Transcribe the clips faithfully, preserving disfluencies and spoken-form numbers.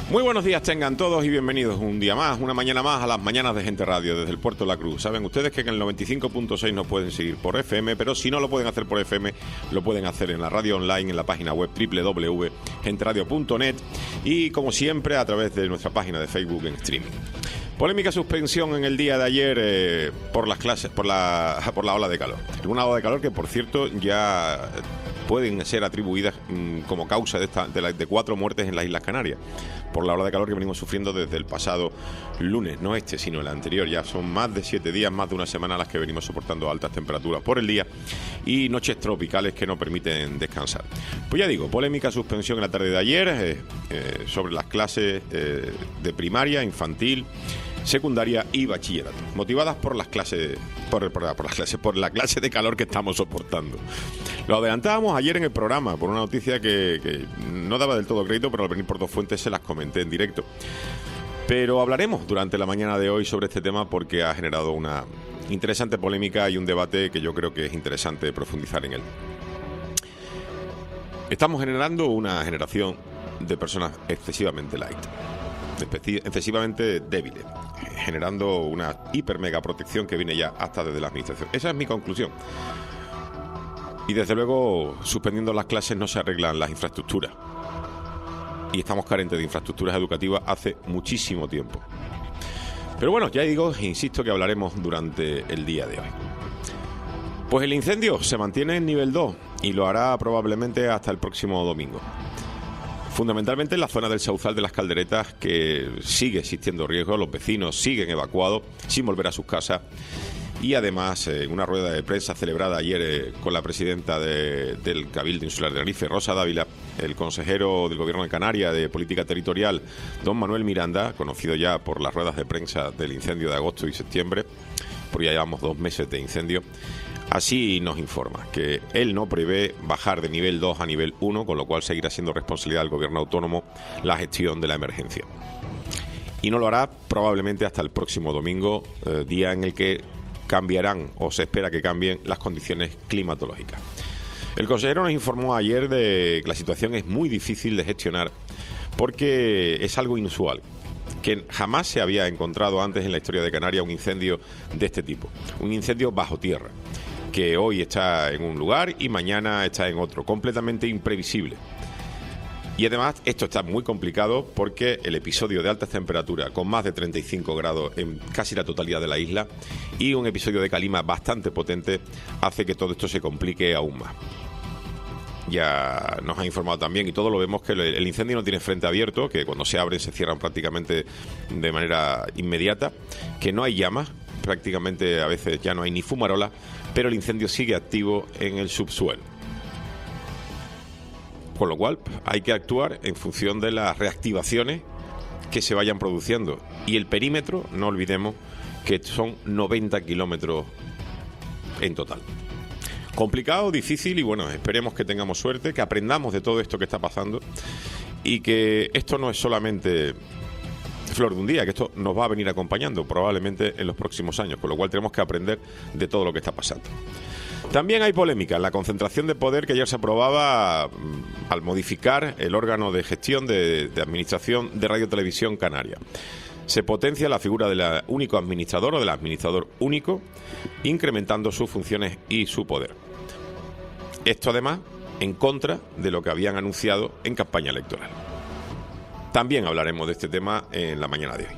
Muy buenos días tengan todos y bienvenidos un día más, una mañana más a las mañanas de Gente Radio desde el Puerto de la Cruz. Saben ustedes que en el noventa y cinco punto seis nos pueden seguir por F M, pero si no lo pueden hacer por F M, lo pueden hacer en la radio online, en la página web doble u doble u doble u punto gente radio punto net y como siempre a través de nuestra página de Facebook en streaming. Polémica suspensión en el día de ayer eh, por las clases, por la, por la ola de calor. Una ola de calor que, por cierto, ya pueden ser atribuidas mmm, como causa de, esta, de, la, de cuatro muertes en las Islas Canarias por la ola de calor que venimos sufriendo desde el pasado lunes, no este, sino el anterior. Ya son más de siete días, más de una semana las que venimos soportando altas temperaturas por el día y noches tropicales que no permiten descansar. Pues ya digo, polémica suspensión en la tarde de ayer eh, eh, sobre las clases eh, de primaria, infantil, secundaria y bachillerato, motivadas por las clases, por, por, por las clases, por la clase de calor que estamos soportando. Lo adelantábamos ayer en el programa por una noticia que, que no daba del todo crédito, pero al venir por dos fuentes se las comenté en directo. Pero hablaremos durante la mañana de hoy sobre este tema porque ha generado una interesante polémica y un debate que yo creo que es interesante profundizar en él. Estamos generando una generación de personas excesivamente light, excesivamente débiles, generando una hiper mega protección que viene ya hasta desde la administración. Esa es mi conclusión. Y desde luego, suspendiendo las clases no se arreglan las infraestructuras. Y estamos carentes de infraestructuras educativas hace muchísimo tiempo. Pero bueno, ya digo, insisto que hablaremos durante el día de hoy. Pues el incendio se mantiene en nivel dos y lo hará probablemente hasta el próximo domingo. Fundamentalmente en la zona del Sauzal de las Calderetas, que sigue existiendo riesgo, los vecinos siguen evacuados sin volver a sus casas. Y además, en eh, una rueda de prensa celebrada ayer eh, con la presidenta de, del Cabildo Insular de Tenerife, Rosa Dávila, el consejero del Gobierno de Canarias de Política Territorial, don Manuel Miranda, conocido ya por las ruedas de prensa del incendio de agosto y septiembre, porque ya llevamos dos meses de incendio, así nos informa que él no prevé bajar de nivel dos a nivel uno, con lo cual seguirá siendo responsabilidad del Gobierno autónomo la gestión de la emergencia. Y no lo hará probablemente hasta el próximo domingo, eh, día en el que cambiarán o se espera que cambien las condiciones climatológicas. El consejero nos informó ayer de que la situación es muy difícil de gestionar porque es algo inusual, que jamás se había encontrado antes en la historia de Canarias un incendio de este tipo, un incendio bajo tierra, que hoy está en un lugar y mañana está en otro, completamente imprevisible. Y además esto está muy complicado porque el episodio de altas temperaturas con más de treinta y cinco grados en casi la totalidad de la isla y un episodio de calima bastante potente hace que todo esto se complique aún más. Ya nos ha informado también, y todos lo vemos, que el incendio no tiene frente abierto, que cuando se abren se cierran prácticamente de manera inmediata, que no hay llamas, prácticamente a veces ya no hay ni fumarola, pero el incendio sigue activo en el subsuelo. Con lo cual hay que actuar en función de las reactivaciones que se vayan produciendo. Y el perímetro, no olvidemos que son noventa kilómetros en total. Complicado, difícil y bueno, esperemos que tengamos suerte, que aprendamos de todo esto que está pasando y que esto no es solamente flor de un día, que esto nos va a venir acompañando probablemente en los próximos años, con lo cual tenemos que aprender de todo lo que está pasando. También hay polémica en la concentración de poder que ayer se aprobaba mmm, al modificar el órgano de gestión de, de administración de Radio Televisión Canaria. Se potencia la figura del único administrador o del administrador único, incrementando sus funciones y su poder. Esto además en contra de lo que habían anunciado en campaña electoral. También hablaremos de este tema en la mañana de hoy.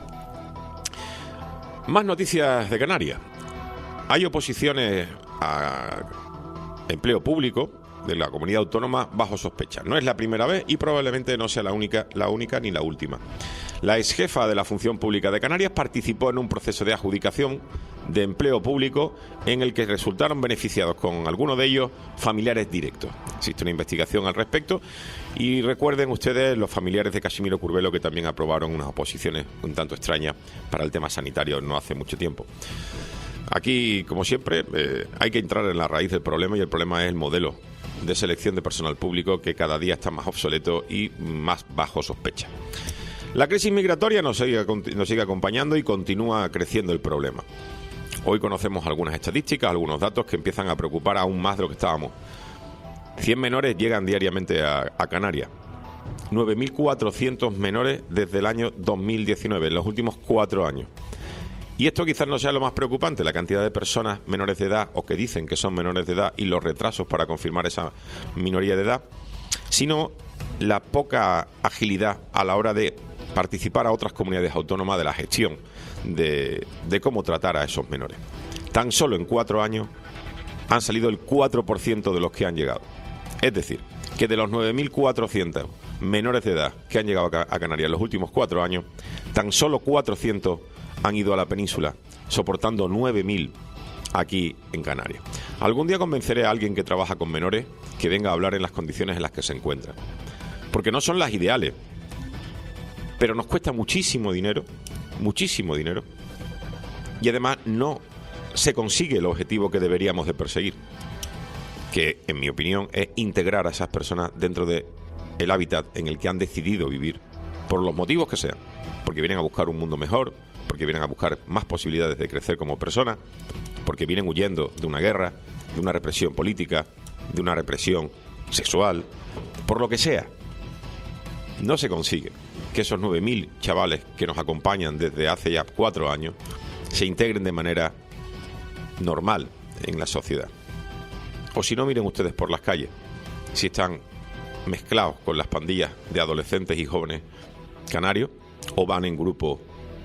Más noticias de Canarias. Hay oposiciones a empleo público de la comunidad autónoma bajo sospecha. No es la primera vez y probablemente no sea la única, la única ni la última. La exjefa de la Función Pública de Canarias participó en un proceso de adjudicación de empleo público en el que resultaron beneficiados con algunos de ellos familiares directos. Existe una investigación al respecto y recuerden ustedes los familiares de Casimiro Curvelo que también aprobaron unas oposiciones un tanto extrañas para el tema sanitario no hace mucho tiempo. Aquí, como siempre, eh, hay que entrar en la raíz del problema y el problema es el modelo de selección de personal público que cada día está más obsoleto y más bajo sospecha. La crisis migratoria nos sigue, nos sigue acompañando y continúa creciendo el problema. Hoy conocemos algunas estadísticas, algunos datos que empiezan a preocupar aún más de lo que estábamos. cien menores llegan diariamente a, a Canarias. nueve mil cuatrocientos menores desde el año dos mil diecinueve, en los últimos cuatro años. Y esto quizás no sea lo más preocupante, la cantidad de personas menores de edad o que dicen que son menores de edad y los retrasos para confirmar esa minoría de edad, sino la poca agilidad a la hora de participar a otras comunidades autónomas de la gestión de, de cómo tratar a esos menores. Tan solo en cuatro años han salido el cuatro por ciento de los que han llegado. Es decir, que de los nueve mil cuatrocientos menores de edad que han llegado a Canarias en los últimos cuatro años, tan solo cuatrocientos han ido a la península, soportando nueve mil aquí en Canarias. Algún día convenceré a alguien que trabaja con menores que venga a hablar en las condiciones en las que se encuentran. Porque no son las ideales, pero nos cuesta muchísimo dinero, muchísimo dinero, y además no se consigue el objetivo que deberíamos de perseguir, que en mi opinión es integrar a esas personas dentro del hábitat en el que han decidido vivir, por los motivos que sean, porque vienen a buscar un mundo mejor, porque vienen a buscar más posibilidades de crecer como personas, porque vienen huyendo de una guerra, de una represión política, de una represión sexual, por lo que sea. No se consigue que esos nueve mil chavales que nos acompañan desde hace ya cuatro años se integren de manera normal en la sociedad. O si no, miren ustedes por las calles, si están mezclados con las pandillas de adolescentes y jóvenes canarios o van en grupo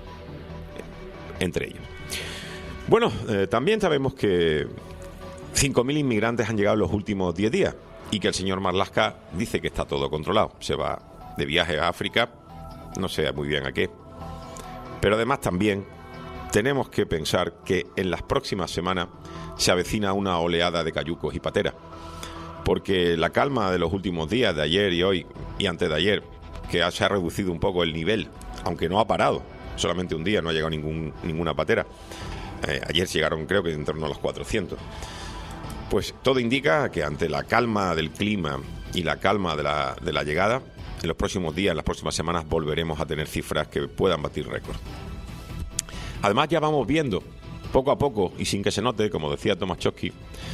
entre ellos. Bueno, eh, también sabemos que cinco mil inmigrantes han llegado en los últimos diez días y que el señor Marlaska dice que está todo controlado. Se va de viaje a África, no sé muy bien a qué. Pero además también tenemos que pensar que en las próximas semanas se avecina una oleada de cayucos y pateras. Porque la calma de los últimos días, de ayer y hoy y antes de ayer, que se ha reducido un poco el nivel, aunque no ha parado, solamente un día no ha llegado ningún, ninguna patera. Eh, ayer llegaron creo que en torno a los cuatrocientos. Pues todo indica que ante la calma del clima y la calma de la, de la llegada, en los próximos días, en las próximas semanas, volveremos a tener cifras que puedan batir récords. Además ya vamos viendo, poco a poco, y sin que se note, como decía Tomás Chomsky,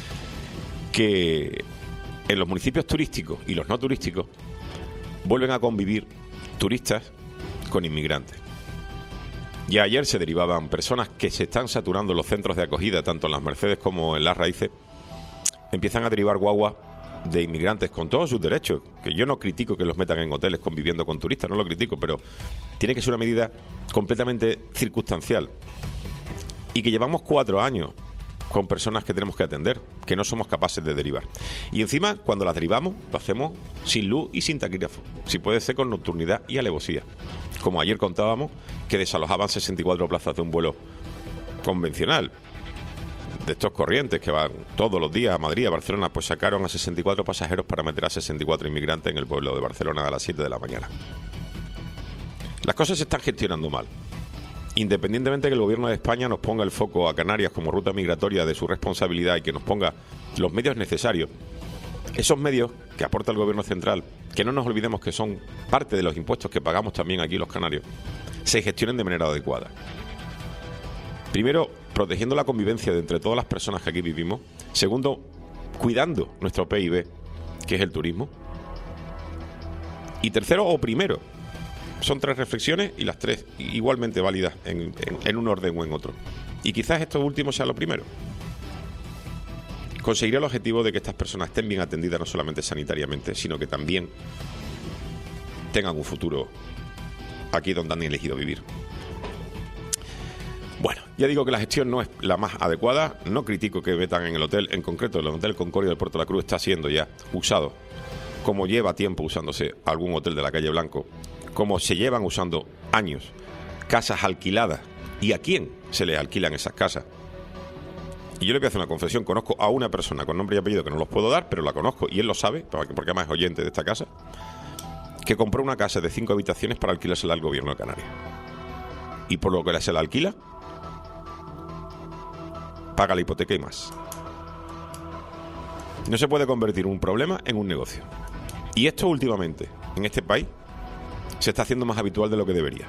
que en los municipios turísticos y los no turísticos vuelven a convivir turistas con inmigrantes. Ya ayer se derivaban personas que se están saturando los centros de acogida, tanto en Las Mercedes como en Las Raíces. Empiezan a derivar guaguas de inmigrantes con todos sus derechos, que yo no critico que los metan en hoteles conviviendo con turistas, no lo critico, pero tiene que ser una medida completamente circunstancial. Y que llevamos cuatro años con personas que tenemos que atender, que no somos capaces de derivar. Y encima, cuando las derivamos, lo hacemos sin luz y sin taquígrafo. Si puede ser con nocturnidad y alevosía. Como ayer contábamos, que desalojaban sesenta y cuatro plazas de un vuelo convencional, de estos corrientes que van todos los días a Madrid, a Barcelona, pues sacaron a sesenta y cuatro pasajeros para meter a sesenta y cuatro inmigrantes en el pueblo de Barcelona a las siete de la mañana. Las cosas se están gestionando mal. Independientemente de que el gobierno de España nos ponga el foco a Canarias como ruta migratoria de su responsabilidad y que nos ponga los medios necesarios, esos medios que aporta el gobierno central, que no nos olvidemos que son parte de los impuestos que pagamos también aquí los canarios, se gestionen de manera adecuada. Primero, protegiendo la convivencia de entre todas las personas que aquí vivimos. Segundo, cuidando nuestro P I B, que es el turismo. Y tercero, o primero, son tres reflexiones y las tres igualmente válidas en, en, en un orden o en otro. Y quizás esto último sea lo primero. Conseguir el objetivo de que estas personas estén bien atendidas no solamente sanitariamente, sino que también tengan un futuro aquí donde han elegido vivir. Bueno, ya digo que la gestión no es la más adecuada. No critico que metan en el hotel, en concreto el Hotel Concordia del Puerto de la Cruz está siendo ya usado, como lleva tiempo usándose algún hotel de la calle Blanco, como se llevan usando años casas alquiladas. ¿Y a quién se les alquilan esas casas? Y yo le voy a hacer una confesión. Conozco a una persona con nombre y apellido que no los puedo dar, pero la conozco y él lo sabe, porque además es oyente de esta casa, que compró una casa de cinco habitaciones para alquilársela al gobierno de Canarias. Y por lo que se la alquila, paga la hipoteca y más. No se puede convertir un problema en un negocio. Y esto últimamente, en este país, se está haciendo más habitual de lo que debería.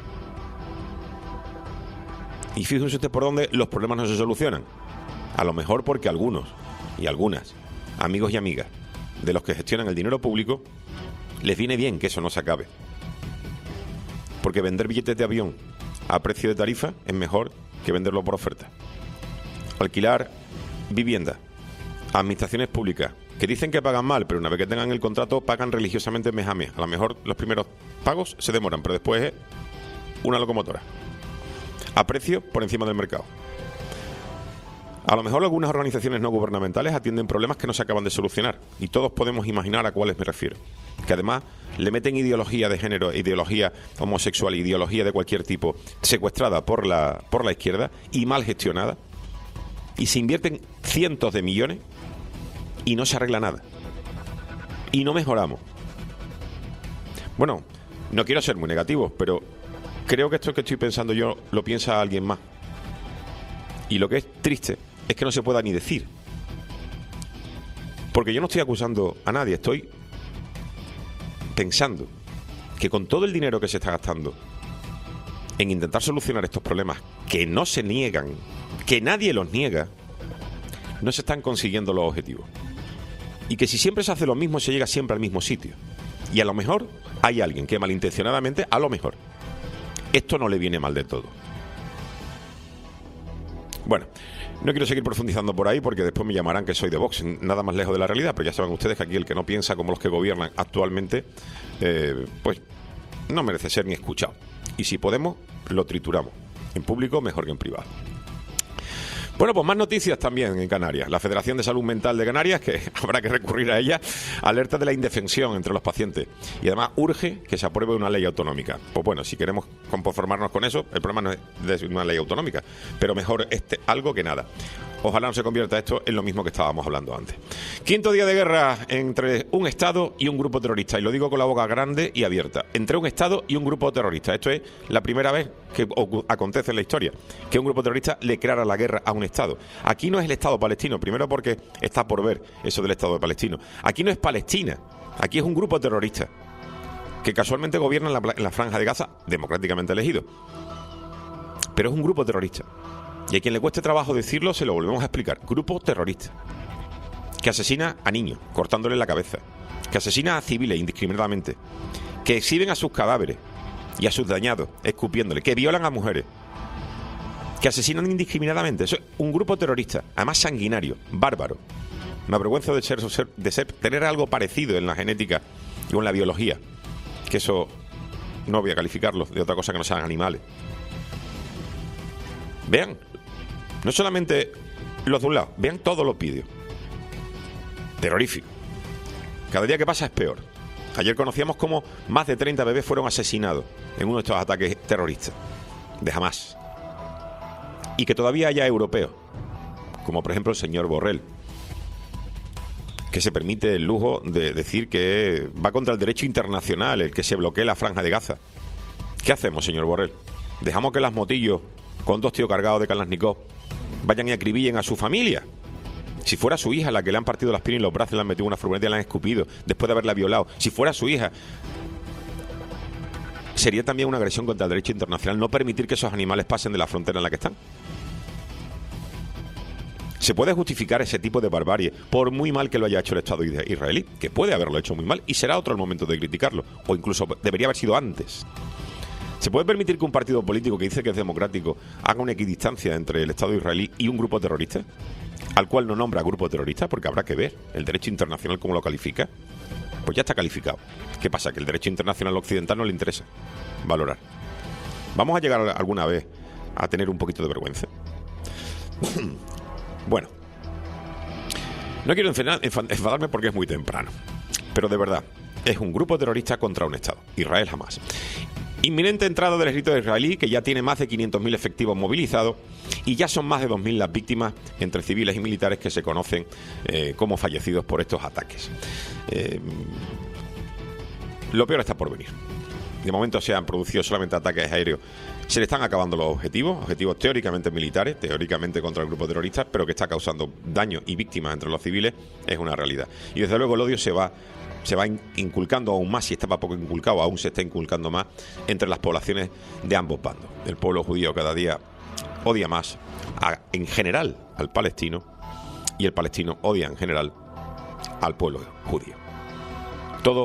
Y fíjense ustedes por dónde los problemas no se solucionan. A lo mejor porque algunos y algunas, amigos y amigas, de los que gestionan el dinero público, les viene bien que eso no se acabe. Porque vender billetes de avión a precio de tarifa es mejor que venderlo por oferta. Alquilar vivienda a administraciones públicas que dicen que pagan mal, pero una vez que tengan el contrato pagan religiosamente mes a mes. A lo mejor los primeros pagos se demoran, pero después es una locomotora a precio por encima del mercado. A lo mejor algunas organizaciones no gubernamentales atienden problemas que no se acaban de solucionar, y todos podemos imaginar a cuáles me refiero, que además le meten ideología de género, ideología homosexual, ideología de cualquier tipo, secuestrada por la, por la izquierda y mal gestionada, y se invierten cientos de millones y no se arregla nada. Y no mejoramos. Bueno, no quiero ser muy negativo, pero creo que esto que estoy pensando yo lo piensa alguien más. Y lo que es triste es que no se pueda ni decir. Porque yo no estoy acusando a nadie, estoy pensando que con todo el dinero que se está gastando en intentar solucionar estos problemas que no se niegan, que nadie los niega, no se están consiguiendo los objetivos. Y que si siempre se hace lo mismo, se llega siempre al mismo sitio. Y a lo mejor hay alguien que malintencionadamente, a lo mejor, esto no le viene mal de todo. Bueno, no quiero seguir profundizando por ahí porque después me llamarán que soy de Vox, nada más lejos de la realidad, pero ya saben ustedes que aquí el que no piensa como los que gobiernan actualmente, eh, pues no merece ser ni escuchado. Y si podemos, lo trituramos. En público mejor que en privado. Bueno, pues más noticias también en Canarias. La Federación de Salud Mental de Canarias, que habrá que recurrir a ella, alerta de la indefensión entre los pacientes y además urge que se apruebe una ley autonómica. Pues bueno, si queremos conformarnos con eso, el problema no es de una ley autonómica, pero mejor este algo que nada. Ojalá no se convierta esto en lo mismo que estábamos hablando antes. Quinto día de guerra entre un Estado y un grupo terrorista. Y lo digo con la boca grande y abierta. Entre un Estado y un grupo terrorista. Esto es la primera vez que acontece en la historia que un grupo terrorista le declara la guerra a un Estado. Aquí no es el Estado palestino. Primero porque está por ver eso del Estado palestino. Aquí no es Palestina. Aquí es un grupo terrorista que casualmente gobierna en la, en la Franja de Gaza, democráticamente elegido. Pero es un grupo terrorista. Y a quien le cueste trabajo decirlo, se lo volvemos a explicar. Grupo terrorista. Que asesina a niños, cortándole la cabeza. Que asesina a civiles indiscriminadamente. Que exhiben a sus cadáveres y a sus dañados, escupiéndole. Que violan a mujeres. Que asesinan indiscriminadamente. Eso es un grupo terrorista. Además sanguinario, bárbaro. Me avergüenzo de ser, de ser, tener algo parecido en la genética y en la biología. Que eso no voy a calificarlo de otra cosa que no sean animales. Vean, no solamente los de un lado, vean todos los vídeos. Terrorífico. Cada día que pasa es peor. Ayer conocíamos cómo más de treinta bebés fueron asesinados en uno de estos ataques terroristas de Hamas. Y que todavía haya europeos, como por ejemplo el señor Borrell, que se permite el lujo de decir que va contra el derecho internacional el que se bloquee la Franja de Gaza. ¿Qué hacemos, señor Borrell? ¿Dejamos que las motillos con dos tíos cargados de Kalashnikov vayan y acribillen a su familia? Si fuera su hija la que le han partido las piernas y los brazos, le han metido una furgoneta y la han escupido después de haberla violado, si fuera su hija, sería también una agresión contra el derecho internacional no permitir que esos animales pasen de la frontera en la que están. Se puede justificar ese tipo de barbarie por muy mal que lo haya hecho el Estado israelí, que puede haberlo hecho muy mal y será otro el momento de criticarlo, o incluso debería haber sido antes. ¿Se puede permitir que un partido político que dice que es democrático haga una equidistancia entre el Estado israelí y un grupo terrorista? Al cual no nombra grupo terrorista, porque habrá que ver el derecho internacional cómo lo califica. Pues ya está calificado. ¿Qué pasa? Que el derecho internacional occidental no le interesa valorar. ¿Vamos a llegar alguna vez a tener un poquito de vergüenza? Bueno, no quiero enfadarme porque es muy temprano, pero de verdad, es un grupo terrorista contra un Estado, Israel Hamas. Inminente entrada del ejército israelí, que ya tiene más de quinientos mil efectivos movilizados y ya son más de dos mil las víctimas entre civiles y militares que se conocen eh, como fallecidos por estos ataques. Eh, lo peor está por venir. De momento se han producido solamente ataques aéreos. Se le están acabando los objetivos, objetivos teóricamente militares, teóricamente contra el grupo terrorista, pero que está causando daño y víctimas entre los civiles, es una realidad. Y desde luego el odio se va se va inculcando aún más, si estaba poco inculcado, aún se está inculcando más entre las poblaciones de ambos bandos. El pueblo judío cada día odia más, a, en general, al palestino, y el palestino odia en general al pueblo judío. Todo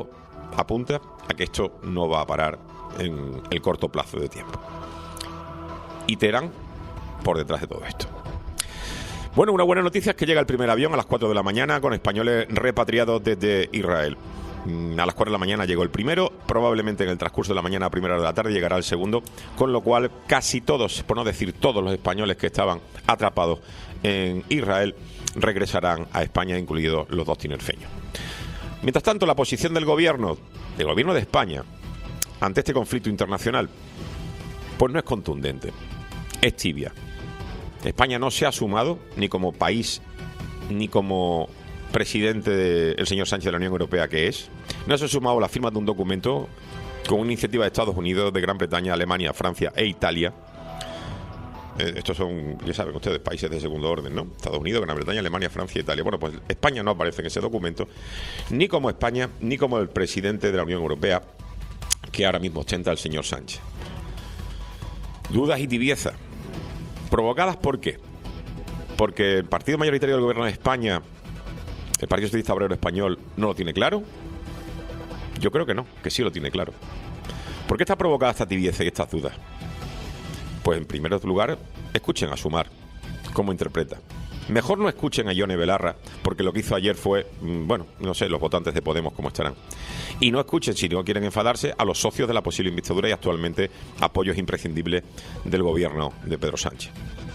apunta a que esto no va a parar en el corto plazo de tiempo. Y Teherán por detrás de todo esto. Bueno, una buena noticia es que llega el primer avión a las cuatro de la mañana con españoles repatriados desde Israel. A las cuatro de la mañana llegó el primero, probablemente en el transcurso de la mañana a primera hora de la tarde llegará el segundo, con lo cual casi todos, por no decir todos los españoles que estaban atrapados en Israel, regresarán a España, incluidos los dos tinerfeños. Mientras tanto, la posición del gobierno, del gobierno de España, ante este conflicto internacional, pues no es contundente, es tibia. España no se ha sumado ni como país ni como presidente del señor Sánchez de la Unión Europea que es. No se ha sumado a la firma de un documento con una iniciativa de Estados Unidos, de Gran Bretaña, Alemania, Francia e Italia. Eh, estos son, ya saben ustedes, países de segundo orden, ¿no? Estados Unidos, Gran Bretaña, Alemania, Francia e Italia. Bueno, pues España no aparece en ese documento, ni como España, ni como el presidente de la Unión Europea que ahora mismo ostenta el señor Sánchez. Dudas y tibieza. ¿Provocadas por qué? Porque el partido mayoritario del gobierno de España, el Partido Socialista Obrero Español, no lo tiene claro. Yo creo que no, que sí lo tiene claro. ¿Por qué está provocada esta tibieza y estas dudas? Pues en primer lugar, escuchen a Sumar cómo interpreta. Mejor no escuchen a Ione Belarra, porque lo que hizo ayer fue, bueno, no sé, los votantes de Podemos cómo estarán. Y no escuchen, si no quieren enfadarse, a los socios de la posible investidura y actualmente apoyos imprescindibles del gobierno de Pedro Sánchez.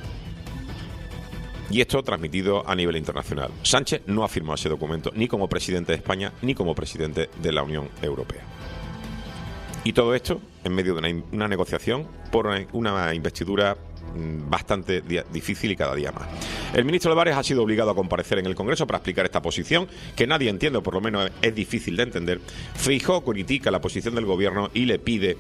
Y esto transmitido a nivel internacional. Sánchez no ha firmado ese documento ni como presidente de España ni como presidente de la Unión Europea. Y todo esto en medio de una, una negociación por una, una investidura bastante difícil y cada día más. El ministro Álvarez ha sido obligado a comparecer en el Congreso para explicar esta posición, que nadie entiende, o por lo menos es difícil de entender. Feijóo critica la posición del gobierno y le pide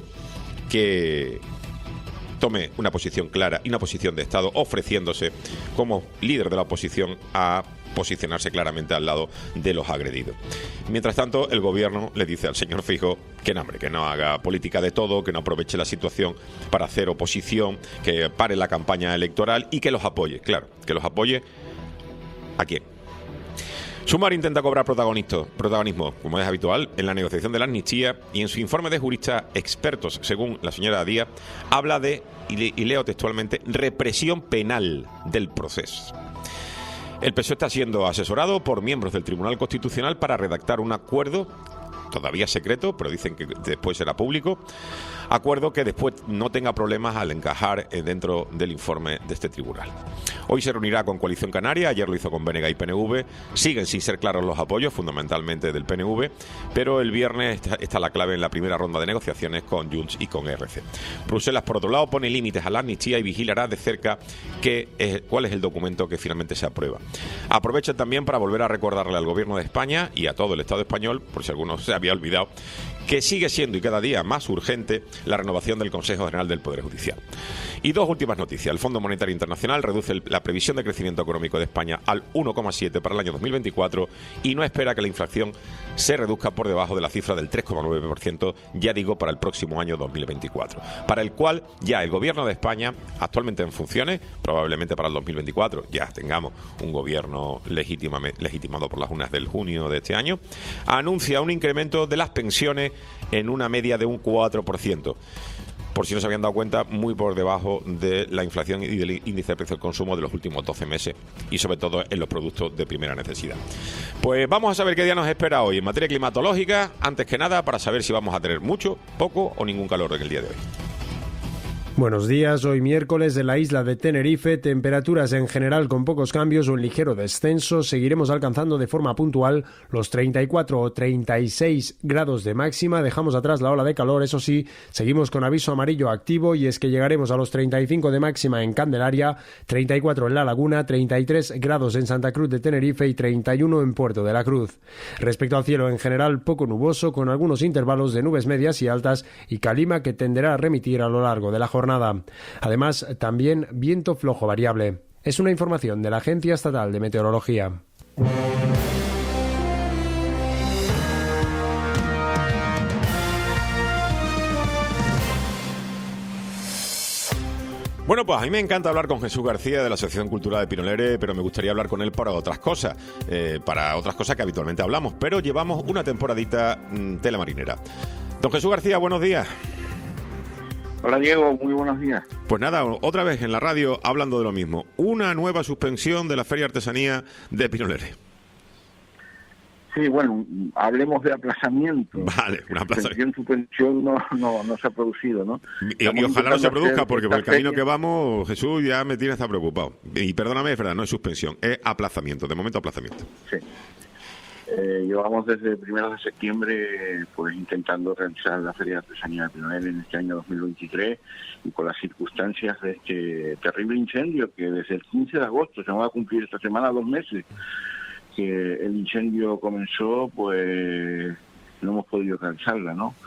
que tome una posición clara y una posición de Estado, ofreciéndose como líder de la oposición a posicionarse claramente al lado de los agredidos. Mientras tanto, el gobierno le dice al señor Feijóo que no, hombre, que no haga política de todo, que no aproveche la situación para hacer oposición, que pare la campaña electoral y que los apoye. Claro, que los apoye. ¿A quién? Sumar intenta cobrar protagonismo, como es habitual, en la negociación de la amnistía, y en su informe de juristas expertos, según la señora Díaz, habla de, y leo textualmente, represión penal del proceso. El P S O E está siendo asesorado por miembros del Tribunal Constitucional para redactar un acuerdo, todavía secreto, pero dicen que después será público, acuerdo que después no tenga problemas al encajar dentro del informe de este tribunal. Hoy se reunirá con Coalición Canaria, ayer lo hizo con B N G y P N V, siguen sin ser claros los apoyos, fundamentalmente del P N V, pero el viernes está, está la clave en la primera ronda de negociaciones con Junts y con E R C. Bruselas, por otro lado, pone límites a la amnistía y vigilará de cerca que, eh, cuál es el documento que finalmente se aprueba. Aprovecha también para volver a recordarle al Gobierno de España y a todo el Estado español, por si alguno se había olvidado, que sigue siendo y cada día más urgente la renovación del Consejo General del Poder Judicial. Y dos últimas noticias. El Fondo Monetario Internacional reduce el, la previsión de crecimiento económico de España al uno coma siete para el año dos mil veinticuatro y no espera que la inflación se reduzca por debajo de la cifra del tres coma nueve por ciento, ya digo, para el próximo año dos mil veinticuatro, para el cual ya el Gobierno de España, actualmente en funciones, probablemente para el dos mil veinticuatro ya tengamos un gobierno legitimado por las urnas del junio de este año, anuncia un incremento de las pensiones en una media de un cuatro por ciento. Por si no se habían dado cuenta, muy por debajo de la inflación y del índice de precio del consumo de los últimos doce meses, y sobre todo en los productos de primera necesidad. Pues vamos a saber qué día nos espera hoy en materia climatológica, antes que nada para saber si vamos a tener mucho, poco o ningún calor en el día de hoy. Buenos días, hoy miércoles en la isla de Tenerife, temperaturas en general con pocos cambios o un ligero descenso, seguiremos alcanzando de forma puntual los treinta y cuatro o treinta y seis grados de máxima, dejamos atrás la ola de calor, eso sí, seguimos con aviso amarillo activo y es que llegaremos a los treinta y cinco de máxima en Candelaria, treinta y cuatro en La Laguna, treinta y tres grados en Santa Cruz de Tenerife y treinta y uno en Puerto de la Cruz. Respecto al cielo en general, poco nuboso, con algunos intervalos de nubes medias y altas y calima que tenderá a remitir a lo largo de la jornada. Además, también viento flojo variable. Es una información de la Agencia Estatal de Meteorología. Bueno, pues a mí me encanta hablar con Jesús García de la Asociación Cultural de Pinolere, pero me gustaría hablar con él para otras cosas, eh, para otras cosas que habitualmente hablamos, pero llevamos una temporadita mmm, tela marinera. Don Jesús García, buenos días. Hola Diego, muy buenos días. Pues nada, otra vez en la radio hablando de lo mismo. Una nueva suspensión de la Feria de Artesanía de Pinolere. Sí, bueno, hablemos de aplazamiento. Vale, un aplazamiento. Suspensión no, no, no se ha producido, ¿no? Y, y ojalá no se produzca, porque por el camino que vamos, Jesús, ya me tiene hasta preocupado. Y perdóname, es verdad, no es suspensión, es aplazamiento, de momento aplazamiento. Sí. Eh, llevamos desde primeros de septiembre pues intentando realizar la Feria de Artesanía de Pinolere en este año dos mil veintitrés, y con las circunstancias de este terrible incendio que desde el quince de agosto, se va a cumplir esta semana dos meses, que el incendio comenzó, pues no hemos podido realizarla, ¿no?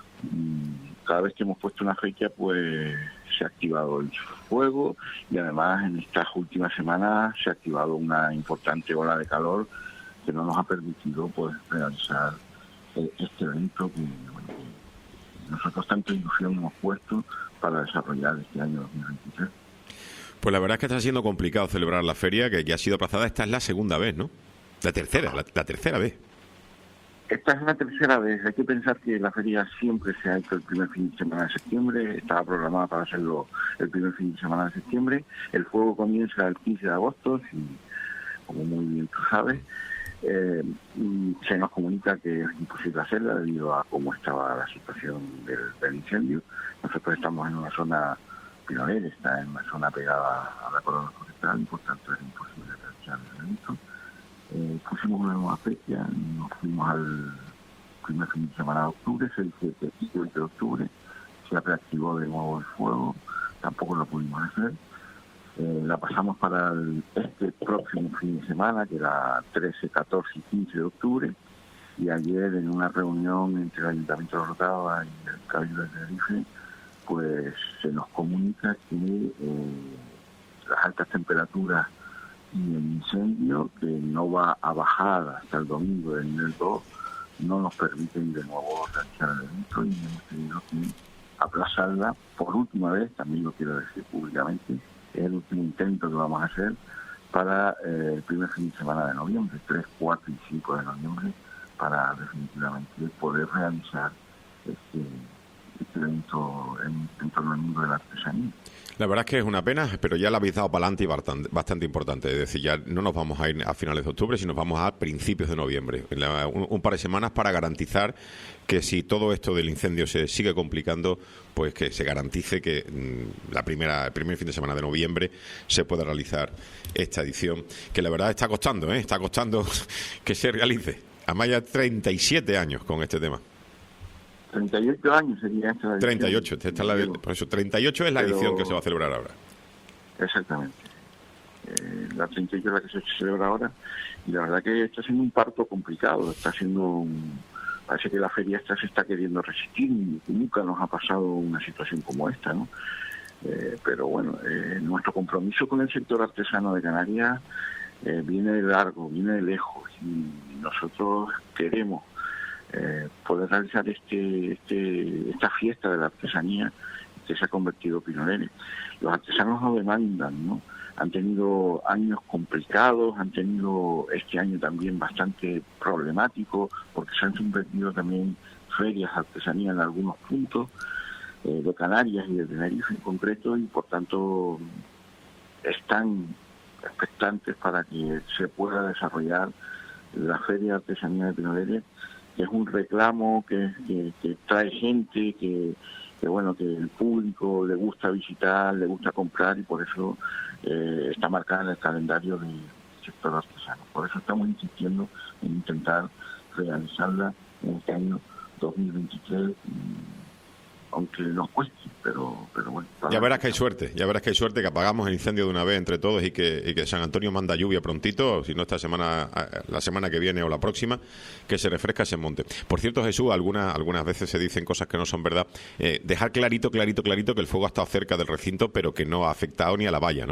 Cada vez que hemos puesto una fecha, pues se ha activado el fuego, y además en estas últimas semanas se ha activado una importante ola de calor que no nos ha permitido pues realizar este evento que, bueno, que nosotros tanta ilusión hemos puesto para desarrollar este año dos mil veintitrés. Pues la verdad es que está siendo complicado celebrar la feria, que ya ha sido aplazada. Esta es la segunda vez, ¿no? La tercera, la, la tercera vez. Esta es la tercera vez. Hay que pensar que la feria siempre se ha hecho el primer fin de semana de septiembre. Estaba programada para hacerlo el primer fin de semana de septiembre. El fuego comienza el quince de agosto, y como muy bien tú sabes, eh, se nos comunica que es imposible hacerla debido a cómo estaba la situación del, del incendio. Nosotros estamos en una zona, Pinolere está en una zona pegada a la corona forestal, y por tanto es imposible realizar el evento. Eh, pusimos una nueva fecha, nos fuimos al primer fin de semana de octubre, seis, siete y veinte de octubre, se reactivó de nuevo el fuego, tampoco lo pudimos hacer. Eh, la pasamos para el, este próximo fin de semana, que era trece, catorce y quince de octubre, y ayer en una reunión entre el Ayuntamiento de Orotava y el Cabildo de Tenerife, pues se nos comunica que eh, las altas temperaturas y el incendio, que no va a bajar hasta el domingo del nivel dos, no nos permiten de nuevo realizar el evento, y hemos tenido que aplazarla por última vez, también lo quiero decir públicamente. Es el último intento que vamos a hacer para eh, el primer fin de semana de noviembre, tres, cuatro y cinco de noviembre, para definitivamente poder realizar este, este evento en, en torno al mundo de la artesanía. La verdad es que es una pena, pero ya la habéis dado para adelante y bastante, bastante importante. Es decir, ya no nos vamos a ir a finales de octubre, sino vamos a principios de noviembre. La, un, un par de semanas para garantizar que si todo esto del incendio se sigue complicando, pues que se garantice que mmm, la primera, el primer fin de semana de noviembre se pueda realizar esta edición, que la verdad está costando, ¿eh? Está costando que se realice. Además ya treinta y siete años con este tema. treinta y ocho años sería esta edición. treinta y ocho, esta es la, por eso, treinta y ocho es la Pero, edición que se va a celebrar ahora. Exactamente. Eh, la treinta y ocho es la que se celebra ahora, y la verdad que está siendo un parto complicado, está siendo un, parece que la feria esta se está queriendo resistir, y nunca nos ha pasado una situación como esta, ¿no? Eh, pero bueno, eh, nuestro compromiso con el sector artesano de Canarias eh, viene de largo, viene de lejos, y nosotros queremos Eh, poder realizar este, este esta fiesta de la artesanía que se ha convertido Pinolere. Los artesanos lo demandan, ¿no? Han tenido años complicados, han tenido este año también bastante problemático, porque se han subvertido también ferias de artesanía en algunos puntos eh, de Canarias y de Tenerife en concreto, y por tanto están expectantes para que se pueda desarrollar la Feria de Artesanía de Pinolere, que es un reclamo que, que, que trae gente, que, que bueno, que el público le gusta visitar, le gusta comprar, y por eso eh, está marcada en el calendario del sector artesano. Por eso estamos insistiendo en intentar realizarla en este año dos mil veintitrés, aunque nos cueste, pero, pero bueno. Ya verás que hay suerte, ya verás que hay suerte, que apagamos el incendio de una vez entre todos, y que, y que San Antonio manda lluvia prontito, si no esta semana, la semana que viene o la próxima, que se refresca ese monte. Por cierto, Jesús, algunas, algunas veces se dicen cosas que no son verdad. Eh, dejar clarito, clarito, clarito que el fuego ha estado cerca del recinto, pero que no ha afectado ni a la valla, ¿no?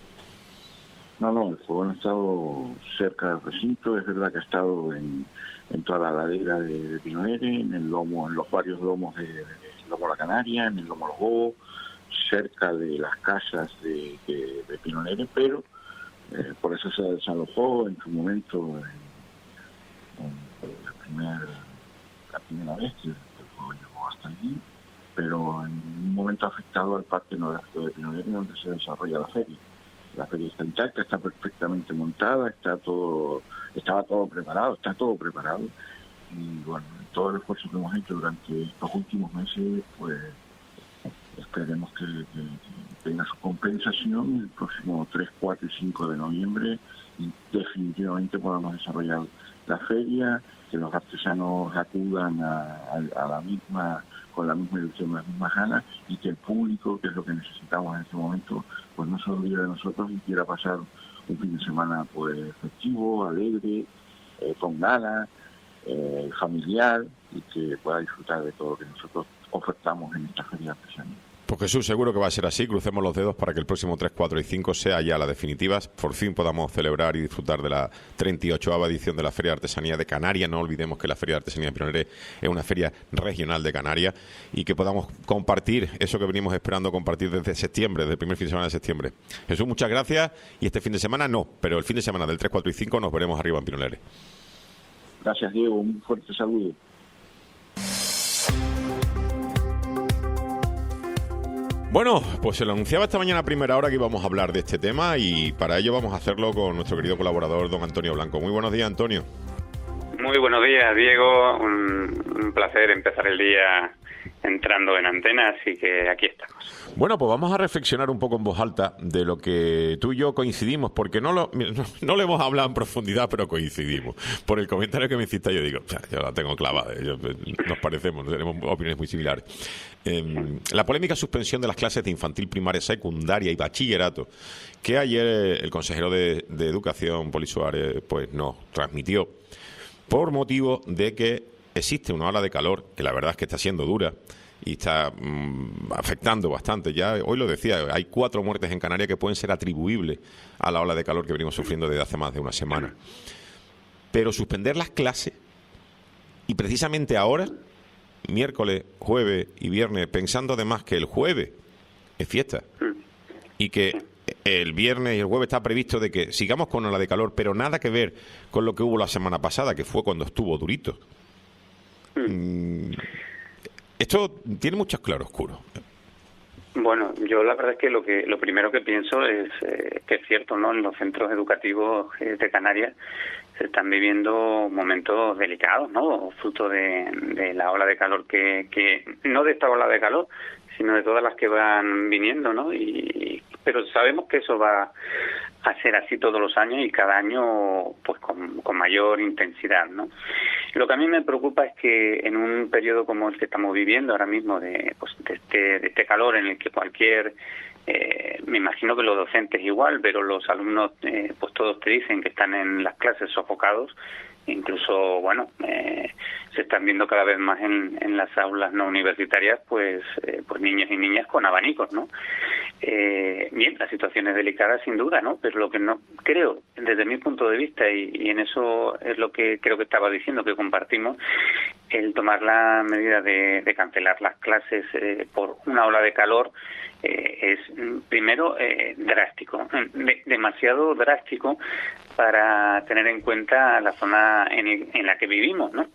No, no, el fuego no ha estado cerca del recinto, es verdad que ha estado en, en toda la ladera de, de Pinolere, en el lomo, en los varios lomos de, de Lomo La Canaria, en el lomo Los Bobos, cerca de las casas de, de, de Pinoleres, pero eh, por eso se desalojó en su momento en, en la, primer, la primera vez que el fuego llegó hasta allí, pero en un momento afectado al Parque Etnográfico de Pinoleres, donde se desarrolla la feria. La feria está intacta, está perfectamente montada, está todo, estaba todo preparado, está todo preparado. Y bueno, todo el esfuerzo que hemos hecho durante estos últimos meses, pues esperemos que, que, que tenga su compensación el próximo tres, cuatro y cinco de noviembre y definitivamente podamos desarrollar la feria, que los artesanos acudan a, a, a la misma, con la misma ilusión, las mismas ganas, y que el público, que es lo que necesitamos en este momento, pues no se olvide de nosotros y quiera pasar un fin de semana pues festivo, alegre, eh, con ganas, eh, familiar, y que pueda disfrutar de todo lo que nosotros ofertamos en esta feria artesanal. Pues Jesús, seguro que va a ser así. Crucemos los dedos para que el próximo tres, cuatro y cinco sea ya la definitiva. Por fin podamos celebrar y disfrutar de la treinta y ochava edición de la Feria de Artesanía de Canarias. No olvidemos que la Feria de Artesanía de Pinoleres es una feria regional de Canarias, y que podamos compartir eso que venimos esperando compartir desde septiembre, desde el primer fin de semana de septiembre. Jesús, muchas gracias. Y este fin de semana no, pero el fin de semana del tres, cuatro y cinco nos veremos arriba en Pinoleres. Gracias, Diego. Un fuerte saludo. Bueno, pues se lo anunciaba esta mañana a primera hora que íbamos a hablar de este tema, y para ello vamos a hacerlo con nuestro querido colaborador, don Antonio Blanco. Muy buenos días, Antonio. Muy buenos días, Diego. Un, un placer empezar el día entrando en antena, así que aquí estamos. Bueno, pues vamos a reflexionar un poco en voz alta de lo que tú y yo coincidimos, porque no lo, no, no lo hemos hablado en profundidad, pero coincidimos. Por el comentario que me hiciste, yo digo, o sea, yo la tengo clavada, yo, nos parecemos, tenemos opiniones muy similares. Eh, la polémica suspensión de las clases de infantil, primaria, secundaria y bachillerato, que ayer el consejero de, de Educación, Poli Suárez, pues nos transmitió, por motivo de que existe una ola de calor, que la verdad es que está siendo dura y está mmm, afectando bastante. Ya hoy lo decía, hay cuatro muertes en Canarias que pueden ser atribuibles a la ola de calor que venimos sufriendo desde hace más de una semana. Pero suspender las clases, y precisamente ahora, miércoles, jueves y viernes, pensando además que el jueves es fiesta y que el viernes y el jueves está previsto de que sigamos con ola de calor, pero nada que ver con lo que hubo la semana pasada, que fue cuando estuvo durito. Mm. Esto tiene muchos claroscuros. Bueno, yo la verdad es que lo que lo primero que pienso es eh, que es cierto, ¿no? En los centros educativos eh, de Canarias se están viviendo momentos delicados, ¿no? Fruto de, de la ola de calor que, que no de esta ola de calor, sino de todas las que van viniendo, ¿no? Y pero sabemos que eso va a ser así todos los años y cada año pues con, con mayor intensidad, ¿no? Lo que a mí me preocupa es que en un periodo como el que estamos viviendo ahora mismo de, pues, de, este, de este calor en el que cualquier, eh, me imagino que los docentes igual, pero los alumnos eh, pues todos te dicen que están en las clases sofocados, incluso, bueno, eh, se están viendo cada vez más en, en las aulas no universitarias, pues, eh, pues niños y niñas con abanicos, ¿no? Eh, bien, la situación es delicada sin duda, ¿no? Pero lo que no creo, desde mi punto de vista, y, y en eso es lo que creo que estaba diciendo, que compartimos, el tomar la medida de, de cancelar las clases eh, por una ola de calor eh, es, primero, eh, drástico, de, demasiado drástico para tener en cuenta la zona en, en la que vivimos, ¿no?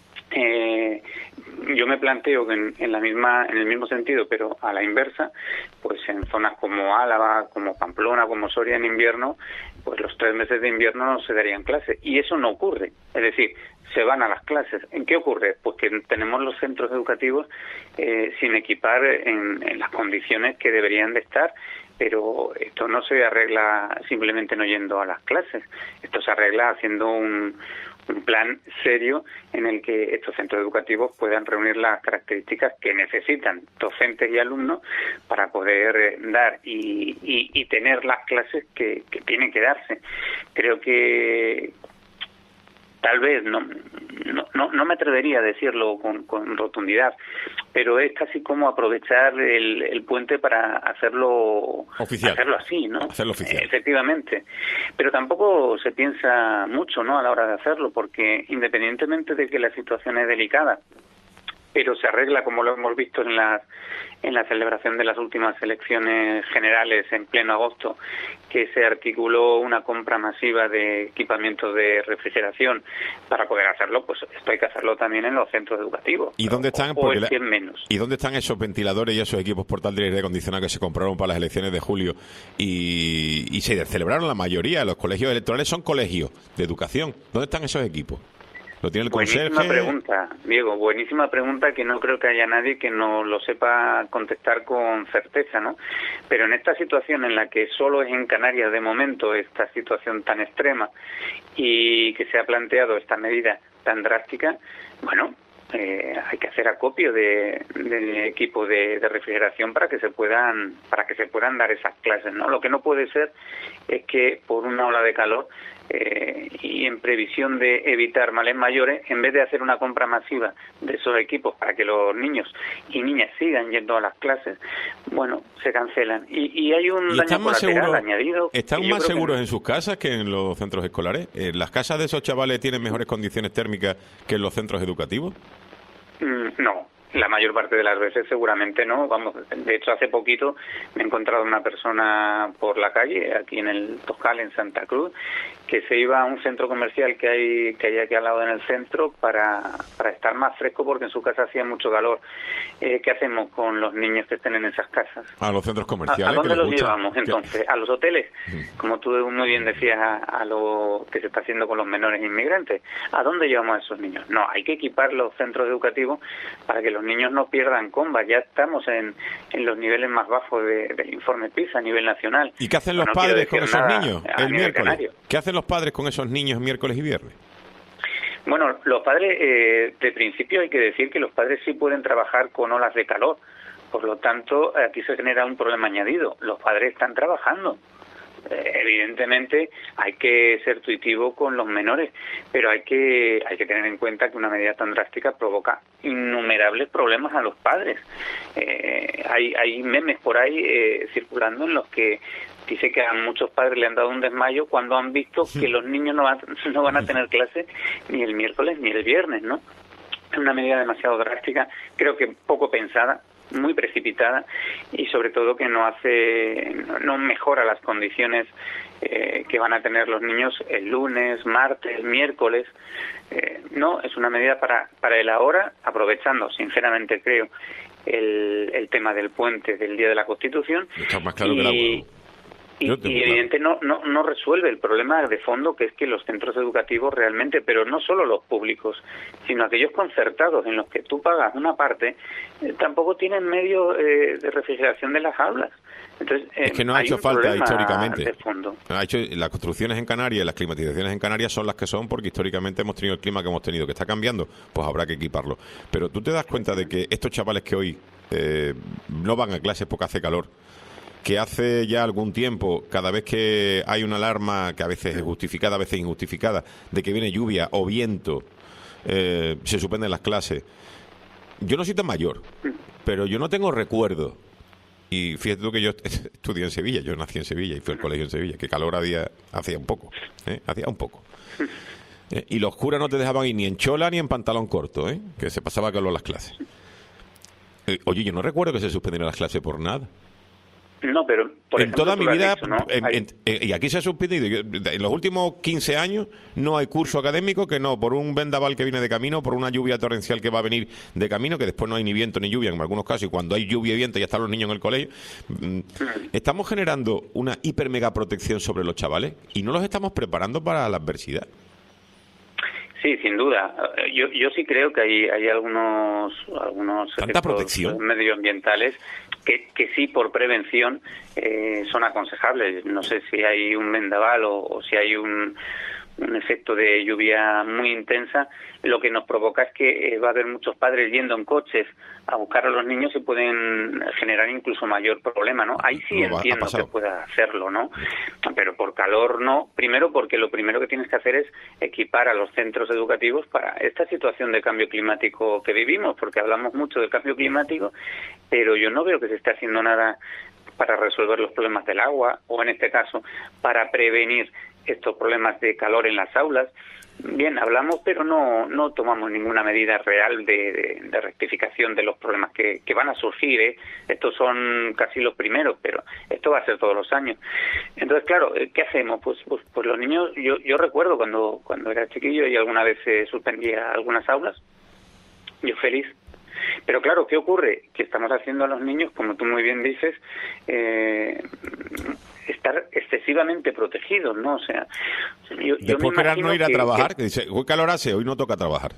Eh, yo me planteo que en, en la misma en el mismo sentido, pero a la inversa, pues en zonas como Álava, como Pamplona, como Soria en invierno, pues los tres meses de invierno no se darían clases, y eso no ocurre, es decir, se van a las clases. ¿En qué ocurre? Pues que tenemos los centros educativos eh, sin equipar en, en las condiciones que deberían de estar, pero esto no se arregla simplemente no yendo a las clases, esto se arregla haciendo un un plan serio en el que estos centros educativos puedan reunir las características que necesitan docentes y alumnos para poder eh, dar y, y, y tener las clases que, que tienen que darse. Creo que tal vez, no no, no, no me atrevería a decirlo con, con rotundidad, pero es casi como aprovechar el, el puente para hacerlo oficial, hacerlo así, ¿no? Hacerlo oficial. Efectivamente. Pero tampoco se piensa mucho, ¿no? A la hora de hacerlo, porque independientemente de que la situación es delicada, pero se arregla, como lo hemos visto en la, en la celebración de las últimas elecciones generales en pleno agosto, que se articuló una compra masiva de equipamientos de refrigeración. Para poder hacerlo, pues esto hay que hacerlo también en los centros educativos. ¿Y dónde están? O, Porque o la, menos. ¿Y dónde están esos ventiladores y esos equipos portátiles de aire acondicionado que se compraron para las elecciones de julio y, y se celebraron la mayoría? Los colegios electorales son colegios de educación. ¿Dónde están esos equipos? ¿Lo tiene el conserje? Buenísima pregunta, Diego, buenísima pregunta que no creo que haya nadie que no lo sepa contestar con certeza, ¿no? Pero en esta situación en la que solo es en Canarias de momento esta situación tan extrema y que se ha planteado esta medida tan drástica, bueno, eh, hay que hacer acopio de, de equipo de, de refrigeración para que se puedan para que se puedan dar esas clases, ¿no? Lo que no puede ser es que por una ola de calor Eh, y en previsión de evitar males mayores, en vez de hacer una compra masiva de esos equipos para que los niños y niñas sigan yendo a las clases, bueno, se cancelan. Y, y hay un ¿Y daño están más colateral seguros, añadido. ¿Están más seguros que... en sus casas que en los centros escolares? ¿En ¿Las casas de esos chavales tienen mejores condiciones térmicas que en los centros educativos? Mm, no. La mayor parte de las veces seguramente no. Vamos, de hecho hace poquito me he encontrado una persona por la calle, aquí en el Toscal, en Santa Cruz, que se iba a un centro comercial que hay que hay aquí al lado en el centro para, para estar más fresco porque en su casa hacía mucho calor. Eh, ¿Qué hacemos con los niños que estén en esas casas? A los centros comerciales. ¿A, a dónde que los gusta? llevamos entonces? ¿A los hoteles? Mm. Como tú muy bien decías, a, a lo que se está haciendo con los menores inmigrantes. ¿A dónde llevamos a esos niños? No, hay que equipar los centros educativos para que los niños no pierdan combas. Ya estamos en, en los niveles más bajos de, del informe PISA a nivel nacional. ¿Y qué hacen los no padres con esos niños el miércoles? Canario. ¿Qué hacen los padres con esos niños miércoles y viernes? Bueno, los padres, eh, de principio hay que decir que los padres sí pueden trabajar con olas de calor. Por lo tanto, aquí se genera un problema añadido. Los padres están trabajando. Evidentemente hay que ser tuitivo con los menores, pero hay que hay que tener en cuenta que una medida tan drástica provoca innumerables problemas a los padres. Eh, hay hay memes por ahí eh, circulando en los que dice que a muchos padres le han dado un desmayo cuando han visto que los niños no van, no van a tener clase ni el miércoles ni el viernes, ¿no? Es una medida demasiado drástica, creo que poco pensada, muy precipitada y sobre todo que no hace no mejora las condiciones eh, que van a tener los niños el lunes, martes, miércoles. Eh, no, es una medida para para el ahora, aprovechando sinceramente creo el, el tema del puente del Día de la Constitución. Está más claro y, que el agua. Y, y evidente no, no no resuelve el problema de fondo, que es que los centros educativos realmente, pero no solo los públicos, sino aquellos concertados en los que tú pagas una parte, eh, tampoco tienen medio eh, de refrigeración de las aulas. Entonces, eh, es que no ha hay hecho un falta problema históricamente. de fondo. Ha hecho, las construcciones en Canarias, las climatizaciones en Canarias son las que son porque históricamente hemos tenido el clima que hemos tenido. ¿Que está cambiando? Pues habrá que equiparlo. Pero tú te das cuenta de que estos chavales que hoy eh, no van a clases porque hace calor, que hace ya algún tiempo, cada vez que hay una alarma, que a veces es justificada, a veces injustificada, de que viene lluvia o viento, eh, se suspenden las clases. Yo no soy tan mayor, pero yo no tengo recuerdo. Y fíjate tú que yo estudié en Sevilla, yo nací en Sevilla y fui al colegio en Sevilla, que calor había, hacía un poco, ¿eh? hacía un poco. Eh, y los curas no te dejaban ir ni en chola ni en pantalón corto, ¿eh? que se pasaba calor las clases. Eh, oye, yo no recuerdo que se suspendieran las clases por nada. No, pero por en ejemplo, toda mi vida, dicho, ¿no? en, Hay... en, en, y aquí se ha suspendido, en los últimos quince años no hay curso académico que no, por un vendaval que viene de camino, por una lluvia torrencial que va a venir de camino, que después no hay ni viento ni lluvia en algunos casos, y cuando hay lluvia y viento ya están los niños en el colegio. Estamos generando una hiper mega protección sobre los chavales y no los estamos preparando para la adversidad. Sí, sin duda. Yo yo sí creo que hay hay algunos algunos ¿Tanta protección? medioambientales que que sí por prevención eh, son aconsejables. No sé si hay un vendaval o, o si hay un un efecto de lluvia muy intensa, lo que nos provoca es que eh, va a haber muchos padres yendo en coches a buscar a los niños y pueden generar incluso mayor problema, ¿no? Ahí sí no, entiendo que pueda hacerlo, ¿no? Pero por calor no. Primero porque lo primero que tienes que hacer es equipar a los centros educativos para esta situación de cambio climático que vivimos, porque hablamos mucho del cambio climático, pero yo no veo que se esté haciendo nada para resolver los problemas del agua o, en este caso, para prevenir estos problemas de calor en las aulas. Bien, hablamos, pero no no tomamos ninguna medida real de, de, de rectificación de los problemas que, que van a surgir, ¿eh? Estos son casi los primeros, pero esto va a ser todos los años. Entonces, claro, ¿qué hacemos? Pues pues, pues los niños, yo yo recuerdo cuando cuando era chiquillo y alguna vez se suspendía algunas aulas, yo feliz. Pero claro, ¿qué ocurre? Que estamos haciendo a los niños, como tú muy bien dices, eh, estar excesivamente protegidos, ¿no? O sea, yo, Después yo me esperar no ir a que, trabajar, que, que dice, hoy calor hace, hoy no toca trabajar.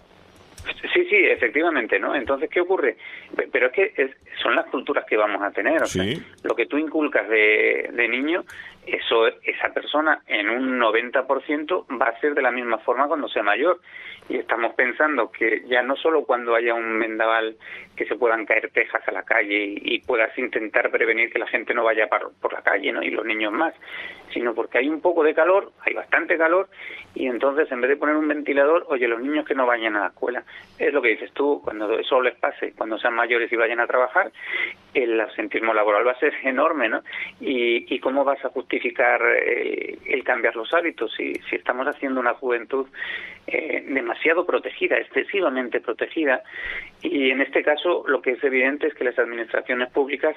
Sí, sí, efectivamente, ¿no? Entonces, ¿qué ocurre? Pero es que es, son las culturas que vamos a tener. O sí. sea, lo que tú inculcas de, de niño, eso esa persona en un noventa por ciento va a ser de la misma forma cuando sea mayor. Y estamos pensando que ya no solo cuando haya un vendaval que se puedan caer tejas a la calle y, y puedas intentar prevenir que la gente no vaya por, por la calle, ¿no? Y los niños más, sino porque hay un poco de calor, hay bastante calor, y entonces en vez de poner un ventilador, oye, los niños que no vayan a la escuela. Es lo que dices tú, cuando eso les pase, cuando sean mayores y vayan a trabajar, el absentismo laboral va a ser enorme, ¿no? Y, y cómo vas a justificar eh, el cambiar los hábitos si, si estamos haciendo una juventud eh, demasiado protegida, excesivamente protegida, y en este caso lo que es evidente es que las administraciones públicas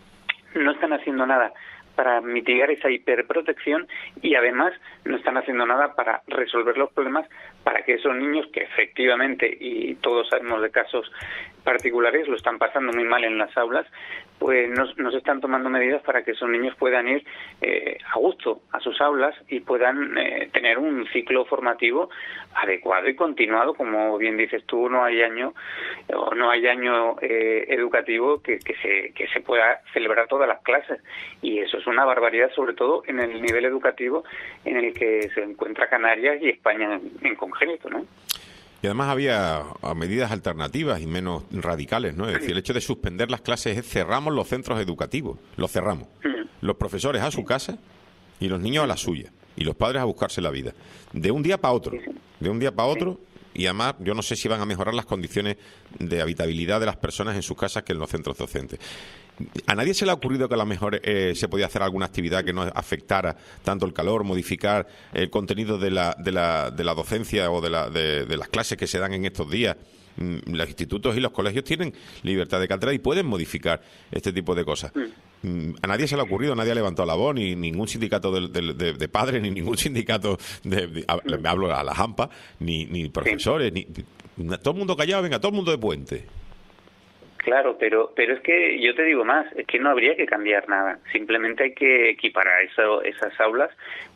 no están haciendo nada para mitigar esa hiperprotección y además no están haciendo nada para resolver los problemas para que esos niños que efectivamente, y todos sabemos de casos particulares, lo están pasando muy mal en las aulas, pues nos, nos están tomando medidas para que esos niños puedan ir eh, a gusto a sus aulas y puedan eh, tener un ciclo formativo adecuado y continuado. Como bien dices tú, no hay año o no hay año eh, educativo que, que se que se pueda celebrar todas las clases, y eso es una barbaridad, sobre todo en el nivel educativo en el que se encuentra Canarias y España en, en congénito, ¿no? Y además había medidas alternativas y menos radicales, ¿no? Es decir, el hecho de suspender las clases es cerramos los centros educativos, los cerramos. Los profesores a su casa y los niños a la suya. Y los padres a buscarse la vida. De un día para otro. De un día para otro. Y además, yo no sé si van a mejorar las condiciones de habitabilidad de las personas en sus casas que en los centros docentes. ¿A nadie se le ha ocurrido que a lo mejor eh, se podía hacer alguna actividad que no afectara tanto el calor, modificar el contenido de la, de la, de la docencia o de, la, de, de las clases que se dan en estos días? Los institutos y los colegios tienen libertad de cátedra y pueden modificar este tipo de cosas. A nadie se le ha ocurrido, nadie ha levantado la voz, ni ningún sindicato de, de, de, de padres, ni ningún sindicato, de, de, me hablo a la Jampa, ni, ni profesores, ni todo el mundo callado, venga, todo el mundo de puente. Claro, pero pero es que yo te digo más, es que no habría que cambiar nada. Simplemente hay que equiparar eso, esas aulas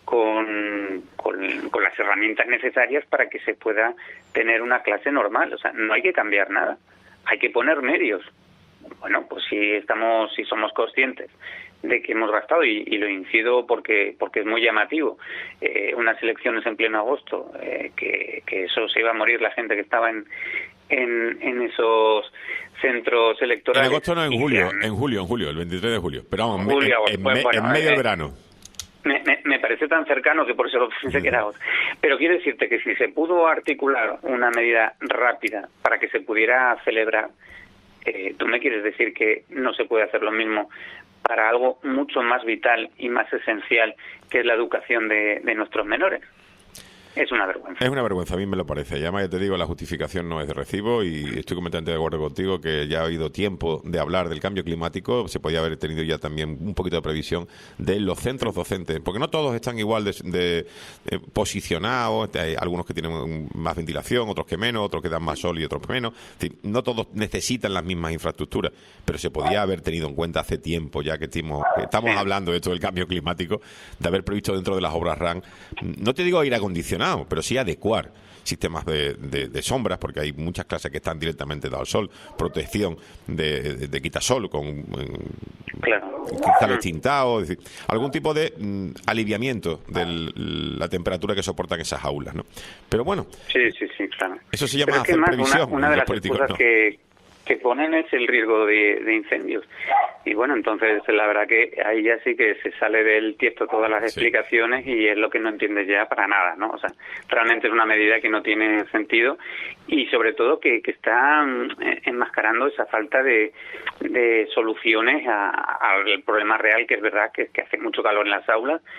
con, con, con las herramientas necesarias para que se pueda tener una clase normal. O sea, no hay que cambiar nada. Hay que poner medios. Bueno, pues si estamos, si somos conscientes de que hemos gastado, y, y lo incido porque porque es muy llamativo, eh, unas elecciones en pleno agosto, eh, que, que eso se iba a morir la gente que estaba en en, en esos centros electorales. En agosto no, en julio, en julio, en julio, el veintitrés de julio. Pero vamos, julio, en, en, pues, bueno, en medio eh, de verano. Me, me, me parece tan cercano que por eso lo pensé que era agosto. Pero quiero decirte que si se pudo articular una medida rápida para que se pudiera celebrar, eh, tú me quieres decir que no se puede hacer lo mismo para algo mucho más vital y más esencial, que es la educación de, de nuestros menores. Es una vergüenza. Es una vergüenza, a mí me lo parece. Y además, ya te digo, la justificación no es de recibo y estoy completamente de acuerdo contigo que ya ha habido tiempo de hablar del cambio climático. Se podía haber tenido ya también un poquito de previsión de los centros docentes, porque no todos están igual de, de, de posicionados. Hay algunos que tienen más ventilación, otros que menos, otros que dan más sol y otros que menos. Es decir, no todos necesitan las mismas infraestructuras, pero se podía haber tenido en cuenta hace tiempo, ya que estamos, que estamos hablando de esto del cambio climático, de haber previsto dentro de las obras R A N, no te digo aire acondicionado, pero sí adecuar sistemas de, de, de sombras, porque hay muchas clases que están directamente dadas al sol, protección de, de, de quitasol con claro. cristales tintados, es decir, algún tipo de mm, aliviamiento de la temperatura que soportan esas aulas, ¿no? Pero bueno, sí, sí, sí, claro. Eso se llama es que hacer más, previsión. Una, una de las políticos, cosas ¿no? que que ponen es el riesgo de, de incendios. Y bueno, entonces la verdad que ahí ya sí que se sale del tiesto todas las sí. explicaciones y es lo que no entiendes ya para nada, ¿no? O sea, realmente es una medida que no tiene sentido y sobre todo que, que está enmascarando esa falta de, de soluciones al problema real, que es verdad que, que hace mucho calor en las aulas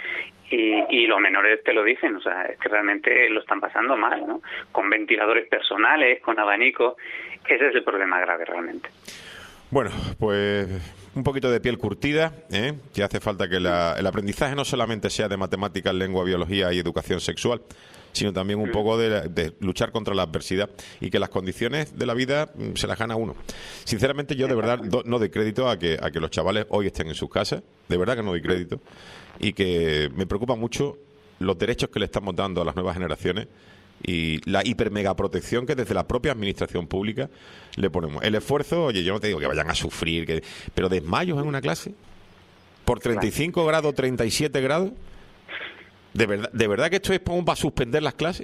Y, y los menores te lo dicen, o sea, es que realmente lo están pasando mal, ¿no? Con ventiladores personales, con abanicos, ese es el problema grave realmente. Bueno, pues un poquito de piel curtida, ¿eh? Que hace falta que la, el aprendizaje no solamente sea de matemáticas, lengua, biología y educación sexual, sino también un poco de, de luchar contra la adversidad y que las condiciones de la vida se las gana uno. Sinceramente, yo de verdad do, no doy crédito a que, a que los chavales hoy estén en sus casas, de verdad que no doy crédito, y que me preocupa mucho los derechos que le estamos dando a las nuevas generaciones y la hiper mega protección que desde la propia administración pública le ponemos. El esfuerzo, oye, yo no te digo que vayan a sufrir, que, pero desmayos en una clase por treinta y cinco grados, treinta y siete grados. ¿De verdad, ¿De verdad que esto es para suspender las clases?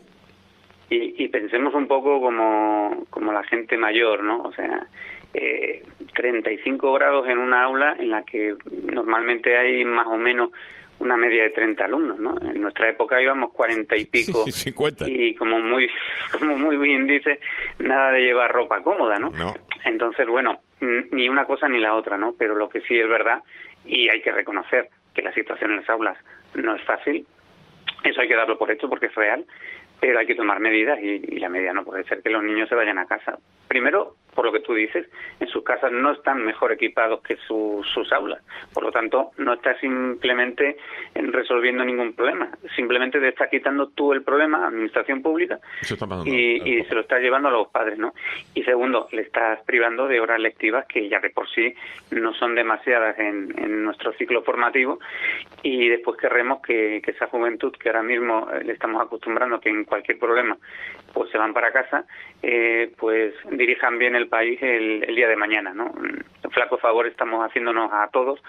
Y, y pensemos un poco como, como la gente mayor, ¿no? O sea, eh, treinta y cinco grados en una aula en la que normalmente hay más o menos una media de treinta alumnos, ¿no? En nuestra época íbamos cuarenta y pico, sí, cincuenta. Y como muy como muy bien dice, nada de llevar ropa cómoda, ¿no? No. Entonces, bueno, ni una cosa ni la otra, ¿no? Pero lo que sí es verdad, y hay que reconocer que la situación en las aulas no es fácil, eso hay que darlo por hecho porque es real, pero hay que tomar medidas y, y la medida no puede ser que los niños se vayan a casa. Primero, por lo que tú dices, en sus casas no están mejor equipados que su, sus aulas. Por lo tanto, no estás simplemente resolviendo ningún problema. Simplemente te estás quitando tú el problema, administración pública, y, y se lo estás llevando a los padres, ¿no? Y segundo, le estás privando de horas lectivas que ya de por sí no son demasiadas en, en nuestro ciclo formativo, y después querremos que, que esa juventud que ahora mismo le estamos acostumbrando que en cualquier problema pues se van para casa, eh, pues dirijan bien el país el, el día de mañana, ¿no? Un flaco favor estamos haciéndonos a todos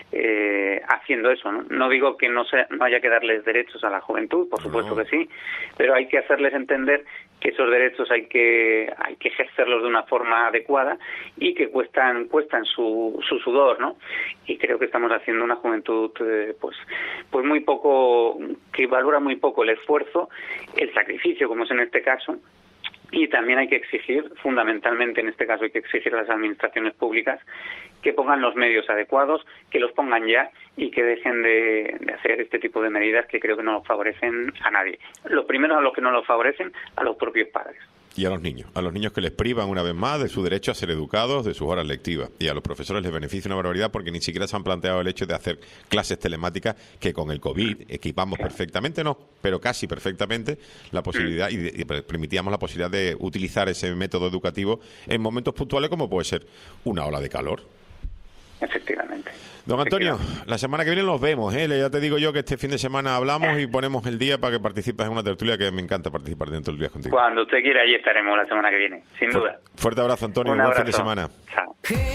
eh, haciendo eso, ¿no? No digo que no, se, no haya que darles derechos a la juventud, por supuesto no. que sí, pero hay que hacerles entender que esos derechos hay que hay que ejercerlos de una forma adecuada y que cuestan cuestan su, su sudor, ¿no? Y creo que estamos haciendo una juventud eh, pues pues muy poco, que valora muy poco el esfuerzo, el sacrificio, como es en este caso. Y también hay que exigir, fundamentalmente en este caso hay que exigir a las administraciones públicas que pongan los medios adecuados, que los pongan ya y que dejen de, de hacer este tipo de medidas que creo que no los favorecen a nadie. Lo primero a los que no los favorecen, a los propios padres. Y a los niños, a los niños que les privan una vez más de su derecho a ser educados, de sus horas lectivas. Y a los profesores les beneficia una barbaridad porque ni siquiera se han planteado el hecho de hacer clases telemáticas que con el COVID equipamos perfectamente, no, pero casi perfectamente la posibilidad y, de, y permitíamos la posibilidad de utilizar ese método educativo en momentos puntuales como puede ser una ola de calor. Efectivamente. Don Antonio, la semana que viene nos vemos, ¿eh? Ya te digo yo que este fin de semana hablamos y ponemos el día para que participes en una tertulia que me encanta participar dentro del día contigo. Cuando usted quiera, allí estaremos la semana que viene, sin Fu- duda. Fuerte abrazo, Antonio, Un buen abrazo. fin de semana. Chao.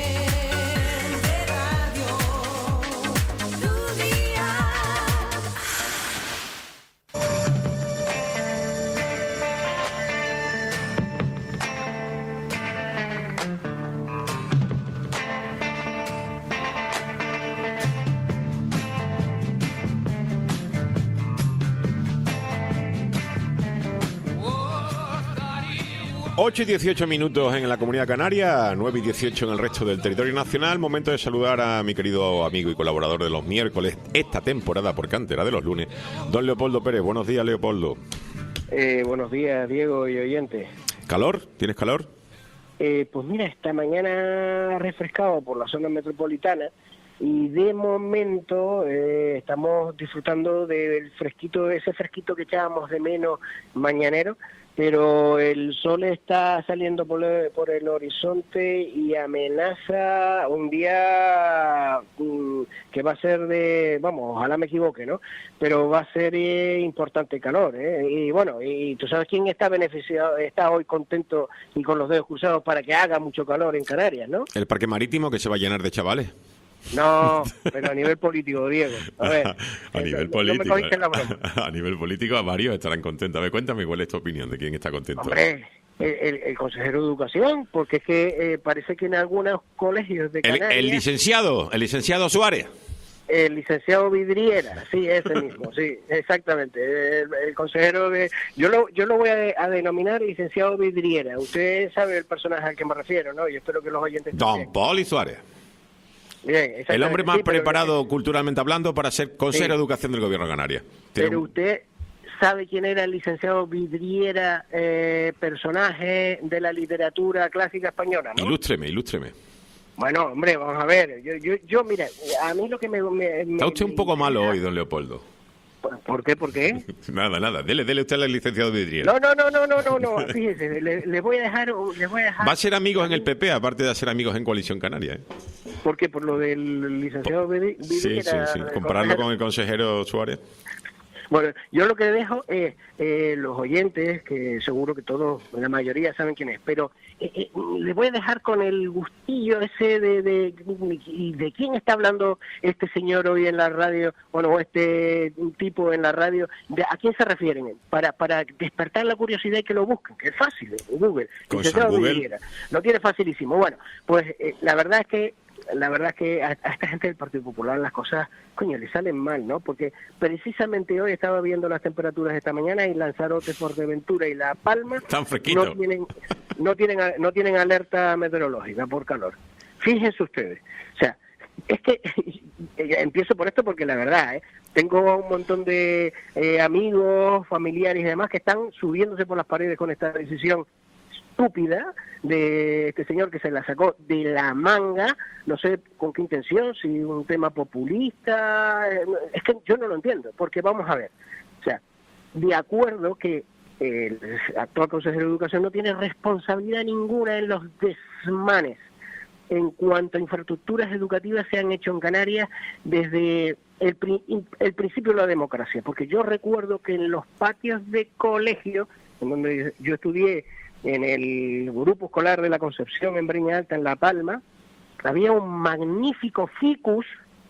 ocho y dieciocho minutos en la Comunidad Canaria, nueve y dieciocho en el resto del territorio nacional. Momento de saludar a mi querido amigo y colaborador de los miércoles, esta temporada, porque antes era de los lunes, don Leopoldo Pérez. Buenos días, Leopoldo. Eh, buenos días, Diego y oyentes. ¿Calor? ¿Tienes calor? Eh, pues mira, esta mañana refrescado por la zona metropolitana y de momento eh, estamos disfrutando del fresquito, ese fresquito que echábamos de menos mañanero, pero el sol está saliendo por el, por el horizonte y amenaza un día um, que va a ser de, vamos, ojalá me equivoque, ¿no? Pero va a ser eh, importante calor, ¿eh? Y bueno, y tú sabes quién está beneficiado, está hoy contento y con los dedos cruzados para que haga mucho calor en Canarias, ¿no? El parque marítimo que se va a llenar de chavales. No, pero a nivel político, Diego. A ver, a nivel no, político. No me cogiste la broma. A nivel político, a varios estarán contentos. A ver, cuéntame cuál es tu opinión, de quién está contento. Hombre, el, el, el consejero de Educación, porque es que eh, parece que en algunos colegios de El, Canarias... el licenciado, el licenciado Suárez. El licenciado Vidriera, sí, ese mismo, sí, exactamente. El, el consejero de... Yo lo, yo lo voy a, a denominar licenciado Vidriera. Usted sabe el personaje al que me refiero, ¿no? Y espero que los oyentes... Don también. Poli Suárez. Bien, el hombre más sí, pero, preparado culturalmente hablando para ser consejero sí. de educación del gobierno de Canarias. Pero Tiene... usted sabe quién era el licenciado Vidriera, eh, personaje de la literatura clásica española, ¿no? Ilústreme, ilústreme. Bueno, hombre, vamos a ver. Yo, yo, yo mira, a mí lo que me... me Está usted me, un poco me malo hoy, don Leopoldo. ¿Por qué? ¿Por qué? Nada, nada. Dele, dele usted al licenciado Vidriera. No, no, no, no, no, no, no. Fíjese, les le voy a dejar, les voy a dejar. Va a ser amigos en el P P, aparte de ser amigos en Coalición Canaria, ¿eh? ¿Por qué? Por lo del licenciado Vidriera. Sí, sí, sí. Compararlo con el consejero Suárez. Bueno, yo lo que dejo es eh, los oyentes, que seguro que todos, la mayoría saben quién es, pero eh, eh, les voy a dejar con el gustillo ese de, de, de, de quién está hablando este señor hoy en la radio, bueno, o este tipo en la radio, de a quién se refieren, para para despertar la curiosidad y que lo busquen, que es fácil, en Google. Con San Google. Lo tiene facilísimo. Bueno, pues eh, la verdad es que la verdad es que a, a esta gente del Partido Popular las cosas, coño, le salen mal, ¿no? Porque precisamente hoy estaba viendo las temperaturas esta mañana y Lanzarote, Fuerteventura y La Palma están fresquitos. No tienen, no tienen, no tienen alerta meteorológica por calor. Fíjense ustedes. O sea, es que empiezo por esto porque la verdad, ¿eh? Tengo un montón de eh, amigos, familiares y demás que están subiéndose por las paredes con esta decisión estúpida de este señor que se la sacó de la manga, no sé con qué intención, si un tema populista, es que yo no lo entiendo, porque vamos a ver, o sea, de acuerdo que el actual consejero de Educación no tiene responsabilidad ninguna en los desmanes en cuanto a infraestructuras educativas se han hecho en Canarias desde el, el principio de la democracia, porque yo recuerdo que en los patios de colegio, en donde yo estudié en el grupo escolar de la Concepción en Breña Alta, en La Palma, había un magnífico ficus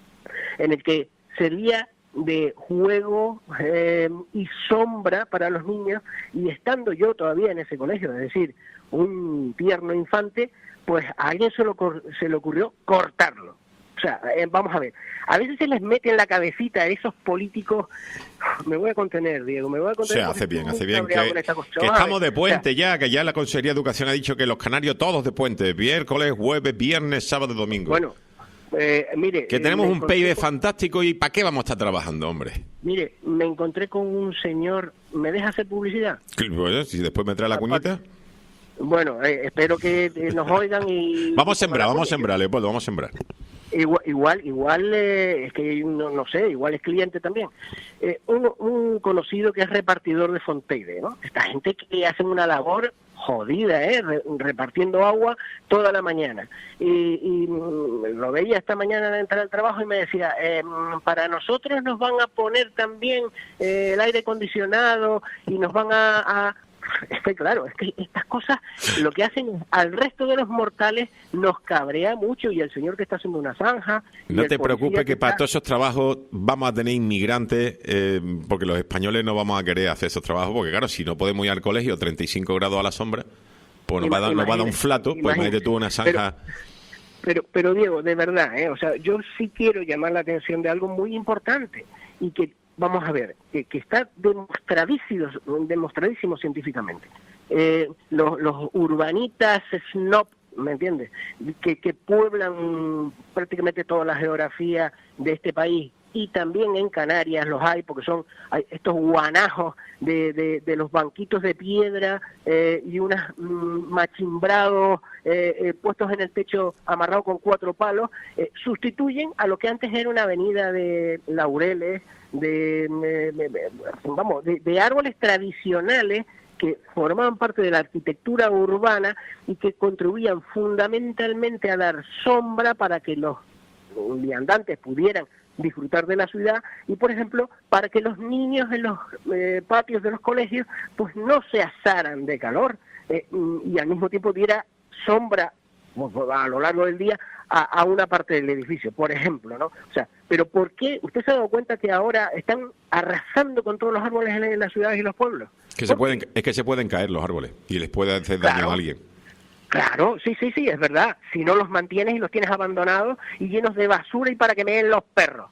en el que servía de juego eh, y sombra para los niños, y estando yo todavía en ese colegio, es decir, un tierno infante, pues a alguien se, lo, se le ocurrió cortarlo. O sea, eh, vamos a ver, a veces se les mete en la cabecita a esos políticos, me voy a contener, Diego, me voy a contener. O sea, hace bien, hace bien, que, que estamos de puente, o sea, ya, que ya la Consejería de Educación ha dicho que los canarios todos de puente, miércoles, jueves, viernes, sábado y domingo. Bueno, eh, mire... Que tenemos eh, un P I B con... fantástico, y ¿para qué vamos a estar trabajando, hombre? Mire, me encontré con un señor, ¿me deja hacer publicidad? Bueno, si después me trae la cuñita... Bueno, eh, espero que eh, nos oigan y... Vamos a sembrar, vamos a sembrar, Leopoldo, vamos a sembrar. Igual, igual, igual eh, es que no, no sé, igual es cliente también. Eh, un, un conocido que es repartidor de Fonteide, ¿no? Esta gente que hacen una labor jodida, ¿eh? Re, repartiendo agua toda la mañana. Y, y lo veía esta mañana al entrar al trabajo y me decía, eh, para nosotros nos van a poner también eh, el aire acondicionado y nos van a... a es que claro, es que estas cosas lo que hacen al resto de los mortales nos cabrea mucho, y el señor que está haciendo una zanja... No te preocupes que, que para está... todos esos trabajos vamos a tener inmigrantes, eh, porque los españoles no vamos a querer hacer esos trabajos, porque claro, si no podemos ir al colegio treinta y cinco grados a la sombra, pues nos va a dar, nos va a dar un flato, imagínate, pues imagínate tú una zanja... Pero... Pero, pero Diego, de verdad, ¿eh? O sea, yo sí quiero llamar la atención de algo muy importante, y que vamos a ver, que, que está demostradísimo, demostradísimo científicamente. Eh, los, los urbanitas snob, ¿me entiendes?, que, que pueblan prácticamente toda la geografía de este país, y también en Canarias los hay, porque son hay estos guanajos de, de, de los banquitos de piedra eh, y unos mm, machimbrados eh, eh, puestos en el techo amarrados con cuatro palos, eh, sustituyen a lo que antes era una avenida de laureles, de, de, de, de vamos, de, de árboles tradicionales que formaban parte de la arquitectura urbana y que contribuían fundamentalmente a dar sombra para que los viandantes pudieran disfrutar de la ciudad, y por ejemplo para que los niños en los eh, patios de los colegios pues no se asaran de calor, eh, y al mismo tiempo diera sombra pues, a lo largo del día a, a una parte del edificio, por ejemplo, ¿no? O sea, pero ¿por qué? ¿Usted se ha dado cuenta que ahora están arrasando con todos los árboles en, en las ciudades y los pueblos? Que se pueden, es que se pueden caer los árboles y les puede hacer daño claro. a alguien. Claro, sí, sí, sí, es verdad. Si no los mantienes y los tienes abandonados y llenos de basura y para que me den los perros.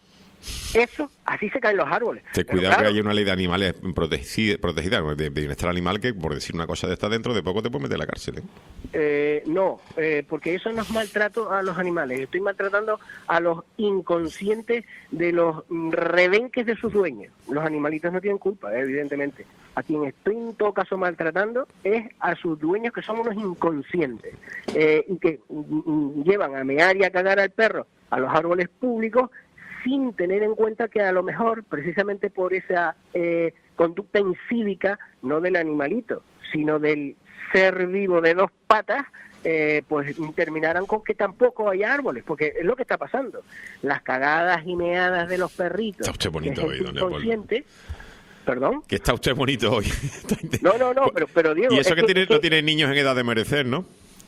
Eso, así se caen los árboles. Te cuidado claro, que hay una ley de animales protegida, protegida de bienestar animal, que por decir una cosa de esta dentro de poco te puede meter en la cárcel, ¿eh? Eh, no, eh, porque eso no es maltrato a los animales. Estoy maltratando a los inconscientes de los rebenques de sus dueños. Los animalitos no tienen culpa, eh, evidentemente. A quien estoy en todo caso maltratando es a sus dueños, que son unos inconscientes, eh, y que mm, llevan a mear y a cagar al perro a los árboles públicos, sin tener en cuenta que a lo mejor, precisamente por esa eh, conducta incívica, no del animalito, sino del ser vivo de dos patas, eh, pues terminarán con que tampoco haya árboles, porque es lo que está pasando. Las cagadas y meadas de los perritos. Está usted bonito hoy, don Leopoldo. ¿Perdón? Que está usted bonito hoy. No, no, no, pero, pero Diego... Y eso es que, que, tiene, es que, no tiene niños en edad de merecer, ¿no?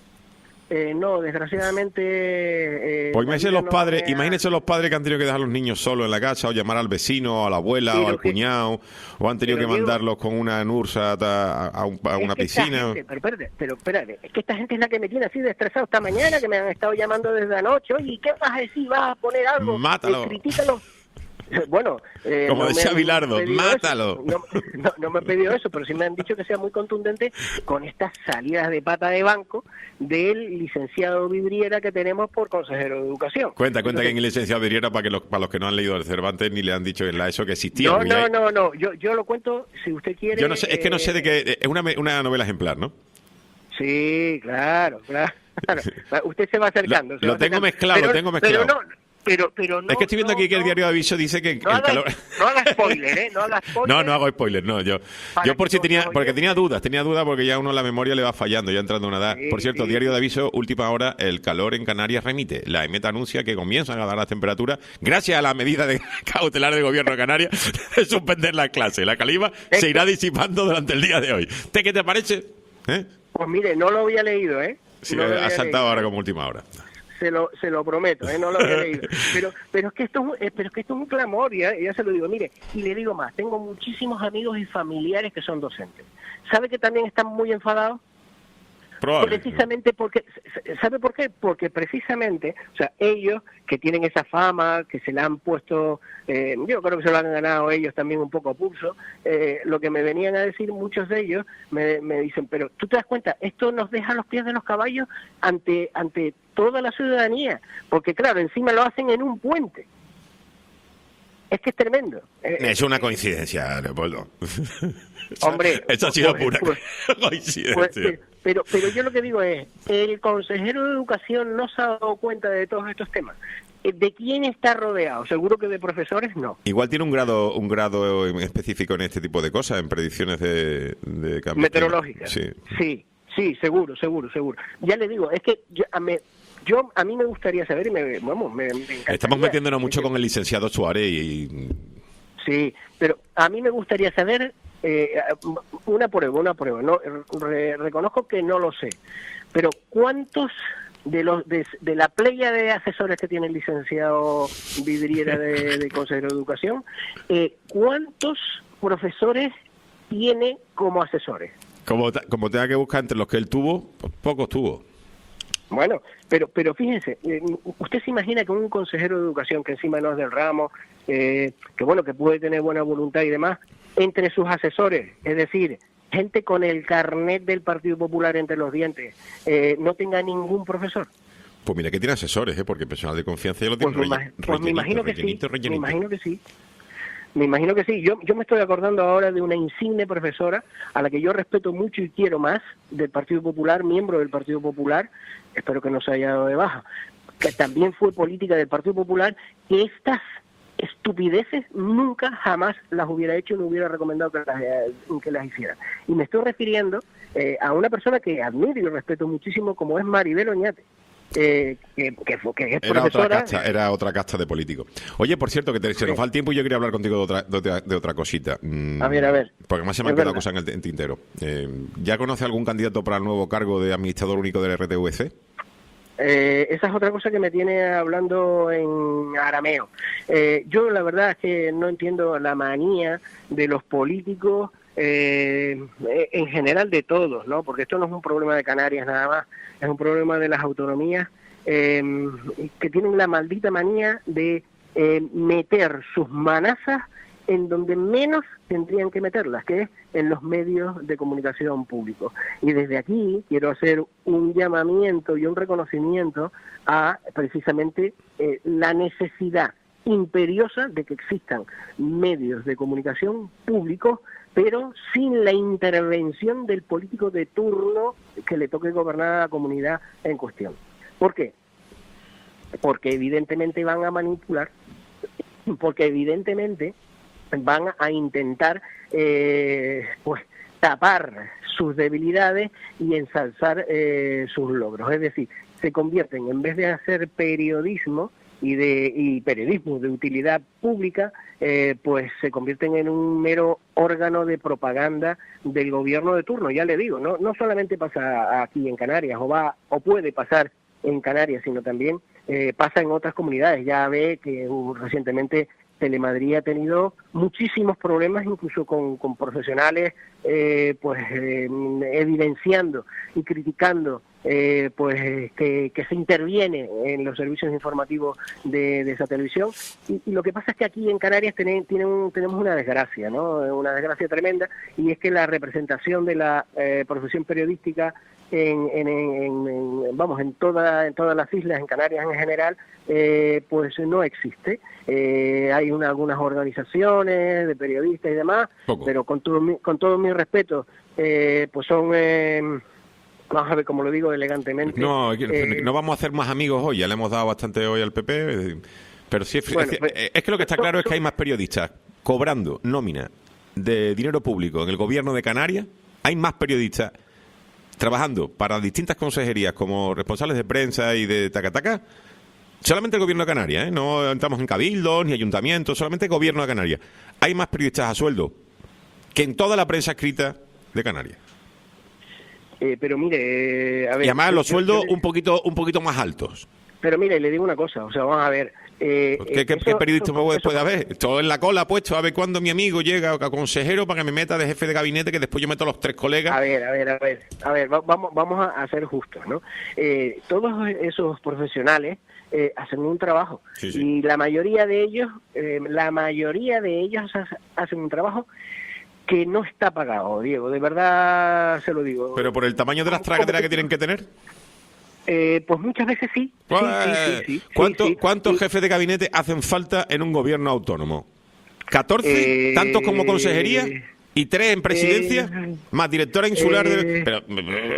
Eh, no, desgraciadamente... Eh, pues imagínense los no padres, me ha... imagínense los padres que han tenido que dejar a los niños solos en la casa, o llamar al vecino, a la abuela, pero o al que, cuñado, o han tenido que Diego, mandarlos con una nursa a, a, un, a una piscina. Gente, pero, espérate, pero espérate, es que esta gente es la que me tiene así de estresado esta mañana, que me han estado llamando desde anoche. Oye, ¿y qué vas a decir? ¿Vas a poner algo? Mátalo. Eh, critícalo. Bueno, eh, como no decía Bilardo, mátalo. No, no, no me he pedido eso, pero sí me han dicho que sea muy contundente con estas salidas de pata de banco del licenciado Vidriera que tenemos por consejero de educación. Cuenta, cuenta Entonces, que en el licenciado Vidriera, para que los, para los que no han leído el Cervantes ni le han dicho en la ESO que existía. No, no, no, no, yo, yo lo cuento si usted quiere. Yo no sé, es que no sé de qué, es una, una novela ejemplar, ¿no? Sí, claro, claro. Usted se va acercando. Lo, se lo va tengo acercando. mezclado, pero, lo tengo mezclado. Pero no, Pero, pero no, es que estoy viendo no, aquí que el no, diario de aviso dice que no el haga, calor... No haga spoiler, ¿eh? No haga spoiler. No, no hago spoiler, no. Yo, yo por si tenía... Porque tenía dudas, tenía dudas porque ya uno la memoria le va fallando, ya entrando en una edad. Sí, por cierto, sí. Diario de aviso, última hora, el calor en Canarias remite. La EMET anuncia que comienzan a dar las temperaturas gracias a la medida de cautelar del gobierno de Canarias de suspender las clases. La calima es se irá que... disipando durante el día de hoy. ¿Te qué te parece? ¿Eh? Pues mire, no lo había leído, ¿eh? Sí, no ha saltado leído. Ahora como última hora. Se lo, se lo prometo, ¿eh? No lo había leído. Pero, pero, es que esto es, pero es que esto es un clamor, y ya, ya se lo digo. Mire, y le digo más, tengo muchísimos amigos y familiares que son docentes. ¿Sabe que también están muy enfadados? Probable. Precisamente porque, ¿sabe por qué? Porque precisamente, o sea, ellos que tienen esa fama, que se la han puesto, eh, yo creo que se lo han ganado ellos también un poco a pulso, eh, lo que me venían a decir muchos de ellos, me, me dicen, pero tú te das cuenta, esto nos deja a los pies de los caballos ante, ante toda la ciudadanía, porque claro, encima lo hacen en un puente. Es que es tremendo. Es una coincidencia, Leopoldo. Hombre, eso ha sido pues, pura pues, coincidencia. Pues, pero, pero yo lo que digo es, el consejero de educación no se ha dado cuenta de todos estos temas. ¿De quién está rodeado? Seguro que de profesores no. Igual tiene un grado un grado específico en este tipo de cosas, en predicciones de, de cambio meteorológicas. Sí. sí, sí, seguro, seguro, seguro. Ya le digo, es que yo, a, me, yo, a mí me gustaría saber y me, vamos, me, me Estamos metiéndonos mucho con el licenciado Suárez y... Sí, pero a mí me gustaría saber... Eh, una prueba, una prueba. No, re, reconozco que no lo sé, pero ¿cuántos de los de, de la playa de asesores que tiene el licenciado Vidriera de, de Consejero de Educación, eh, cuántos profesores tiene como asesores? Como, como tenga que buscar entre los que él tuvo, pues pocos tuvo. Bueno, pero pero fíjense, eh, usted se imagina que un consejero de educación que encima no es del ramo, eh, que bueno, que puede tener buena voluntad y demás, entre sus asesores, es decir, gente con el carnet del Partido Popular entre los dientes, eh, no tenga ningún profesor. Pues mira que tiene asesores, ¿eh? Porque personal de confianza ya lo tiene. Pues, me, pues me imagino que sí, rellenito. me imagino que sí. Me imagino que sí. Yo, yo me estoy acordando ahora de una insigne profesora a la que yo respeto mucho y quiero más, del Partido Popular, miembro del Partido Popular, espero que no se haya dado de baja, que también fue política del Partido Popular, que estas estupideces nunca jamás las hubiera hecho y no hubiera recomendado que las, que las hicieran. Y me estoy refiriendo eh, a una persona que admiro y respeto muchísimo, como es Maribel Oñate. Eh, que, que, que es era profesora. Otra casta, era otra casta de político. Oye, por cierto, que te, se nos va el tiempo y yo quería hablar contigo de otra, de otra, de otra cosita. Mm, a ver, a ver. Porque más se me han quedado cosas en el, en tintero. Eh, ¿Ya conoce algún candidato para el nuevo cargo de administrador único del R T V C? Eh, esa es otra cosa que me tiene hablando en arameo. Eh, yo la verdad es que no entiendo la manía de los políticos, eh, en general de todos, ¿no? Porque esto no es un problema de Canarias nada más, es un problema de las autonomías, eh, que tienen la maldita manía de eh, meter sus manazas en donde menos tendrían que meterlas, que es en los medios de comunicación públicos. Y desde aquí quiero hacer un llamamiento y un reconocimiento a precisamente eh, la necesidad imperiosa de que existan medios de comunicación públicos, pero sin la intervención del político de turno que le toque gobernar a la comunidad en cuestión. ¿Por qué? Porque evidentemente van a manipular, porque evidentemente van a intentar eh, pues tapar sus debilidades y ensalzar eh, sus logros. Es decir, se convierten, en vez de hacer periodismo y de y periodismo de utilidad pública, eh, pues se convierten en un mero órgano de propaganda del gobierno de turno. Ya le digo, no no solamente pasa aquí en Canarias, o va o puede pasar en Canarias, sino también eh, pasa en otras comunidades. Ya ve que uh, recientemente Telemadrid ha tenido muchísimos problemas, incluso con, con profesionales eh, pues eh, evidenciando y criticando eh, pues que, que se interviene en los servicios informativos de, de esa televisión. Y, y lo que pasa es que aquí en Canarias tienen, tienen, tenemos una desgracia, ¿no? Una desgracia tremenda, y es que la representación de la eh, profesión periodística En, en, en, en, vamos, en, toda, en todas las islas, en Canarias en general, eh, pues no existe. Eh, hay una, algunas organizaciones de periodistas y demás, Poco. pero con todo mi, con todo mi respeto, eh, pues son, eh, vamos a ver cómo lo digo elegantemente. No, eh, no vamos a hacer más amigos hoy, ya le hemos dado bastante hoy al P P, pero sí, es, bueno, es, pues, es que lo que está claro es que hay más periodistas cobrando nómina de dinero público en el gobierno de Canarias, hay más periodistas trabajando para distintas consejerías como responsables de prensa y de tacataca, solamente el gobierno de Canarias, ¿eh? No entramos en cabildos ni ayuntamientos, solamente el gobierno de Canarias. Hay más periodistas a sueldo que en toda la prensa escrita de Canarias. Eh, pero mire, eh, a ver... Y además yo, los sueldos yo, yo, un poquito un poquito más altos. Pero mire, le digo una cosa, o sea, vamos a ver... Eh, ¿Qué, qué, eso, ¿Qué periodista eso, puede, eso, puede haber? Todo en la cola puesto a ver cuándo mi amigo llega a consejero para que me meta de jefe de gabinete, que después yo meto a los tres colegas. A ver, a ver, a ver, a ver, va, vamos, vamos a ser justos, ¿no? Eh, todos esos profesionales eh, hacen un trabajo, sí, sí. y la mayoría de ellos, eh, la mayoría de ellos hacen un trabajo que no está pagado, Diego, de verdad se lo digo. ¿Pero por el tamaño de las tragaderas que tienen que tener? Eh, pues muchas veces sí. Pues, sí, sí, sí, sí ¿Cuánto, sí, sí. ¿Cuántos sí. jefes de gabinete hacen falta en un gobierno autónomo? ¿catorce? Eh, ¿Tantos como consejería? ¿Y tres en presidencia? Eh, ¿Más directora insular? eh, de... Pero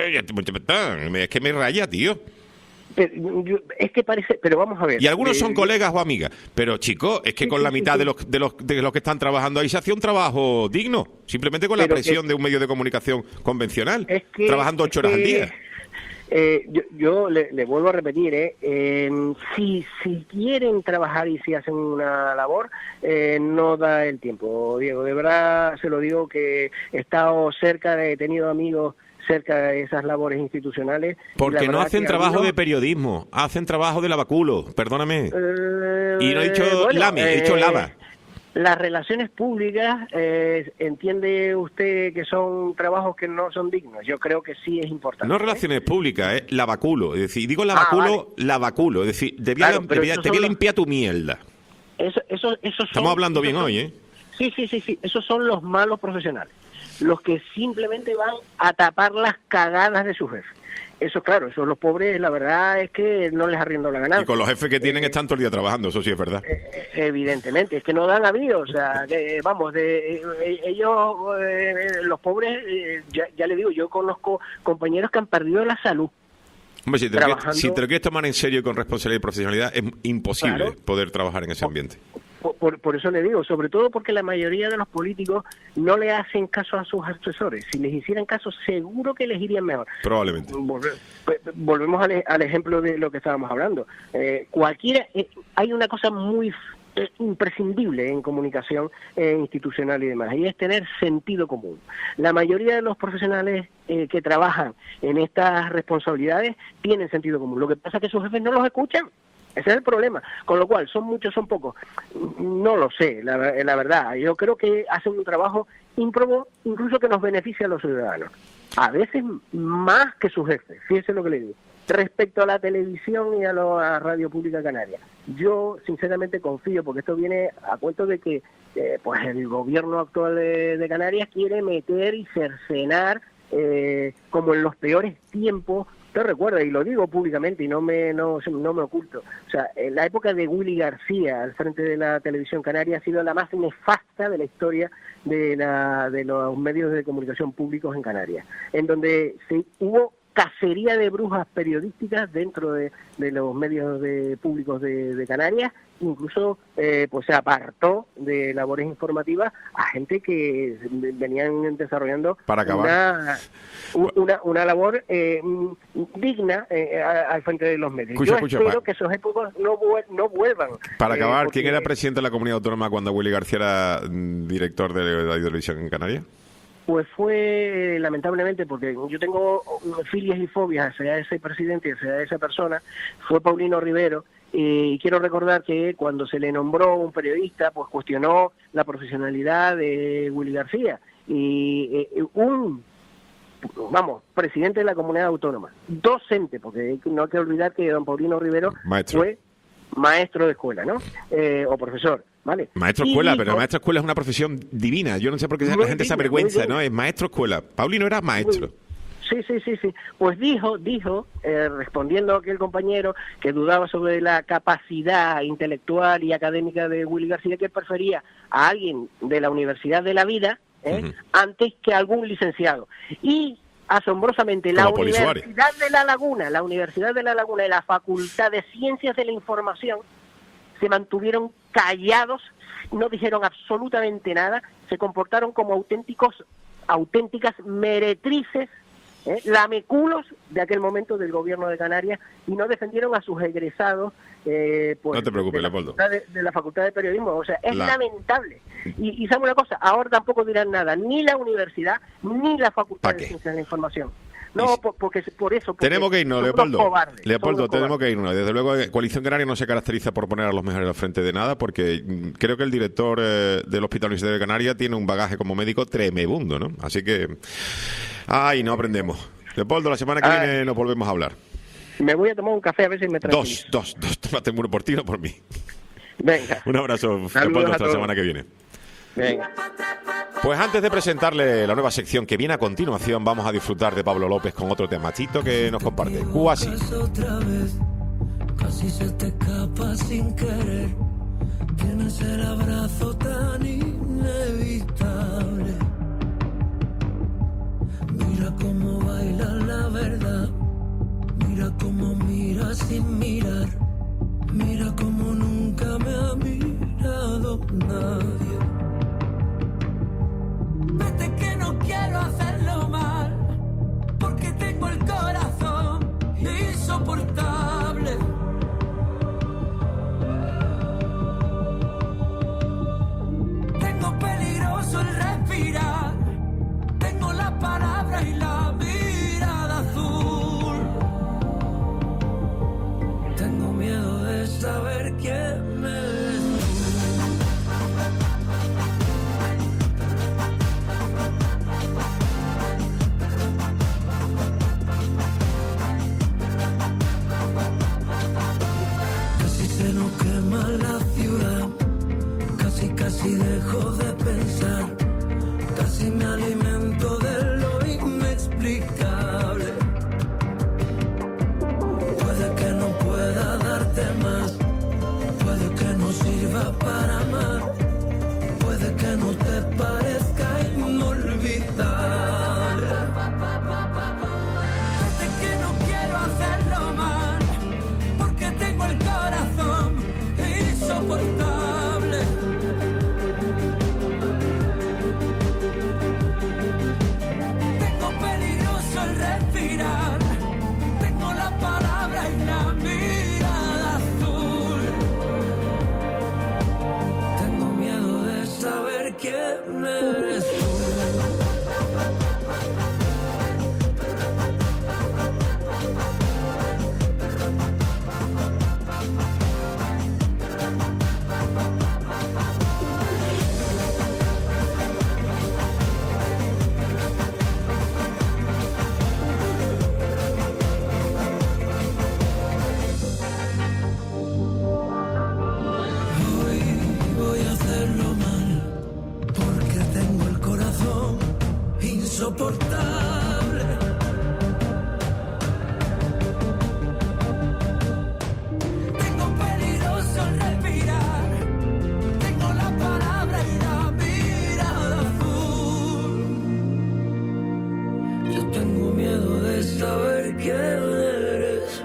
es que me raya, tío. Pero, yo, es que parece... Pero vamos a ver. Y algunos eh, son colegas o amigas. Pero, chicos, es que sí, con sí, la mitad sí, de, los, de, los, de los que están trabajando ahí se hace un trabajo digno. Simplemente con la pero presión que, de un medio de comunicación convencional. Es que, trabajando ocho es horas que, al día. Eh, yo yo le, le vuelvo a repetir, eh, eh, si si quieren trabajar y si hacen una labor, eh, no da el tiempo, Diego. De verdad se lo digo, que he estado cerca, he tenido amigos cerca de esas labores institucionales. Porque no hacen trabajo algunos... de periodismo, hacen trabajo de lavaculo, perdóname. Eh, y no he dicho bueno, lame, he dicho eh, lava. Las relaciones públicas, eh, ¿entiende usted que son trabajos que no son dignos? Yo creo que sí es importante. No relaciones ¿eh? públicas, es lavaculo. Es decir, digo lavaculo, ah, vale. lavaculo. Es decir, debía, Claro, debía, debía los... limpiar tu mierda. Eso, eso, eso son, Estamos hablando bien son... hoy, ¿eh? Sí, sí, sí, sí. Esos son los malos profesionales. Los que simplemente van a tapar las cagadas de su jefe. Eso, claro, eso los pobres, la verdad es que no les arriendo la ganancia. Y con los jefes que tienen eh, están todo el día trabajando, eso sí es verdad. Eh, evidentemente, es que no dan aviso, o sea, que, vamos, de, eh, ellos, eh, los pobres, eh, ya, ya le digo, yo conozco compañeros que han perdido la salud. Hombre, si te, trabajando... quieres, si te lo quieres tomar en serio con responsabilidad y profesionalidad, es imposible claro. poder trabajar en ese ambiente. Por, por, por eso le digo, sobre todo porque la mayoría de los políticos no le hacen caso a sus asesores. Si les hicieran caso, seguro que les irían mejor. Probablemente. Volvemos al, al ejemplo de lo que estábamos hablando. Eh, cualquiera, eh, hay una cosa muy eh, imprescindible en comunicación eh, institucional y demás, y es tener sentido común. La mayoría de los profesionales eh, que trabajan en estas responsabilidades tienen sentido común. Lo que pasa es que sus jefes no los escuchan. Ese es el problema. Con lo cual, ¿son muchos, son pocos? No lo sé, la, la verdad. Yo creo que hacen un trabajo ímprobo, incluso que nos beneficia a los ciudadanos. A veces más que sus jefes. Fíjense lo que le digo. Respecto a la televisión y a la radio pública canaria, yo sinceramente confío, porque esto viene a cuento de que eh, pues el gobierno actual de, de Canarias quiere meter y cercenar, eh, como en los peores tiempos. Te recuerda, y lo digo públicamente y no me no, no me oculto, o sea, en la época de Willy García al frente de la televisión canaria ha sido la más nefasta de la historia de, la, de los medios de comunicación públicos en Canarias, en donde se hubo cacería de brujas periodísticas dentro de, de los medios de, públicos de, de Canarias. Incluso eh, pues se apartó de labores informativas a gente que venían desarrollando Para acabar. Una, una, una labor eh, digna eh, al frente de los medios. Escucha, Yo escucha, espero pa- que esos épocas no, vuel- no vuelvan. Para eh, acabar, porque- ¿quién era presidente de la Comunidad Autónoma cuando Willy García era mm, director de la televisión en Canarias? Pues fue, lamentablemente, porque yo tengo filias y fobias hacia ese presidente y hacia esa persona, fue Paulino Rivero, eh, y quiero recordar que cuando se le nombró un periodista, pues cuestionó la profesionalidad de Willy García, y eh, un, vamos, presidente de la comunidad autónoma, docente, porque no hay que olvidar que don Paulino Rivero Maestro. fue maestro de escuela, ¿no? Eh, o profesor. ¿Vale? Maestro Y escuela, dijo- pero maestro escuela es una profesión divina. Yo no sé por qué Muy la gente se digna, avergüenza, muy digna. ¿no? Es maestro escuela. Paulino era maestro. Sí, sí, sí, sí. Pues dijo, dijo, eh, respondiendo a aquel compañero que dudaba sobre la capacidad intelectual y académica de Willy García, que prefería a alguien de la Universidad de la Vida ¿eh? Ujú. antes que a algún licenciado. Y asombrosamente la Como Poli Suárez. Universidad de La Laguna, la Universidad de La Laguna y la Facultad de Ciencias de la Información se mantuvieron callados, no dijeron absolutamente nada, se comportaron como auténticos, auténticas meretrices, ¿eh? lameculos de aquel momento del gobierno de Canarias, y no defendieron a sus egresados. Eh, pues, No te preocupes, de la Leopoldo. facultad de, de la Facultad de Periodismo. O sea, es La- lamentable. Y, y sabe una cosa, ahora tampoco dirán nada, ni la universidad, ni la Facultad ¿Pa de qué? Ciencias de la Información. Y No, si- por, porque por eso. Porque Tenemos que irnos, son unos Leopoldo. cobardes, son Leopoldo, unos tenemos cobardes. que irnos. Desde luego, eh, Coalición Canaria no se caracteriza por poner a los mejores al frente de nada, porque mm, creo que el director eh, del Hospital Universitario de Canarias tiene un bagaje como médico tremebundo, ¿no? Así que, ay, no aprendemos. Leopoldo, la semana que Ah. viene nos volvemos a hablar. Me voy a tomar un café a ver si me tranquilizo. Dos, dos, dos. Tómate uno por ti, no por mí. Venga. Un abrazo, Saludos Leopoldo, a hasta la todos. semana que viene. Venga. Pues antes de presentarle la nueva sección que viene a continuación, vamos a disfrutar de Pablo López con otro temachito que nos comparte. Cuasi. Otra vez, casi se te escapa sin querer. Tienes el abrazo tan inevitable. Mira cómo baila la verdad. Mira cómo mira sin mirar. Mira cómo nunca me ha mirado nadie. Vete que no quiero hacerlo mal, porque tengo el corazón insoportable. Tengo peligroso el respirar, tengo las palabras y la mirada azul. Tengo miedo de saber quién me eres tú. Casi se nos quema la ciudad, casi casi dejo de pensar, casi me alimento de lo inexplicable. Puede que no pueda darte más, puede que no sirva para amar, puede que no te parezca inolvidable. Vete que no quiero hacerlo mal, porque tengo el corazón insoportable. insoportable. Tengo peligroso respirar, tengo la palabra y la mirada azul. Yo tengo miedo de saber quién eres.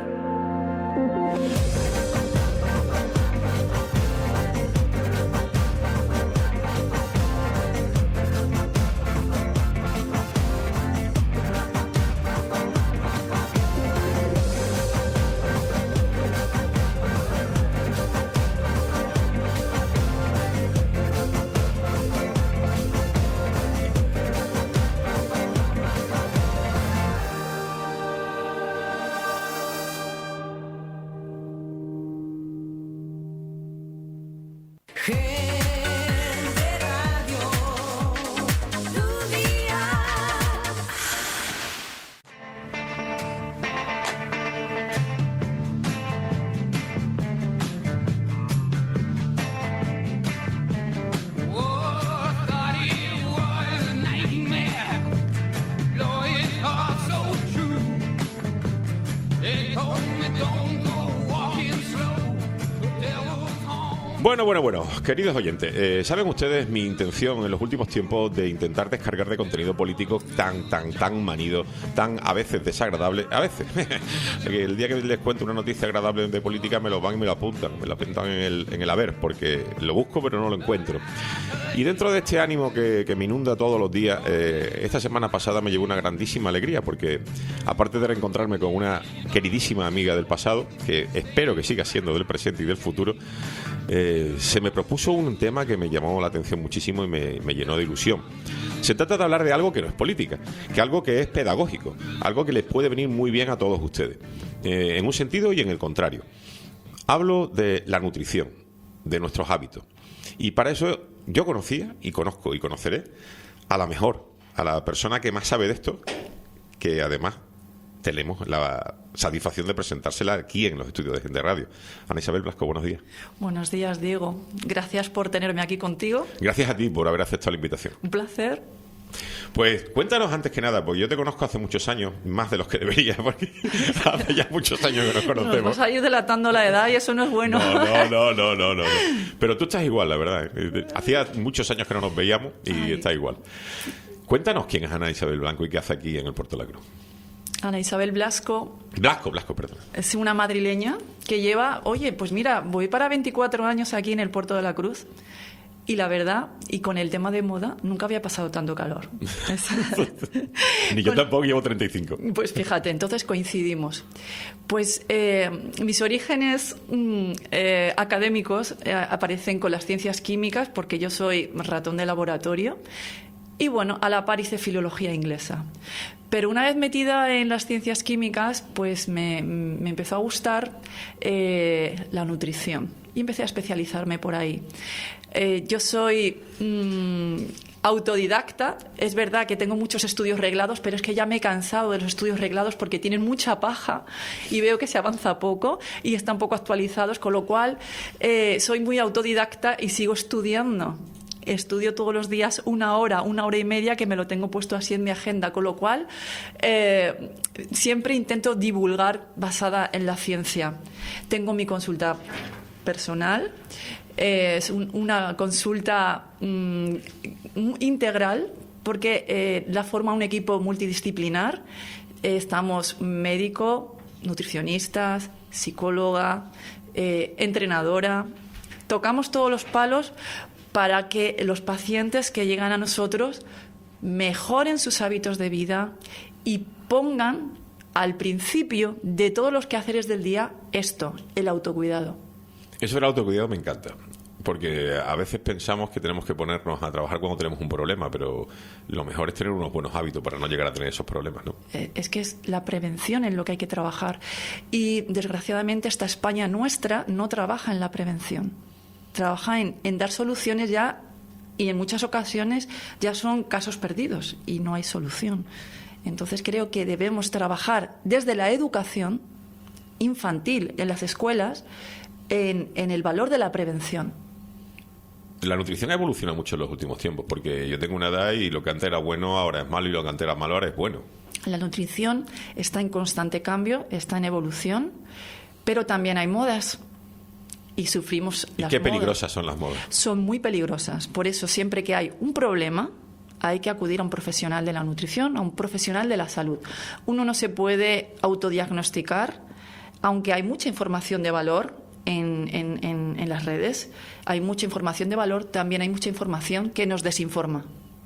Bueno, bueno, bueno, queridos oyentes, eh, ¿saben ustedes mi intención en los últimos tiempos de intentar descargar de contenido político tan, tan, tan manido, tan a veces desagradable? A veces. El día que les cuento una noticia agradable de política me lo van y me lo apuntan, me lo apuntan en el, en el haber, porque lo busco pero no lo encuentro. Y dentro de este ánimo que, que me inunda todos los días, eh, esta semana pasada me llevó una grandísima alegría, porque aparte de reencontrarme con una queridísima amiga del pasado, que espero que siga siendo del presente y del futuro, eh, se me propuso un tema que me llamó la atención muchísimo y me, me llenó de ilusión. Se trata de hablar de algo que no es política, que algo que es pedagógico, algo que les puede venir muy bien a todos ustedes, eh, en un sentido y en el contrario. Hablo de la nutrición, de nuestros hábitos. Y para eso yo conocía y conozco y conoceré a la mejor, a la persona que más sabe de esto, que además tenemos la satisfacción de presentársela aquí en los estudios de Gente Radio. Ana Isabel Blasco, buenos días. Buenos días, Diego. Gracias por tenerme aquí contigo. Gracias a ti por haber aceptado la invitación. Un placer. Pues cuéntanos antes que nada, porque yo te conozco hace muchos años, más de los que debería, porque hace ya muchos años que nos conocemos. Nos vas a ir delatando la edad y eso no es bueno. No, no, no, no, no, no. Pero tú estás igual, la verdad. Hacía muchos años que no nos veíamos y Ay. Estás igual. Cuéntanos quién es Ana Isabel Blanco y qué hace aquí en el Puerto de la Cruz. Ana Isabel Blasco. Blasco, Blasco, perdón. Es una madrileña que lleva, oye, pues mira, voy para veinticuatro años aquí en el Puerto de la Cruz. Y la verdad, y con el tema de moda, nunca había pasado tanto calor. Ni yo con... tampoco, llevo treinta y cinco. Pues fíjate, entonces coincidimos. Pues eh, mis orígenes mm, eh, académicos eh, aparecen con las ciencias químicas, porque yo soy ratón de laboratorio. Y bueno, a la par hice filología inglesa. Pero una vez metida en las ciencias químicas, pues me, me empezó a gustar eh, la nutrición. Y empecé a especializarme por ahí. Eh, yo soy mmm, autodidacta. Es verdad que tengo muchos estudios reglados, pero es que ya me he cansado de los estudios reglados porque tienen mucha paja y veo que se avanza poco y están poco actualizados, con lo cual eh, soy muy autodidacta y sigo estudiando. Estudio todos los días una hora, una hora y media, que me lo tengo puesto así en mi agenda, con lo cual eh, siempre intento divulgar basada en la ciencia. Tengo mi consulta personal, eh, es un, una consulta mm, integral, porque eh, la forma un equipo multidisciplinar. Eh, estamos médico, nutricionistas, psicóloga, eh, entrenadora. Tocamos todos los palos para que los pacientes que llegan a nosotros mejoren sus hábitos de vida y pongan al principio de todos los quehaceres del día esto, el autocuidado. Eso del autocuidado me encanta, porque a veces pensamos que tenemos que ponernos a trabajar cuando tenemos un problema, pero lo mejor es tener unos buenos hábitos para no llegar a tener esos problemas, ¿no? Es que es la prevención en lo que hay que trabajar. Y desgraciadamente esta España nuestra no trabaja en la prevención. Trabaja en, en dar soluciones ya, y en muchas ocasiones ya son casos perdidos y no hay solución. Entonces creo que debemos trabajar desde la educación infantil en las escuelas en, en el valor de la prevención. La nutrición ha evolucionado mucho en los últimos tiempos, porque yo tengo una edad y lo que antes era bueno ahora es malo y lo que antes era malo ahora es bueno. La nutrición está en constante cambio, está en evolución, pero también hay modas y sufrimos ¿Y las qué modas. peligrosas son las modas? Son muy peligrosas. Por eso, siempre que hay un problema, hay que acudir a un profesional de la nutrición, a un profesional de la salud. Uno no se puede autodiagnosticar, aunque hay mucha información de valor en, en, en, en las redes, hay mucha información de valor, también hay mucha información que nos desinforma.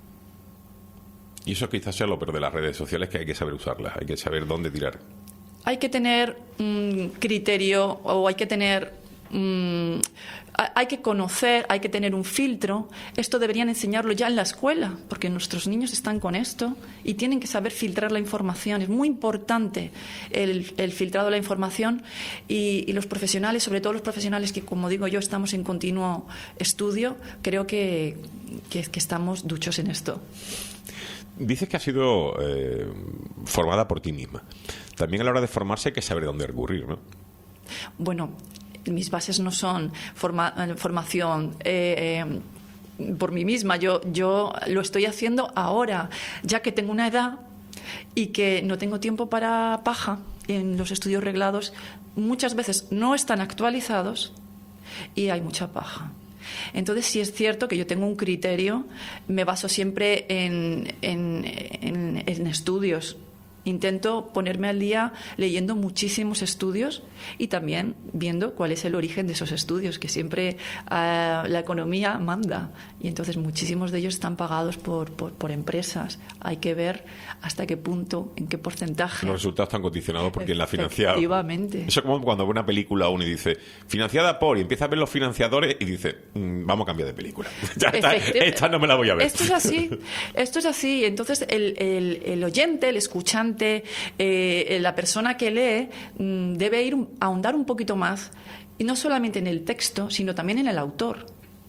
Y eso quizás sea lo peor de las redes sociales, que hay que saber usarlas, hay que saber dónde tirar. Hay que tener un criterio o hay que tener... Um, hay que conocer, hay que tener un filtro. Esto deberían enseñarlo ya en la escuela, porque nuestros niños están con esto y tienen que saber filtrar la información. Es muy importante el, el filtrado de la información y, y los profesionales, sobre todo los profesionales que, como digo yo, estamos en continuo estudio, creo que, que, que estamos duchos en esto. Dices que has sido eh, formada por ti misma. También a la hora de formarse hay que saber dónde recurrir, ¿no? Bueno, mis bases no son forma, formación eh, eh, por mí misma. Yo, yo lo estoy haciendo ahora, ya que tengo una edad y que no tengo tiempo para paja. En los estudios reglados muchas veces no están actualizados y hay mucha paja. Entonces, sí es cierto que yo tengo un criterio, me baso siempre en, en, en, en estudios. Intento ponerme al día leyendo muchísimos estudios y también viendo cuál es el origen de esos estudios, que siempre uh, la economía manda y entonces muchísimos de ellos están pagados por, por, por empresas. Hay que ver hasta qué punto, en qué porcentaje. Los resultados están condicionados por quien la ha financiado. Efectivamente. Eso es como cuando ve una película uno y dice, financiada por, y empieza a ver los financiadores y dice, mmm, vamos a cambiar de película. Ya está, esta no me la voy a ver. Esto es así, esto es así. Entonces el, el, el oyente, el escuchante, Eh, la persona que lee mm, debe ir a ahondar un poquito más, y no solamente en el texto, sino también en el autor.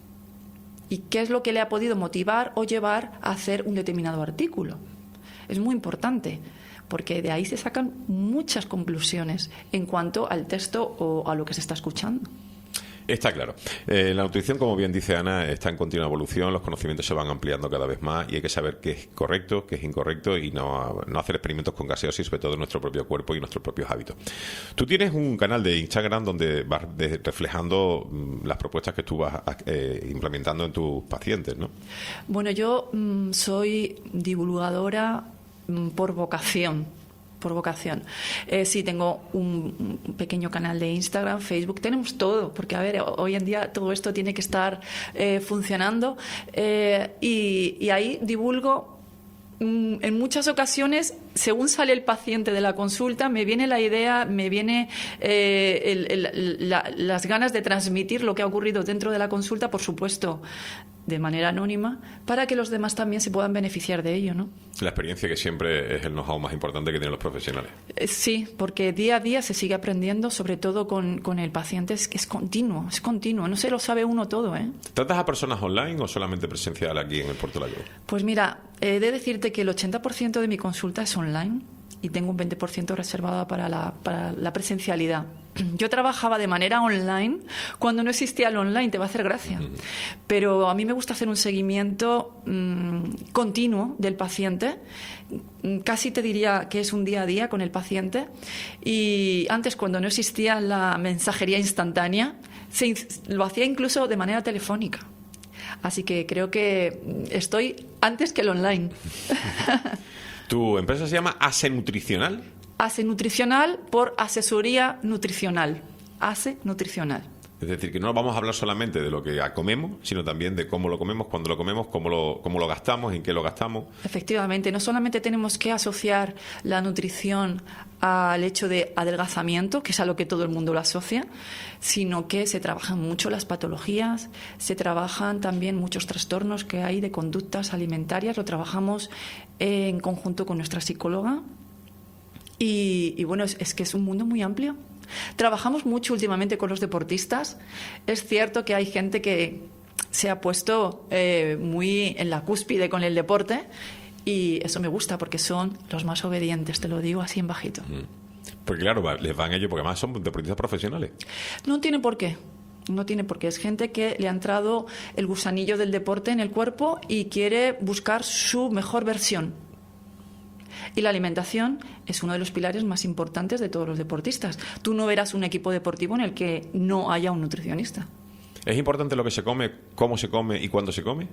¿Y qué es lo que le ha podido motivar o llevar a hacer un determinado artículo? Es muy importante, porque de ahí se sacan muchas conclusiones en cuanto al texto o a lo que se está escuchando. Está claro. Eh, la nutrición, como bien dice Ana, está en continua evolución, los conocimientos se van ampliando cada vez más y hay que saber qué es correcto, qué es incorrecto y no, no hacer experimentos con gaseosis, sobre todo en nuestro propio cuerpo y nuestros propios hábitos. Tú tienes un canal de Instagram donde vas de, reflejando mm, las propuestas que tú vas eh, implementando en tus pacientes, ¿no? Bueno, yo mm, soy divulgadora mm, por vocación. por vocación. Eh, sí, tengo un, un pequeño canal de Instagram, Facebook, tenemos todo, porque a ver, hoy en día todo esto tiene que estar eh, funcionando eh, y, y ahí divulgo mm, en muchas ocasiones, según sale el paciente de la consulta, me viene la idea, me viene eh, el, el, la, las ganas de transmitir lo que ha ocurrido dentro de la consulta, por supuesto, de manera anónima, para que los demás también se puedan beneficiar de ello, ¿no? La experiencia, que siempre es el know-how más importante que tienen los profesionales. Sí, porque día a día se sigue aprendiendo, sobre todo con, con el paciente, es que es continuo, es continuo, no se lo sabe uno todo, ¿eh? ¿Tratas a personas online o solamente presencial aquí en el Puerto de la Cruz? Pues mira, he de decirte que el ochenta por ciento de mi consulta es online y tengo un veinte por ciento reservado para la, para la presencialidad. Yo trabajaba de manera online cuando no existía el online, te va a hacer gracia. Mm. Pero a mí me gusta hacer un seguimiento mmm, continuo del paciente. Casi te diría que es un día a día con el paciente. Y antes, cuando no existía la mensajería instantánea, se, lo hacía incluso de manera telefónica. Así que creo que estoy antes que el online. ¿Tu empresa se llama Ase Nutricional? Ase Nutricional por asesoría nutricional. Ase Nutricional. Es decir, que no vamos a hablar solamente de lo que comemos, sino también de cómo lo comemos, cuándo lo comemos, cómo lo, cómo lo gastamos, en qué lo gastamos. Efectivamente, no solamente tenemos que asociar la nutrición al hecho de adelgazamiento, que es a lo que todo el mundo lo asocia, sino que se trabajan mucho las patologías, se trabajan también muchos trastornos que hay de conductas alimentarias, lo trabajamos en conjunto con nuestra psicóloga y, y bueno, es, es que es un mundo muy amplio. Trabajamos mucho últimamente con los deportistas. Es cierto que hay gente que se ha puesto eh, muy en la cúspide con el deporte y eso me gusta porque son los más obedientes, te lo digo así en bajito. Porque claro, les van ellos porque además son deportistas profesionales. No tiene por qué. No tiene por qué. Es gente que le ha entrado el gusanillo del deporte en el cuerpo y quiere buscar su mejor versión. Y la alimentación es uno de los pilares más importantes de todos los deportistas. Tú no verás un equipo deportivo en el que no haya un nutricionista. ¿Es importante lo que se come, cómo se come y cuándo se come?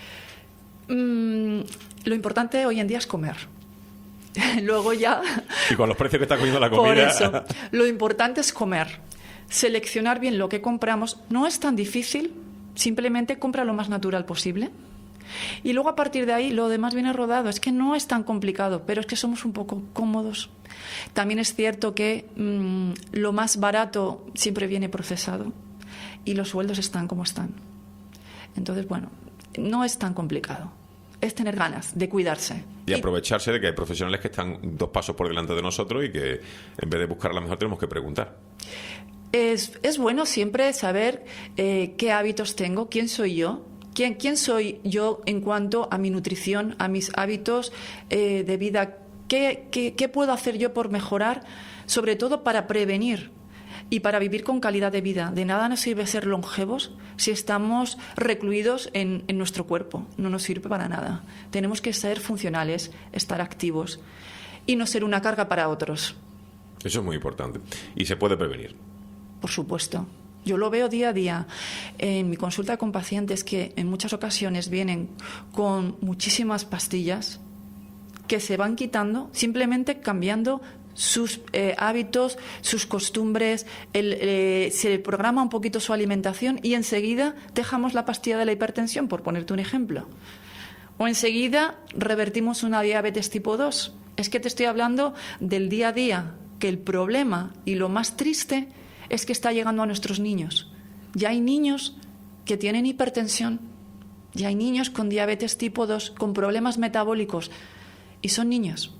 Mm, lo importante hoy en día es comer. Luego ya... Y con los precios que está comiendo la comida... Por eso, lo importante es comer. Seleccionar bien lo que compramos. No es tan difícil, simplemente compra lo más natural posible. Y luego a partir de ahí lo demás viene rodado. Es que no es tan complicado, pero es que somos un poco cómodos. También es cierto que mmm, lo más barato siempre viene procesado y los sueldos están como están. Entonces, bueno, no es tan complicado. Es tener ganas de cuidarse. Y aprovecharse de que hay profesionales que están dos pasos por delante de nosotros y que en vez de buscar a la mejor tenemos que preguntar. Es, es bueno siempre saber eh, qué hábitos tengo, quién soy yo, quién, quién soy yo en cuanto a mi nutrición, a mis hábitos eh, de vida, qué, qué, qué puedo hacer yo por mejorar, sobre todo para prevenir y para vivir con calidad de vida. De nada nos sirve ser longevos si estamos recluidos en, en nuestro cuerpo. No nos sirve para nada. Tenemos que ser funcionales, estar activos y no ser una carga para otros. Eso es muy importante. Y se puede prevenir. Por supuesto. Yo lo veo día a día en mi consulta con pacientes que en muchas ocasiones vienen con muchísimas pastillas que se van quitando simplemente cambiando sus eh, hábitos, sus costumbres, el, eh, se programa un poquito su alimentación y enseguida dejamos la pastilla de la hipertensión, por ponerte un ejemplo. O enseguida revertimos una diabetes tipo dos. Es que te estoy hablando del día a día, que el problema y lo más triste es que está llegando a nuestros niños. Ya hay niños que tienen hipertensión, ya hay niños con diabetes tipo dos, con problemas metabólicos, y son niños.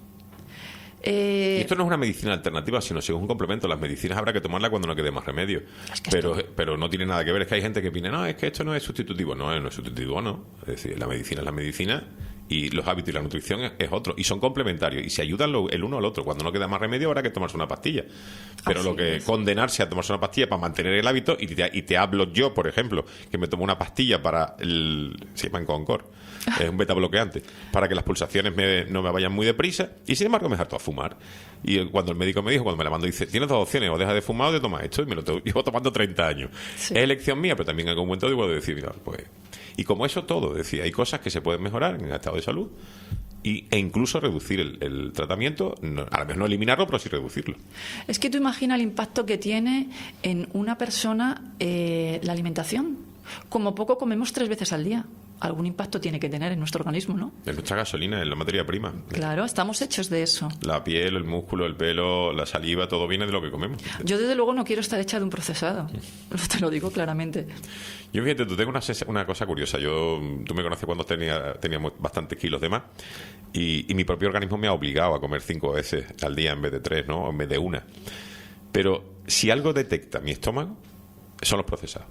Eh, y esto no es una medicina alternativa, sino es un complemento. Las medicinas habrá que tomarlas cuando no quede más remedio. Es que pero, esto... pero no tiene nada que ver. Es que hay gente que opina, no, es que esto no es sustitutivo. No, no es sustitutivo, no. Es decir, la medicina es la medicina y los hábitos y la nutrición es, es otro. Y son complementarios. Y se ayudan lo, el uno al otro. Cuando no queda más remedio habrá que tomarse una pastilla. Pero Así lo que es. Condenarse a tomarse una pastilla para mantener el hábito, y te, y te hablo yo, por ejemplo, que me tomo una pastilla para el... se llama Concor. Es un beta bloqueante para que las pulsaciones me, no me vayan muy deprisa, y sin embargo me harto a fumar. Y cuando el médico me dijo, cuando me la mandó, dice, tienes dos opciones, o dejas de fumar o de tomar esto, y me lo tengo, llevo tomando treinta años. Sí. Es elección mía, pero también en algún momento debo decir, mira, pues... Y como eso todo, decía, hay cosas que se pueden mejorar en el estado de salud y, e incluso reducir el, el tratamiento, no, a lo mejor no eliminarlo, pero sí reducirlo. Es que tú imagina el impacto que tiene en una persona eh, la alimentación. Como poco comemos tres veces al día. Algún impacto tiene que tener en nuestro organismo, ¿no? En nuestra gasolina, en la materia prima. Claro, estamos hechos de eso. La piel, el músculo, el pelo, la saliva, todo viene de lo que comemos. Yo desde luego no quiero estar hecha de un procesado. Te lo digo claramente. Yo fíjate, tú tengo una, una cosa curiosa. Yo, tú me conoces cuando tenía, teníamos bastantes kilos de más y, y mi propio organismo me ha obligado a comer cinco veces al día en vez de tres, ¿no? En vez de una. Pero si algo detecta mi estómago, son los procesados.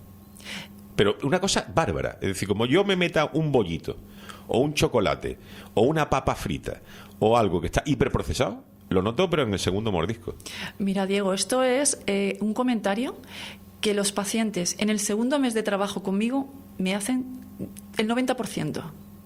Pero una cosa bárbara, es decir, como yo me meta un bollito, o un chocolate, o una papa frita, o algo que está hiperprocesado, lo noto, pero en el segundo mordisco. Mira, Diego, esto es eh, un comentario que los pacientes en el segundo mes de trabajo conmigo me hacen el noventa por ciento.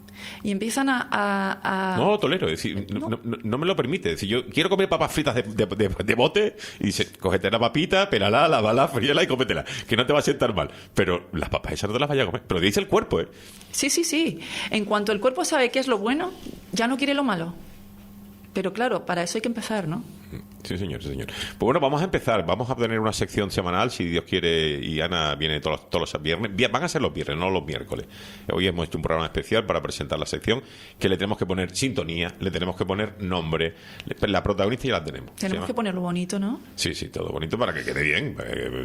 Y empiezan a... a, a... No lo tolero, es decir, no. No, no, no me lo permite. Es decir, yo quiero comer papas fritas de, de, de, de bote y dice, cógete la papita, pélala, lávala, fríela y cómetela, que no te va a sentar mal. Pero las papas esas no te las vayas a comer. Pero dice el cuerpo, ¿eh? Sí, sí, sí. En cuanto el cuerpo sabe qué es lo bueno, ya no quiere lo malo. Pero claro, para eso hay que empezar, ¿no? Sí, señor, sí, señor. Pues bueno, vamos a empezar. Vamos a tener una sección semanal, si Dios quiere, y Ana viene todos, todos los viernes. Van a ser los viernes, no los miércoles. Hoy hemos hecho un programa especial para presentar la sección, que le tenemos que poner sintonía, le tenemos que poner nombre. La protagonista ya la tenemos. Tenemos que ponerlo bonito, ¿no? Sí, sí, todo bonito para que quede bien.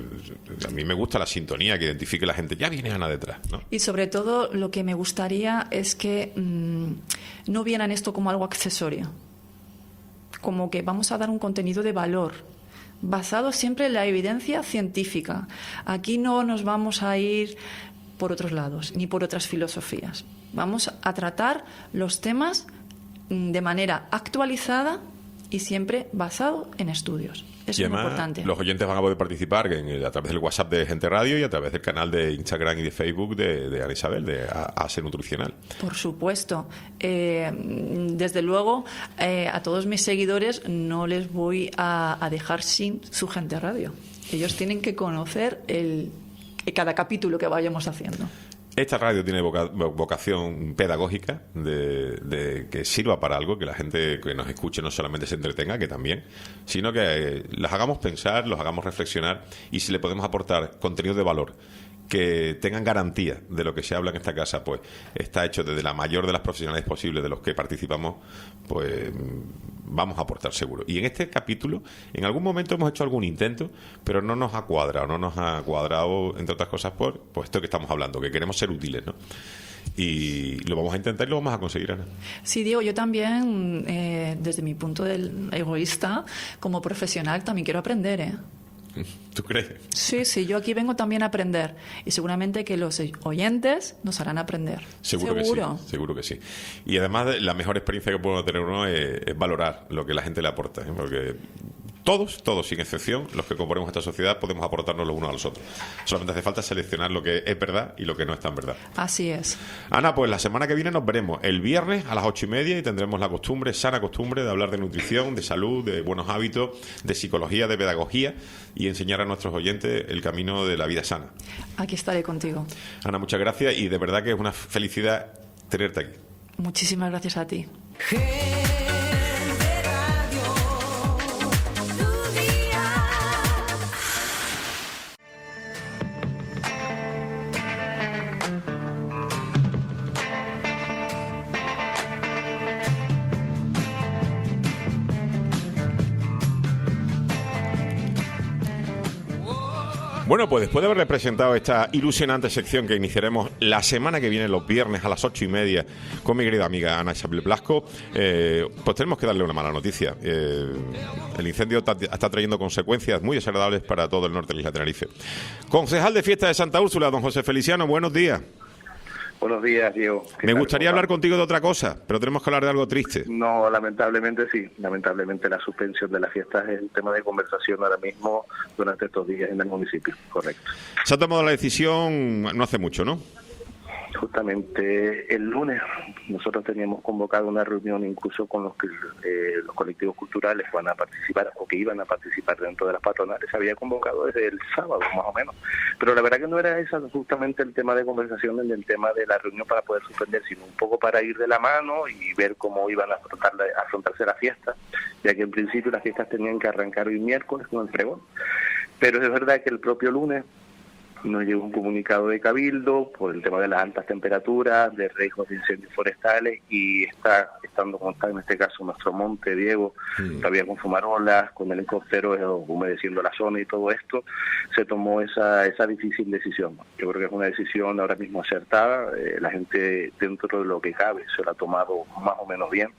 A mí me gusta la sintonía, que identifique la gente. Ya viene Ana detrás, ¿no? Y sobre todo, lo que me gustaría es que mmm, no vieran esto como algo accesorio. Como que vamos a dar un contenido de valor, basado siempre en la evidencia científica. Aquí no nos vamos a ir por otros lados, ni por otras filosofías. Vamos a tratar los temas de manera actualizada y siempre basado en estudios. Eso y es además, muy importante. Los oyentes van a poder participar en el, a través del WhatsApp de Gente Radio y a través del canal de Instagram y de Facebook de, de Ana Isabel, de A S E Nutricional. Por supuesto. Eh, desde luego, eh, a todos mis seguidores no les voy a, a dejar sin su Gente Radio. Ellos tienen que conocer el, cada capítulo que vayamos haciendo. Esta radio tiene voca vocación pedagógica, de, de que sirva para algo, que la gente que nos escuche no solamente se entretenga, que también, sino que eh, los hagamos pensar, los hagamos reflexionar, y si le podemos aportar contenido de valor que tengan garantía de lo que se habla en esta casa, pues está hecho desde la mayor de las profesionales posibles de los que participamos, pues vamos a aportar seguro. Y en este capítulo, en algún momento hemos hecho algún intento, pero no nos ha cuadrado, no nos ha cuadrado, entre otras cosas, por pues esto que estamos hablando, que queremos ser útiles, ¿no? Y lo vamos a intentar y lo vamos a conseguir, Ana. Sí, Diego, yo también, eh, desde mi punto de egoísta, como profesional, también quiero aprender, ¿eh? ¿Tú crees? Sí, sí, yo aquí vengo también a aprender y seguramente que los oyentes nos harán aprender. Seguro, seguro. que sí, seguro que sí. Y además la mejor experiencia que puede tener uno es, es valorar lo que la gente le aporta, ¿eh? Porque todos, todos sin excepción, los que componemos esta sociedad podemos aportarnos los unos a los otros. Solamente hace falta seleccionar lo que es verdad y lo que no es tan verdad. Así es. Ana, pues la semana que viene nos veremos el viernes a las ocho y media y tendremos la costumbre, sana costumbre, de hablar de nutrición, de salud, de buenos hábitos, de psicología, de pedagogía y enseñar a nuestros oyentes el camino de la vida sana. Aquí estaré contigo. Ana, muchas gracias y de verdad que es una felicidad tenerte aquí. Muchísimas gracias a ti. Bueno, pues después de haberle presentado esta ilusionante sección que iniciaremos la semana que viene, los viernes a las ocho y media, con mi querida amiga Ana Isabel Blasco, eh, pues tenemos que darle una mala noticia. Eh, el incendio está, está trayendo consecuencias muy desagradables para todo el norte de la isla de Tenerife. Concejal de Fiesta de Santa Úrsula, don José Feliciano, buenos días. Buenos días, Diego. Me gustaría hablar contigo de otra cosa, pero tenemos que hablar de algo triste. No, lamentablemente sí. Lamentablemente la suspensión de las fiestas es el tema de conversación ahora mismo durante estos días en el municipio, correcto. Se ha tomado la decisión no hace mucho, ¿no? Justamente el lunes nosotros teníamos convocado una reunión incluso con los que eh, los colectivos culturales van a participar o que iban a participar dentro de las patronales. Se había convocado desde el sábado más o menos, pero la verdad que no era ese justamente el tema de conversación en el tema de la reunión para poder suspender, sino un poco para ir de la mano y ver cómo iban a, afrontar, a afrontarse la fiesta, ya que en principio las fiestas tenían que arrancar hoy miércoles con el pregón, pero es verdad que el propio lunes nos llegó un comunicado de Cabildo por el tema de las altas temperaturas, de riesgos de incendios forestales, y está estando como está en este caso nuestro monte, Diego, sí. Todavía con fumarolas, con helicópteros humedeciendo la zona y todo esto, se tomó esa esa difícil decisión. Yo creo que es una decisión ahora mismo acertada, eh, la gente dentro de lo que cabe se lo ha tomado más o menos bien.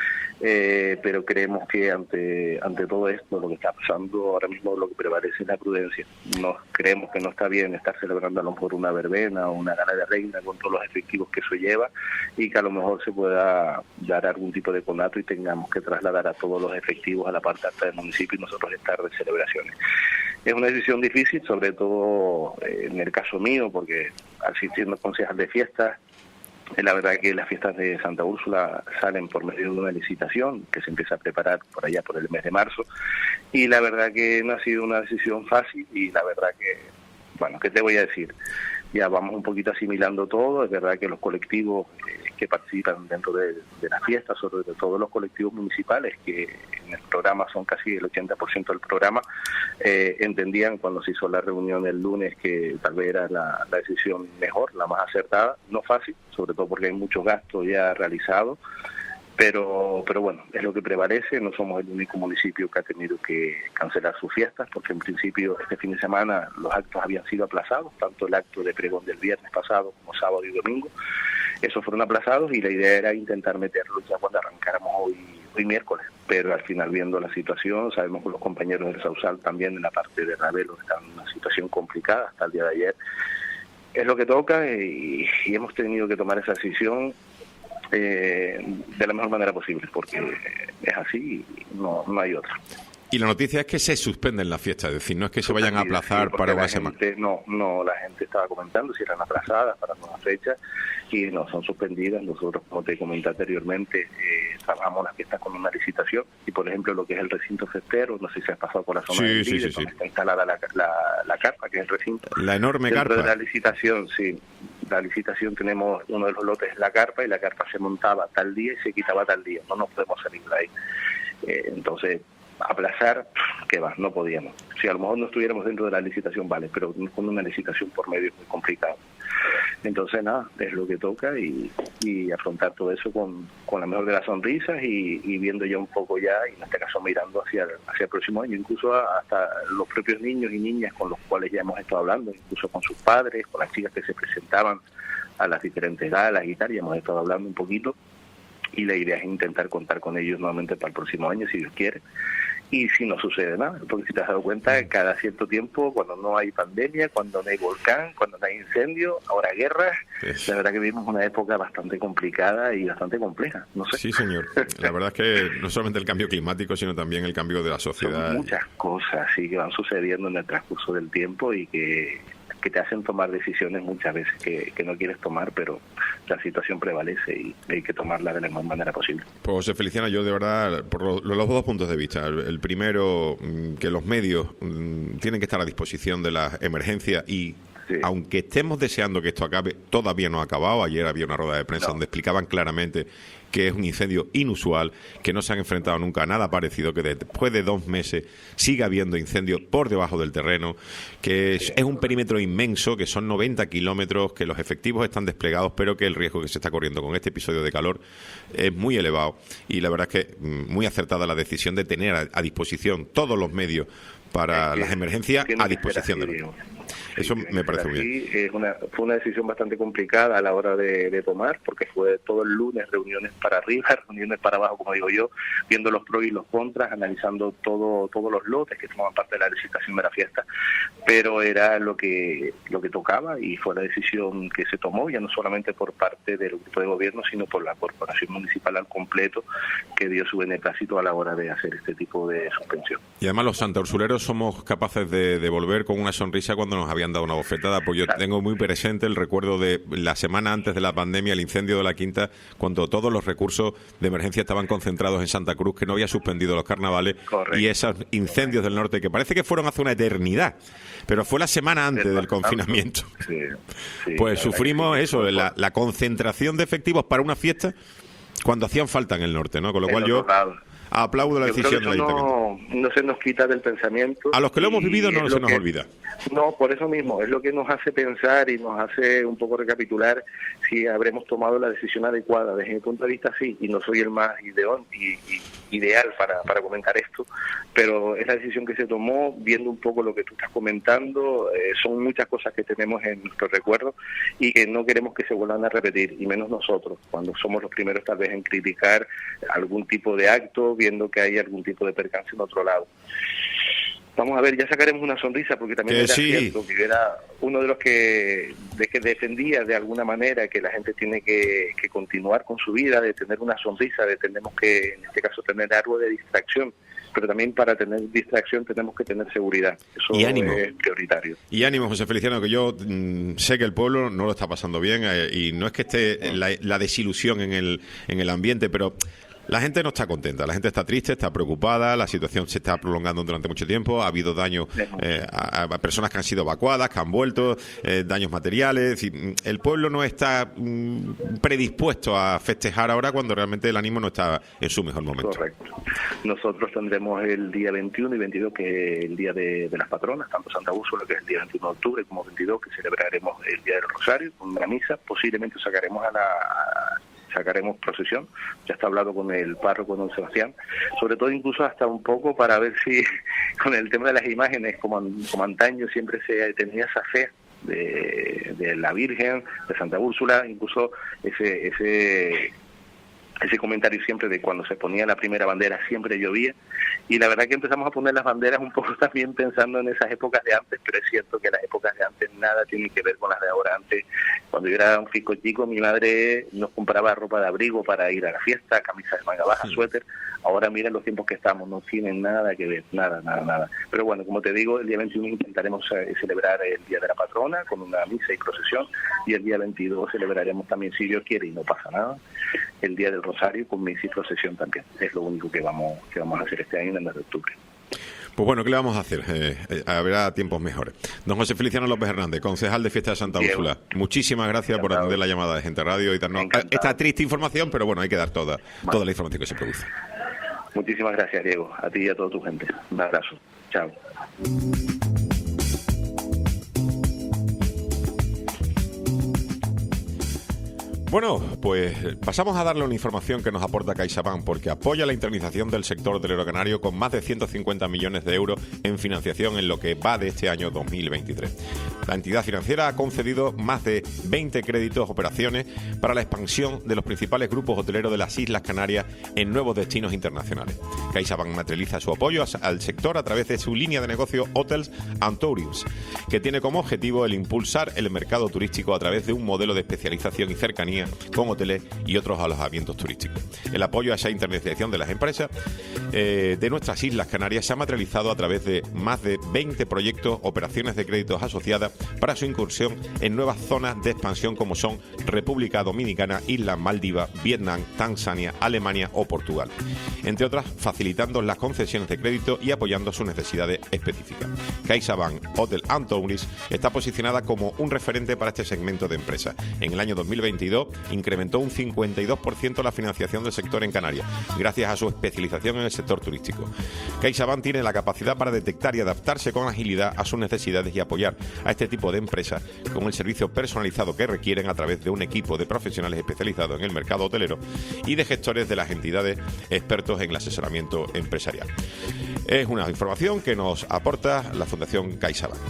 Eh, pero creemos que ante ante todo esto, lo que está pasando ahora mismo, lo que prevalece es la prudencia. No creemos que no está bien estar celebrando a lo mejor una verbena o una gala de reina con todos los efectivos que eso lleva, y que a lo mejor se pueda dar algún tipo de conato y tengamos que trasladar a todos los efectivos a la parte alta del municipio y nosotros estar de celebraciones. Es una decisión difícil, sobre todo eh, en el caso mío, porque al ser siendo concejal de fiestas, la verdad que las fiestas de Santa Úrsula salen por medio de una licitación que se empieza a preparar por allá por el mes de marzo, y la verdad que no ha sido una decisión fácil, y la verdad que, bueno, ¿qué te voy a decir? Ya vamos un poquito asimilando todo. Es verdad que los colectivos eh, que participan dentro de, de las fiestas, sobre todo los colectivos municipales, que en el programa son casi el ochenta por ciento del programa, eh, entendían cuando se hizo la reunión el lunes que tal vez era la, la decisión mejor, la más acertada, no fácil, sobre todo porque hay muchos gastos ya realizados, pero pero bueno, es lo que prevalece. No somos el único municipio que ha tenido que cancelar sus fiestas, porque en principio este fin de semana los actos habían sido aplazados, tanto el acto de pregón del viernes pasado como sábado y domingo, esos fueron aplazados, y la idea era intentar meterlos ya cuando arrancáramos hoy, hoy miércoles, pero al final, viendo la situación, sabemos que los compañeros del Sausal también en la parte de Ravelo están en una situación complicada hasta el día de ayer. Es lo que toca, y, y hemos tenido que tomar esa decisión. eh, de la mejor manera posible, porque es así y no, no hay otra. Y la noticia es que se suspenden las fiestas, es decir, no es que se vayan a aplazar sí, para la una semana. Gente, no, no, la gente estaba comentando si eran aplazadas para nuevas fechas y no, son suspendidas. Nosotros, como te comenté anteriormente, eh, trabajamos las fiestas con una licitación y, por ejemplo, lo que es el recinto festero, no sé si se has pasado por la zona sí, del sí, líder, sí, sí. donde está instalada la, la, la carpa, que es el recinto. La enorme Dentro carpa. de la licitación, sí. La licitación tenemos uno de los lotes es la carpa y la carpa se montaba tal día y se quitaba tal día. No nos podemos salir de ahí. Eh, entonces, aplazar, que va, no podíamos. Si a lo mejor no estuviéramos dentro de la licitación, vale, pero con una licitación por medio es muy complicado. Entonces, nada, es lo que toca y, y afrontar todo eso con, con la mejor de las sonrisas y, y viendo ya un poco ya, y en este caso mirando hacia el, hacia el próximo año, incluso hasta los propios niños y niñas con los cuales ya hemos estado hablando, incluso con sus padres, con las chicas que se presentaban a las diferentes galas y tal, ya hemos estado hablando un poquito. Y la idea es intentar contar con ellos nuevamente para el próximo año, si Dios quiere. Y si no sucede nada, porque si te has dado cuenta, cada cierto tiempo, cuando no hay pandemia, cuando no hay volcán, cuando no hay incendio, ahora guerra, la verdad que vivimos una época bastante complicada y bastante compleja. No sé. Sí, señor. La verdad es que no solamente el cambio climático, sino también el cambio de la sociedad. Son muchas cosas sí que van sucediendo en el transcurso del tiempo y que... que te hacen tomar decisiones muchas veces que, que no quieres tomar, pero la situación prevalece y hay que tomarla de la mejor manera posible. Pues José Feliciano, yo de verdad, por lo, los dos puntos de vista. El, el primero, que los medios mmm, tienen que estar a disposición de las emergencias y sí. Aunque estemos deseando que esto acabe, todavía no ha acabado. Ayer había una rueda de prensa no. donde explicaban claramente que es un incendio inusual, que no se han enfrentado nunca a nada parecido, que después de dos meses sigue habiendo incendios por debajo del terreno, que es, es un perímetro inmenso, que son noventa kilómetros, que los efectivos están desplegados, pero que el riesgo que se está corriendo con este episodio de calor es muy elevado. Y la verdad es que muy acertada la decisión de tener a, a disposición todos los medios para las emergencias a disposición de los... Eso sí, me parece muy bien. Es una, fue una decisión bastante complicada a la hora de, de tomar, porque fue todo el lunes reuniones para arriba, reuniones para abajo, como digo yo, viendo los pros y los contras, analizando todo todos los lotes que forman parte de la licitación de la fiesta, pero era lo que lo que tocaba y fue la decisión que se tomó, ya no solamente por parte del grupo de gobierno, sino por la corporación municipal al completo, que dio su beneplácito a la hora de hacer este tipo de suspensión. Y además los santaursuleros somos capaces de, de volver con una sonrisa cuando nos habían dado una bofetada, pues yo claro. tengo muy presente el recuerdo de la semana antes de la pandemia, el incendio de la Quinta, cuando todos los recursos de emergencia estaban concentrados en Santa Cruz, que no había suspendido los carnavales. Correcto. Y esos incendios del norte, que parece que fueron hace una eternidad, pero fue la semana antes del, del confinamiento. Sí, sí, pues sufrimos eso, la, la concentración de efectivos para una fiesta cuando hacían falta en el norte, ¿no? Con lo cual yo... Lado. Aplaudo la yo decisión del Ayuntamiento. No, no se nos quita del pensamiento. A los que lo hemos vivido no se nos que, olvida. No, por eso mismo, es lo que nos hace pensar y nos hace un poco recapitular si habremos tomado la decisión adecuada. Desde mi punto de vista, sí, y no soy el más ideón, y, y, ideal para, para comentar esto, pero es la decisión que se tomó viendo un poco lo que tú estás comentando. Eh, son muchas cosas que tenemos en nuestro recuerdo y que no queremos que se vuelvan a repetir, y menos nosotros, cuando somos los primeros tal vez en criticar algún tipo de acto, viendo que hay algún tipo de percance en otro lado. Vamos a ver, ya sacaremos una sonrisa, porque también que era sí. cierto que era uno de los que, de que defendía de alguna manera que la gente tiene que, que continuar con su vida, de tener una sonrisa, de tenemos que, en este caso, tener algo de distracción, pero también para tener distracción tenemos que tener seguridad. Eso y ánimo. Es prioritario. Y ánimo, José Feliciano, que yo mmm, sé que el pueblo no lo está pasando bien, eh, y no es que esté la, la desilusión en el, en el ambiente, pero... La gente no está contenta, la gente está triste, está preocupada, la situación se está prolongando durante mucho tiempo, ha habido daños eh, a, a personas que han sido evacuadas, que han vuelto, eh, daños materiales. Y el pueblo no está mm, predispuesto a festejar ahora cuando realmente el ánimo no está en su mejor momento. Correcto. Nosotros tendremos el día veintiuno y veintidós, que es el día de, de las patronas, tanto Santa Úrsula, que es el día veintiuno de octubre, como veintidós, que celebraremos el Día del Rosario, con una misa. Posiblemente sacaremos a la... A, sacaremos procesión, ya está hablado con el párroco don Sebastián, sobre todo incluso hasta un poco para ver si con el tema de las imágenes, como, como antaño siempre se tenía esa fe de, de la Virgen, de Santa Úrsula, incluso ese ese ese comentario siempre de cuando se ponía la primera bandera siempre llovía, Y la verdad que empezamos a poner las banderas un poco también pensando en esas épocas de antes, pero es cierto que las épocas de antes nada tienen que ver con las de ahora. Antes, cuando yo era un chico chico, mi madre nos compraba ropa de abrigo para ir a la fiesta, camisas de manga baja, sí. suéter. Ahora miren los tiempos que estamos, no tienen nada que ver, nada, nada, nada. Pero bueno, como te digo, el día veintiuno intentaremos eh, celebrar el Día de la Patrona con una misa y procesión, y el día veintidós celebraremos también, si Dios quiere y no pasa nada, el Día del Rosario con misa y procesión también. Es lo único que vamos que vamos a hacer este año en el mes de octubre. Pues bueno, ¿qué le vamos a hacer? Eh, eh, habrá tiempos mejores. Don José Feliciano López Hernández, concejal de Fiesta de Santa Diego. Úrsula. Muchísimas gracias Encantado. por atender la llamada de Gente Radio y darnos Encantado. esta triste información, pero bueno, hay que dar toda, bueno. toda la información que se produce. Muchísimas gracias, Diego. A ti y a toda tu gente. Un abrazo. Chao. Bueno, pues pasamos a darle una información que nos aporta CaixaBank, porque apoya la internización del sector hotelero canario con más de ciento cincuenta millones de euros en financiación en lo que va de este año dos mil veintitrés. La entidad financiera ha concedido más de veinte créditos operaciones para la expansión de los principales grupos hoteleros de las Islas Canarias en nuevos destinos internacionales. CaixaBank materializa su apoyo al sector a través de su línea de negocio Hotels and Tours, que tiene como objetivo el impulsar el mercado turístico a través de un modelo de especialización y cercanía con hoteles y otros alojamientos turísticos. El apoyo a esa internacionalización de las empresas eh, de nuestras Islas Canarias se ha materializado a través de más de veinte proyectos, operaciones de créditos asociadas para su incursión en nuevas zonas de expansión como son República Dominicana, Islas Maldivas, Vietnam, Tanzania, Alemania o Portugal, entre otras, facilitando las concesiones de crédito y apoyando sus necesidades específicas. CaixaBank Hotel and Tours está posicionada como un referente para este segmento de empresas. En el año dos mil veintidós incrementó un cincuenta y dos por ciento la financiación del sector en Canarias, gracias a su especialización en el sector turístico. CaixaBank tiene la capacidad para detectar y adaptarse con agilidad a sus necesidades y apoyar a este tipo de empresas con el servicio personalizado que requieren a través de un equipo de profesionales especializados en el mercado hotelero y de gestores de las entidades expertos en el asesoramiento empresarial. Es una información que nos aporta la Fundación CaixaBank.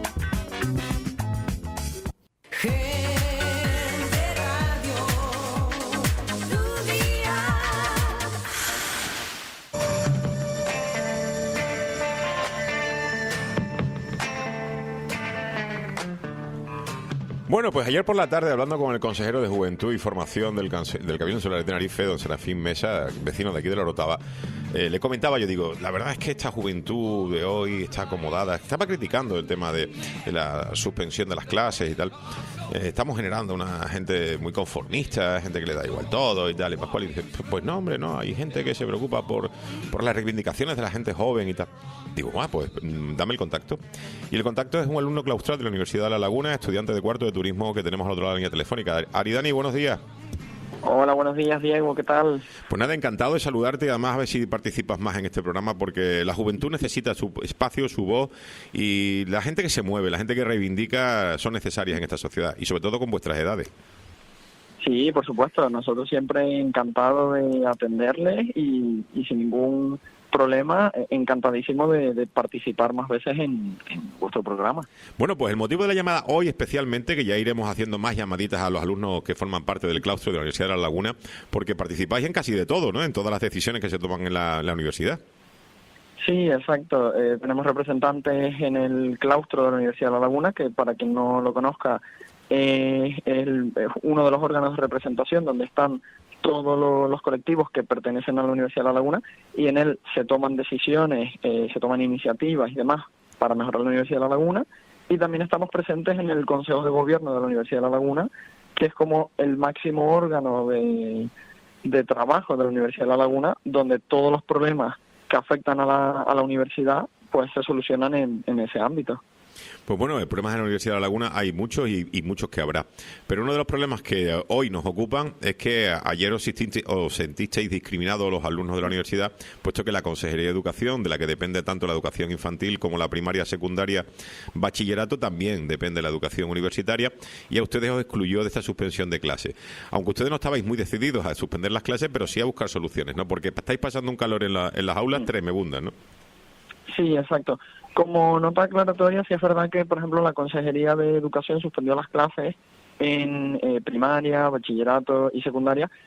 Bueno, pues ayer por la tarde, hablando con el consejero de Juventud y Formación del, del Cabildo Insular de Tenerife, don Serafín Mesa, vecino de aquí de la Orotava, eh, le comentaba, yo digo, la verdad es que esta juventud de hoy está acomodada. Estaba criticando el tema de, de la suspensión de las clases y tal. Eh, estamos generando una gente muy conformista, gente que le da igual todo y tal. Y Pascual y dice, pues no, hombre, no, hay gente que se preocupa por, por las reivindicaciones de la gente joven y tal. Digo, ah, pues dame el contacto. Y el contacto es un alumno claustral de la Universidad de La Laguna, estudiante de cuarto de turismo que tenemos al otro lado de la línea telefónica. Aridani, buenos días. Hola, buenos días, Diego, ¿qué tal? Pues nada, encantado de saludarte y además a ver si participas más en este programa, porque la juventud necesita su espacio, su voz, y la gente que se mueve, la gente que reivindica son necesarias en esta sociedad, y sobre todo con vuestras edades. Sí, por supuesto, nosotros siempre encantados de atenderles y, y sin ningún problema, encantadísimo de, de participar más veces en, en vuestro programa. Bueno, pues el motivo de la llamada hoy especialmente, que ya iremos haciendo más llamaditas a los alumnos que forman parte del claustro de la Universidad de La Laguna, porque participáis en casi de todo, ¿no?, en todas las decisiones que se toman en la, en la universidad. Sí, exacto. Eh, tenemos representantes en el claustro de la Universidad de La Laguna, que para quien no lo conozca, eh, es el, es uno de los órganos de representación donde están todos lo, los colectivos que pertenecen a la Universidad de La Laguna, y en él se toman decisiones, eh, se toman iniciativas y demás para mejorar la Universidad de La Laguna, y también estamos presentes en el Consejo de Gobierno de la Universidad de La Laguna, que es como el máximo órgano de, de trabajo de la Universidad de La Laguna, donde todos los problemas que afectan a la, a la universidad pues se solucionan en, en ese ámbito. Pues bueno, problemas en la Universidad de La Laguna hay muchos y, y muchos que habrá. Pero uno de los problemas que hoy nos ocupan es que ayer os, os sentisteis discriminados los alumnos de la universidad, puesto que la Consejería de Educación, de la que depende tanto la educación infantil como la primaria, secundaria, bachillerato, también depende de la educación universitaria, y a ustedes os excluyó de esta suspensión de clases. Aunque ustedes no estabais muy decididos a suspender las clases, pero sí a buscar soluciones, ¿no? Porque estáis pasando un calor en, la, en las aulas tremebundas, ¿no? Sí, exacto. Como nota aclaratoria, sí es verdad que, por ejemplo, la Consejería de Educación suspendió las clases en eh, primaria, bachillerato y secundaria,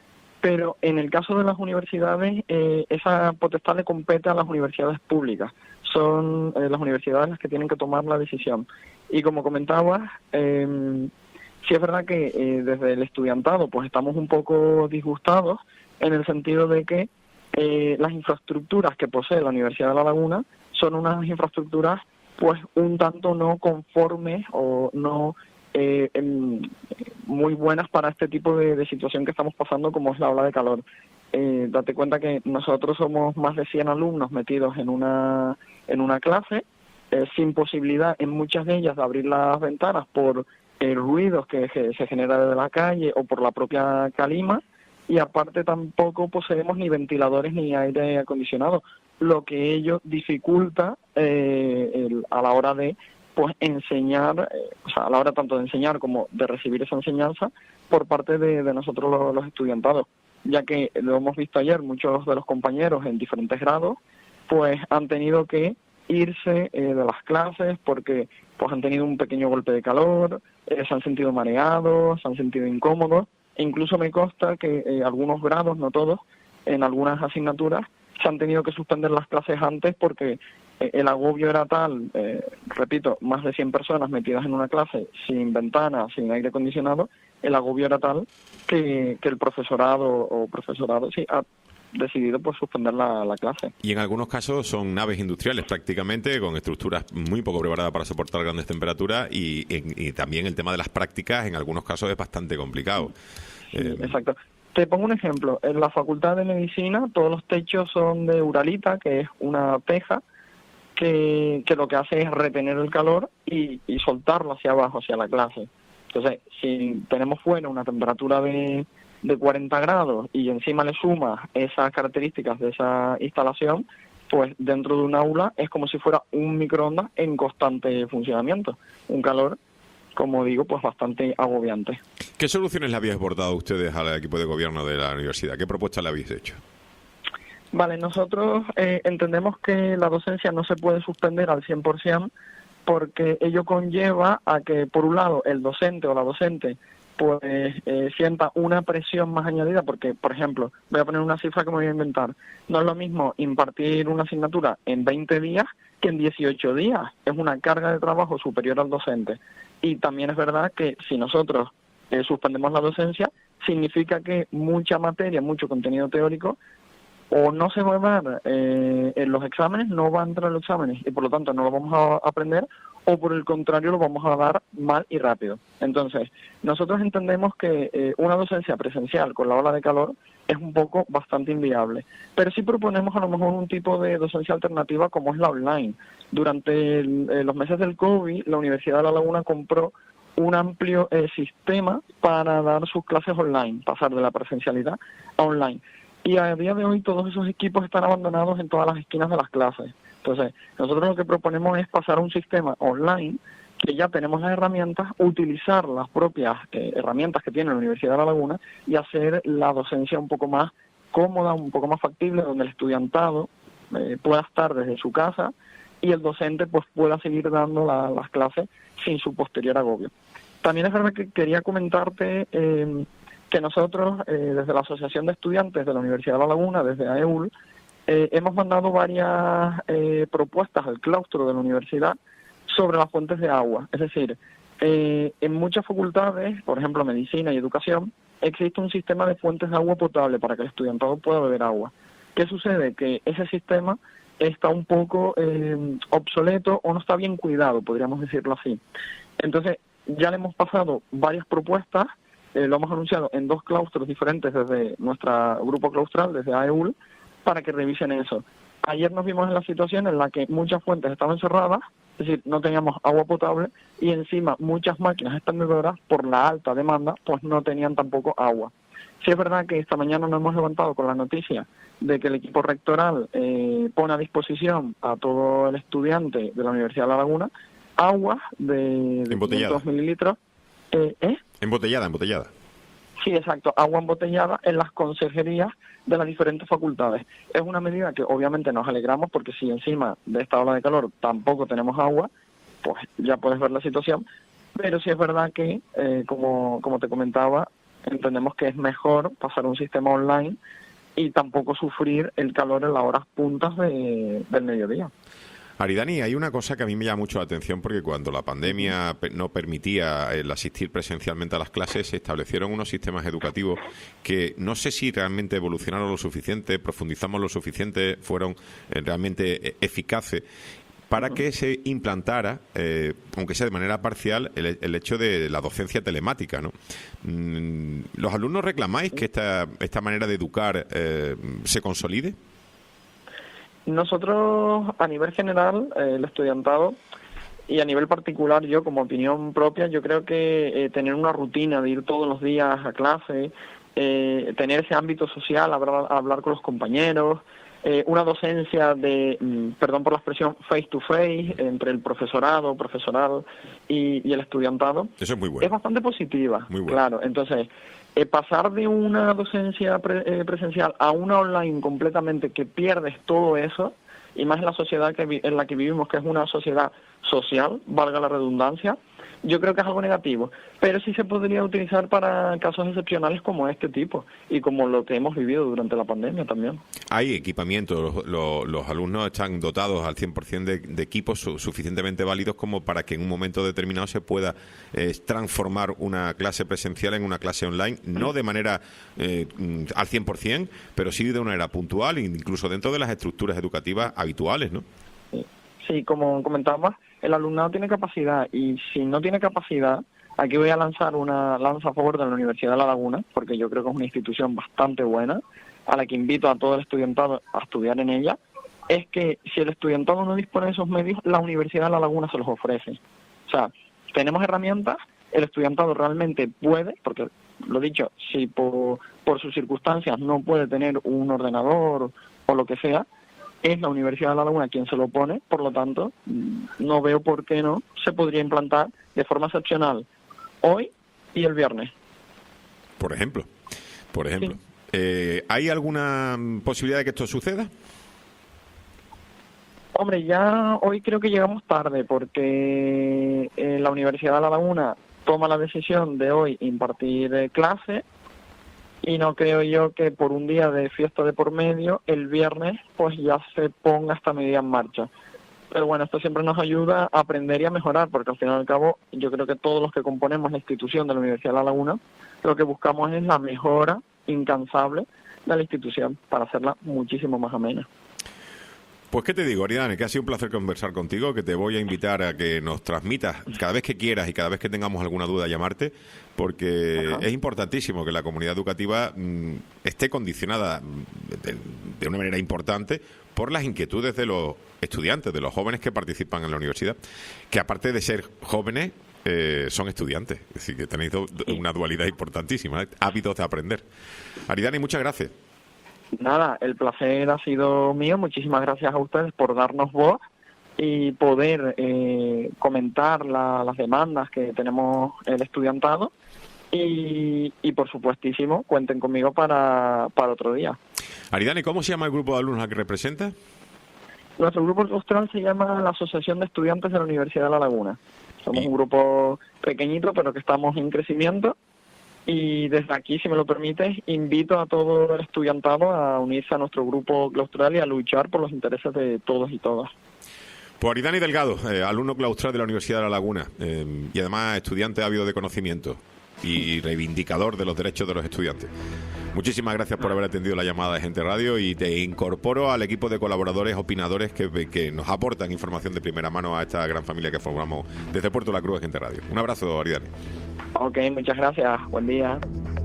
pero en el caso de las universidades, eh, esa potestad le compete a las universidades públicas. Son eh, las universidades las que tienen que tomar la decisión. Y como comentaba, eh, sí es verdad que eh, desde el estudiantado pues estamos un poco disgustados en el sentido de que eh, las infraestructuras que posee la Universidad de La Laguna son unas infraestructuras pues un tanto no conformes o no eh, em, muy buenas para este tipo de, de situación que estamos pasando, como es la ola de calor. Eh, date cuenta que nosotros somos más de cien alumnos metidos en una en una clase, eh, sin posibilidad en muchas de ellas de abrir las ventanas por el ruido que, que se genera desde la calle o por la propia calima, y aparte tampoco poseemos ni ventiladores ni aire acondicionado, lo que ello dificulta eh, el, a la hora de pues enseñar, eh, o sea, a la hora tanto de enseñar como de recibir esa enseñanza por parte de, de nosotros los, los estudiantados, ya que lo hemos visto ayer, muchos de los compañeros en diferentes grados pues han tenido que irse eh, de las clases porque pues han tenido un pequeño golpe de calor, eh, se han sentido mareados, se han sentido incómodos, e incluso me consta que eh, algunos grados, no todos, en algunas asignaturas se han tenido que suspender las clases antes porque eh, el agobio era tal, eh, repito, más de cien personas metidas en una clase sin ventanas, sin aire acondicionado, el agobio era tal que, que el profesorado o profesorado sí ha decidido pues suspender la, la clase. Y en algunos casos son naves industriales prácticamente, con estructuras muy poco preparadas para soportar grandes temperaturas, y, y, y también el tema de las prácticas en algunos casos es bastante complicado. Sí, eh... exacto. Te pongo un ejemplo. En la Facultad de Medicina todos los techos son de uralita, que es una teja que, que lo que hace es retener el calor y, y soltarlo hacia abajo, hacia la clase. Entonces, si tenemos fuera una temperatura de de cuarenta grados y encima le sumas esas características de esa instalación, pues dentro de un aula es como si fuera un microondas en constante funcionamiento. Un calor, como digo, pues bastante agobiante. ¿Qué soluciones le habéis abordado ustedes al equipo de gobierno de la universidad? ¿Qué propuestas le habéis hecho? Vale, nosotros eh, entendemos que la docencia no se puede suspender al cien por ciento porque ello conlleva a que, por un lado, el docente o la docente pues eh, sienta una presión más añadida, porque, por ejemplo, voy a poner una cifra que me voy a inventar, no es lo mismo impartir una asignatura en veinte días que en dieciocho días, es una carga de trabajo superior al docente, y también es verdad que si nosotros eh, suspendemos la docencia, significa que mucha materia, mucho contenido teórico, o no se va a dar eh, en los exámenes, no va a entrar en los exámenes, y por lo tanto no lo vamos a aprender, o por el contrario lo vamos a dar mal y rápido. Entonces, nosotros entendemos que eh, una docencia presencial con la ola de calor es un poco bastante inviable, pero sí proponemos a lo mejor un tipo de docencia alternativa como es la online. Durante el, eh, los meses del COVID, la Universidad de La Laguna compró un amplio eh, sistema para dar sus clases online, pasar de la presencialidad a online. Y a día de hoy todos esos equipos están abandonados en todas las esquinas de las clases. Entonces, nosotros lo que proponemos es pasar a un sistema online, que ya tenemos las herramientas, utilizar las propias eh, herramientas que tiene la Universidad de La Laguna y hacer la docencia un poco más cómoda, un poco más factible, donde el estudiantado eh, pueda estar desde su casa y el docente pues pueda seguir dando la, las clases sin su posterior agobio. También es verdad que quería comentarte eh, que nosotros, eh, desde la Asociación de Estudiantes de la Universidad de La Laguna, desde A E U L, Eh, hemos mandado varias eh, propuestas al claustro de la universidad sobre las fuentes de agua. Es decir, eh, en muchas facultades, por ejemplo medicina y educación, existe un sistema de fuentes de agua potable para que el estudiantado pueda beber agua. ¿Qué sucede? Que ese sistema está un poco eh, obsoleto o no está bien cuidado, podríamos decirlo así. Entonces, ya le hemos pasado varias propuestas, eh, lo hemos anunciado en dos claustros diferentes desde nuestro grupo claustral, desde A E U L, para que revisen eso. Ayer nos vimos en la situación en la que muchas fuentes estaban cerradas, es decir, no teníamos agua potable, y encima muchas máquinas expendedoras, por la alta demanda, pues no tenían tampoco agua. Sí es verdad que esta mañana nos hemos levantado con la noticia de que el equipo rectoral eh, pone a disposición a todo el estudiante de la Universidad de La Laguna agua de, de quinientos mililitros. Eh, ¿eh? Embotellada, embotellada. Sí, exacto, agua embotellada en las consejerías de las diferentes facultades. Es una medida que obviamente nos alegramos porque si encima de esta ola de calor tampoco tenemos agua, pues ya puedes ver la situación, pero sí es verdad que, eh, como, como te comentaba, entendemos que es mejor pasar a un sistema online y tampoco sufrir el calor en las horas puntas de, del mediodía. Aridani, hay una cosa que a mí me llama mucho la atención, porque cuando la pandemia no permitía el asistir presencialmente a las clases, se establecieron unos sistemas educativos que no sé si realmente evolucionaron lo suficiente, profundizamos lo suficiente, fueron realmente eficaces para que se implantara, eh, aunque sea de manera parcial, el, el hecho de la docencia telemática, ¿no? ¿Los alumnos reclamáis que esta, esta manera de educar eh, se consolide? Nosotros, a nivel general, eh, el estudiantado, y a nivel particular, yo como opinión propia, yo creo que eh, tener una rutina de ir todos los días a clase, eh, tener ese ámbito social, hablar, hablar con los compañeros, eh, una docencia de, mm, perdón por la expresión, face to face, entre el profesorado, profesoral y, y el estudiantado, eso es muy bueno. Es bastante positiva, muy bueno. Claro. Entonces, Eh, pasar de una docencia pre, eh, presencial a una online completamente, que pierdes todo eso, y más en la sociedad que vi, en la que vivimos, que es una sociedad social, valga la redundancia, yo creo que es algo negativo, pero sí se podría utilizar para casos excepcionales como este tipo y como lo que hemos vivido durante la pandemia también. Hay equipamiento, los, los, los alumnos están dotados al cien por ciento de, de equipos su, suficientemente válidos como para que en un momento determinado se pueda eh, transformar una clase presencial en una clase online, no de manera eh, al cien por ciento, pero sí de una manera puntual, incluso dentro de las estructuras educativas habituales, ¿no? Sí, como comentábamos, el alumnado tiene capacidad, y si no tiene capacidad, aquí voy a lanzar una lanza a favor de la Universidad de La Laguna, porque yo creo que es una institución bastante buena, a la que invito a todo el estudiantado a estudiar en ella, es que si el estudiantado no dispone de esos medios, la Universidad de La Laguna se los ofrece. O sea, tenemos herramientas, el estudiantado realmente puede, porque lo dicho, si por, por sus circunstancias no puede tener un ordenador o lo que sea, es la Universidad de La Laguna quien se lo pone, por lo tanto, no veo por qué no se podría implantar de forma excepcional hoy y el viernes. Por ejemplo, por ejemplo. Sí. Eh, ¿Hay alguna posibilidad de que esto suceda? Hombre, ya hoy creo que llegamos tarde, porque eh, la Universidad de La Laguna toma la decisión de hoy impartir eh, clases, y no creo yo que por un día de fiesta de por medio, el viernes, pues ya se ponga esta medida en marcha. Pero bueno, esto siempre nos ayuda a aprender y a mejorar, porque al fin y al cabo, yo creo que todos los que componemos la institución de la Universidad de La Laguna, lo que buscamos es la mejora incansable de la institución para hacerla muchísimo más amena. Pues qué te digo, Aridani, que ha sido un placer conversar contigo, que te voy a invitar a que nos transmitas cada vez que quieras y cada vez que tengamos alguna duda llamarte, porque Ajá. es importantísimo que la comunidad educativa mmm, esté condicionada de, de una manera importante por las inquietudes de los estudiantes, de los jóvenes que participan en la universidad, que aparte de ser jóvenes, eh, son estudiantes. Es decir, que tenéis una dualidad importantísima, ¿eh? Hábitos de aprender. Aridani, muchas gracias. Nada, el placer ha sido mío. Muchísimas gracias a ustedes por darnos voz y poder eh, comentar la, las demandas que tenemos el estudiantado. Y, y por supuestísimo, cuenten conmigo para, para otro día. Aridani, ¿cómo se llama el grupo de alumnos al que representa? Nuestro grupo claustral se llama la Asociación de Estudiantes de la Universidad de La Laguna. Somos ¿Y? un grupo pequeñito, pero que estamos en crecimiento. Y desde aquí, si me lo permites, invito a todo el estudiantado a unirse a nuestro grupo claustral y a luchar por los intereses de todos y todas. Pues Aridani Delgado, eh, alumno claustral de la Universidad de La Laguna, eh, y además estudiante ávido de conocimiento y reivindicador de los derechos de los estudiantes. Muchísimas gracias por haber atendido la llamada de Gente Radio, y te incorporo al equipo de colaboradores, opinadores que, que nos aportan información de primera mano a esta gran familia que formamos desde Puerto La Cruz de Gente Radio. Un abrazo, Aridani. Ok, muchas gracias. Buen día.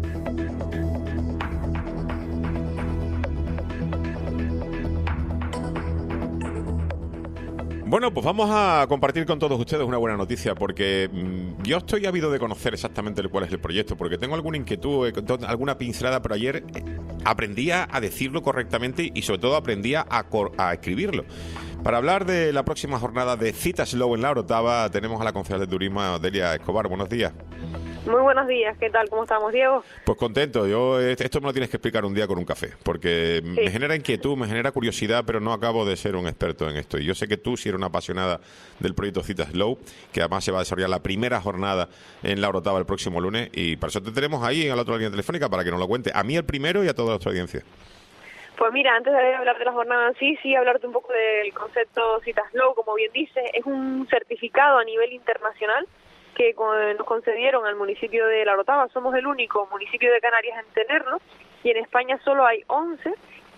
Bueno, pues vamos a compartir con todos ustedes una buena noticia, porque mmm, yo estoy ávido de conocer exactamente cuál es el proyecto, porque tengo alguna inquietud, eh, alguna pincelada, pero ayer eh, aprendía a decirlo correctamente y sobre todo aprendía a, a escribirlo. Para hablar de la próxima jornada de Citas Slow en La Orotava, tenemos a la concejal de turismo, Delia Escobar. Buenos días. Muy buenos días, ¿qué tal? ¿Cómo estamos, Diego? Pues contento, yo esto me lo tienes que explicar un día con un café, porque sí. me genera inquietud, me genera curiosidad, pero no acabo de ser un experto en esto. Y yo sé que tú sí eres una apasionada del proyecto Cita Slow, que además se va a desarrollar la primera jornada en la Orotava el próximo lunes, y por eso te tenemos ahí en la otra línea telefónica para que nos lo cuente a mí el primero y a toda nuestra audiencia. Pues mira, antes de hablar de la jornada en sí, sí hablarte un poco del concepto Cita Slow, como bien dice, es un certificado a nivel internacional que nos concedieron al municipio de La Orotava. Somos el único municipio de Canarias en tenerlo, y en España solo hay once,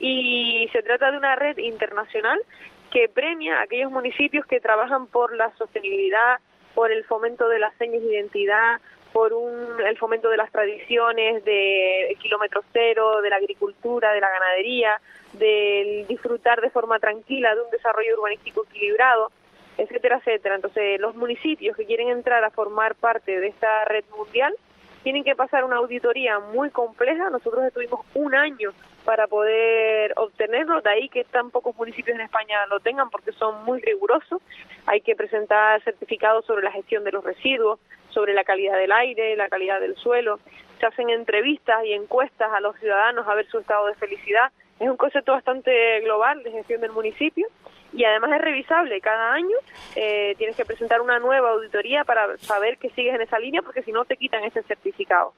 y se trata de una red internacional que premia a aquellos municipios que trabajan por la sostenibilidad, por el fomento de las señas de identidad, por un, el fomento de las tradiciones, de kilómetro cero, de la agricultura, de la ganadería, del disfrutar de forma tranquila de un desarrollo urbanístico equilibrado, etcétera, etcétera. Entonces, los municipios que quieren entrar a formar parte de esta red mundial tienen que pasar una auditoría muy compleja. Nosotros estuvimos un año para poder obtenerlo, de ahí que tan pocos municipios en España lo tengan, porque son muy rigurosos. Hay que presentar certificados sobre la gestión de los residuos, sobre la calidad del aire, la calidad del suelo. Se hacen entrevistas y encuestas a los ciudadanos a ver su estado de felicidad. Es un concepto bastante global de gestión del municipio, y además es revisable cada año. Eh, tienes que presentar una nueva auditoría para saber que sigues en esa línea, porque si no te quitan ese certificado.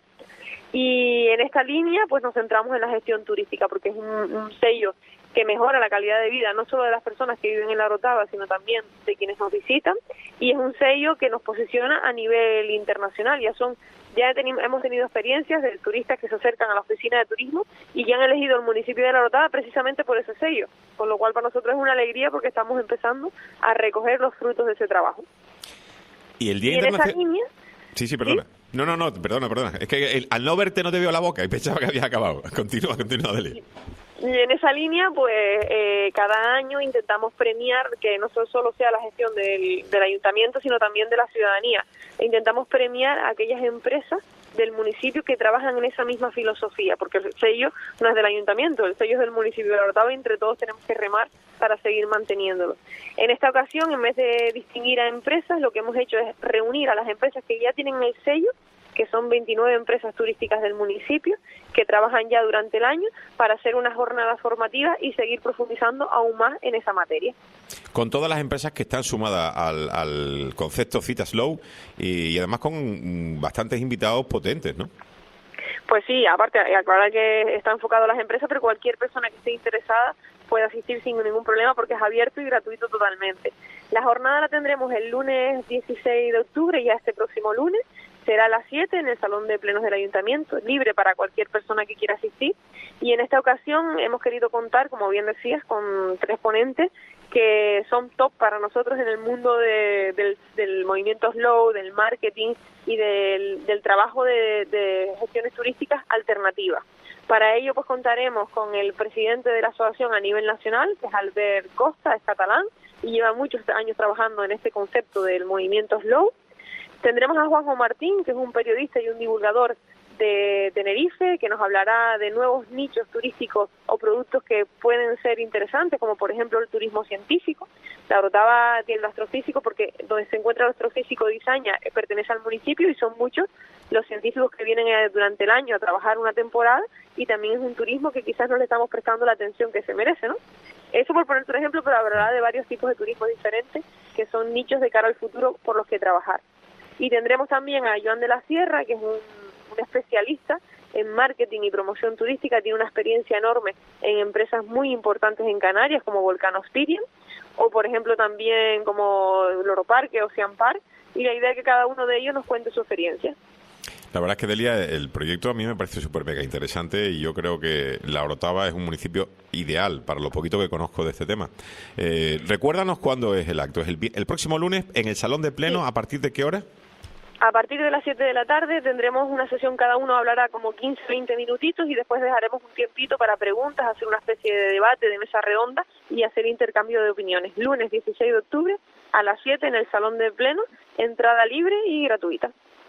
Y en esta línea pues nos centramos en la gestión turística, porque es un, un sello que mejora la calidad de vida no solo de las personas que viven en La Orotava, sino también de quienes nos visitan, y es un sello que nos posiciona a nivel internacional. Ya son ya teni- hemos tenido experiencias de turistas que se acercan a la oficina de turismo y ya han elegido el municipio de La Orotava precisamente por ese sello, con lo cual para nosotros es una alegría, porque estamos empezando a recoger los frutos de ese trabajo. Y el Día y en Internacional... esa línea... Sí, sí, perdona. ¿Sí? No, no, no, perdona, perdona. Es que el, al no verte no te veo la boca y pensaba que habías acabado. Continúa, continúa, Delia. Y en esa línea, pues eh, cada año intentamos premiar que no solo sea la gestión del, del ayuntamiento, sino también de la ciudadanía. E intentamos premiar a aquellas empresas del municipio que trabajan en esa misma filosofía, porque el sello no es del ayuntamiento, el sello es del municipio de La Orotava, y entre todos tenemos que remar para seguir manteniéndolo. En esta ocasión, en vez de distinguir a empresas, lo que hemos hecho es reunir a las empresas que ya tienen el sello, que son veintinueve empresas turísticas del municipio, que trabajan ya durante el año, para hacer unas jornadas formativas y seguir profundizando aún más en esa materia. Con todas las empresas que están sumadas al, al concepto Cita Slow y, y además con bastantes invitados potentes, ¿no? Pues sí, aparte, aclarar que está enfocado a las empresas, pero cualquier persona que esté interesada puede asistir sin ningún problema, porque es abierto y gratuito totalmente. La jornada la tendremos el lunes dieciséis de octubre, ya este próximo lunes. Será a las siete en el Salón de Plenos del Ayuntamiento, libre para cualquier persona que quiera asistir. Y en esta ocasión hemos querido contar, como bien decías, con tres ponentes que son top para nosotros en el mundo de, del, del movimiento slow, del marketing y del, del trabajo de, de gestiones turísticas alternativas. Para ello pues contaremos con el presidente de la asociación a nivel nacional, que es Albert Costa, es catalán, y lleva muchos años trabajando en este concepto del movimiento slow. Tendremos a Juanjo Martín, que es un periodista y un divulgador de Tenerife, que nos hablará de nuevos nichos turísticos o productos que pueden ser interesantes, como por ejemplo el turismo científico. La Orotava tiene el astrofísico, porque donde se encuentra el astrofísico de Izaña eh, pertenece al municipio, y son muchos los científicos que vienen eh, durante el año a trabajar una temporada, y también es un turismo que quizás no le estamos prestando la atención que se merece, ¿no? Eso por poner otro ejemplo, pero hablará de varios tipos de turismo diferentes, que son nichos de cara al futuro por los que trabajar. Y tendremos también a Joan de la Sierra, que es un, un especialista en marketing y promoción turística, tiene una experiencia enorme en empresas muy importantes en Canarias, como Volcano Experience, o por ejemplo también como Loro Parque o Ocean Park, y la idea es que cada uno de ellos nos cuente su experiencia. La verdad es que, Delia, el proyecto a mí me parece súper mega interesante, y yo creo que La Orotava es un municipio ideal para lo poquito que conozco de este tema. Eh, recuérdanos cuándo es el acto. ¿Es el, el próximo lunes en el Salón de Pleno? Sí. ¿A partir de qué hora? A partir de las siete de la tarde tendremos una sesión, cada uno hablará como quince a veinte minutitos, y después dejaremos un tiempito para preguntas, hacer una especie de debate, de mesa redonda y hacer intercambio de opiniones. Lunes dieciséis de octubre a las siete en el Salón de Pleno, entrada libre y gratuita.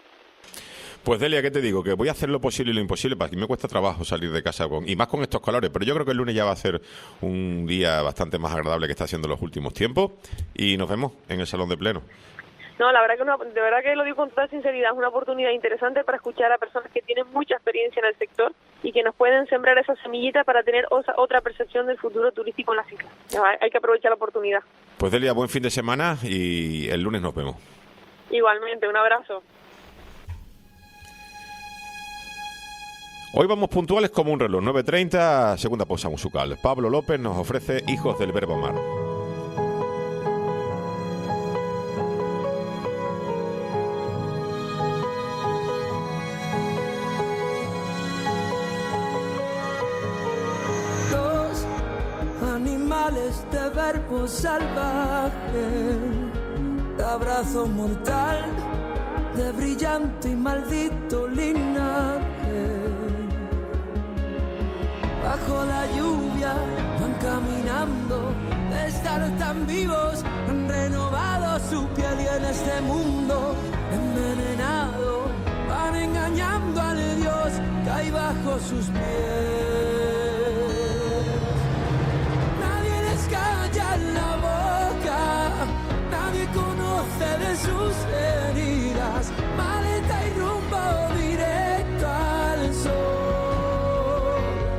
Pues Delia, ¿qué te digo? Que voy a hacer lo posible y lo imposible, para que me cuesta trabajo salir de casa, con, y más con estos calores, pero yo creo que el lunes ya va a ser un día bastante más agradable que está siendo los últimos tiempos, y nos vemos en el Salón de Pleno. No, la verdad que una, de verdad que lo digo con toda sinceridad, es una oportunidad interesante para escuchar a personas que tienen mucha experiencia en el sector y que nos pueden sembrar esa semillita para tener osa, otra percepción del futuro turístico en las islas. Hay que aprovechar la oportunidad. Pues Delia, buen fin de semana y el lunes nos vemos. Igualmente, un abrazo. Hoy vamos puntuales como un reloj, nueve treinta, segunda pausa musical. Pablo López nos ofrece Hijos del Verbo Amar. Animales de verbo salvaje, de abrazo mortal, de brillante y maldito linaje. Bajo la lluvia van caminando, de estar tan vivos, han renovado su piel y en este mundo envenenado van engañando al Dios que hay bajo sus pies. Calla la boca, nadie conoce de sus heridas, maleta y rumbo directo al sol.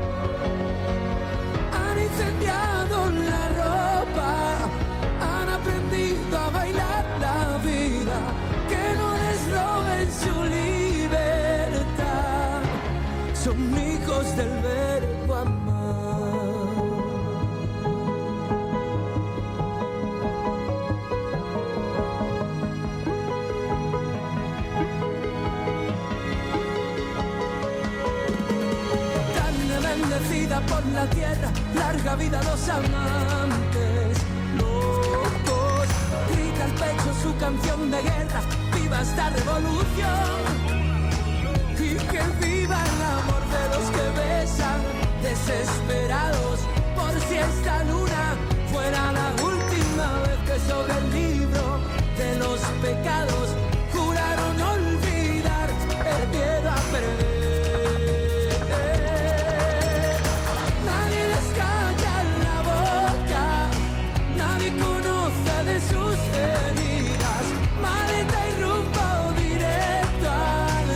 Han incendiado la ropa, han aprendido a bailar la vida, que no les roben su libertad, son hijos del verbo amar. Por la tierra, larga vida a los amantes locos, grita al pecho su canción de guerra, viva esta revolución, y que viva el amor de los que besan, desesperados, por si esta luna fuera la última vez que sobre el libro de los pecados juraron olvidar el miedo a perder. Sus heridas, maleta y rumbo directo al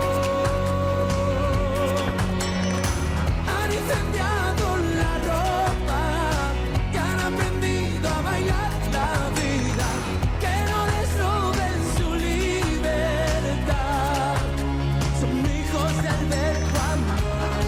sol. Han incendiado la ropa y han aprendido a bailar la vida, que no les roben su libertad, son hijos del verbo amar.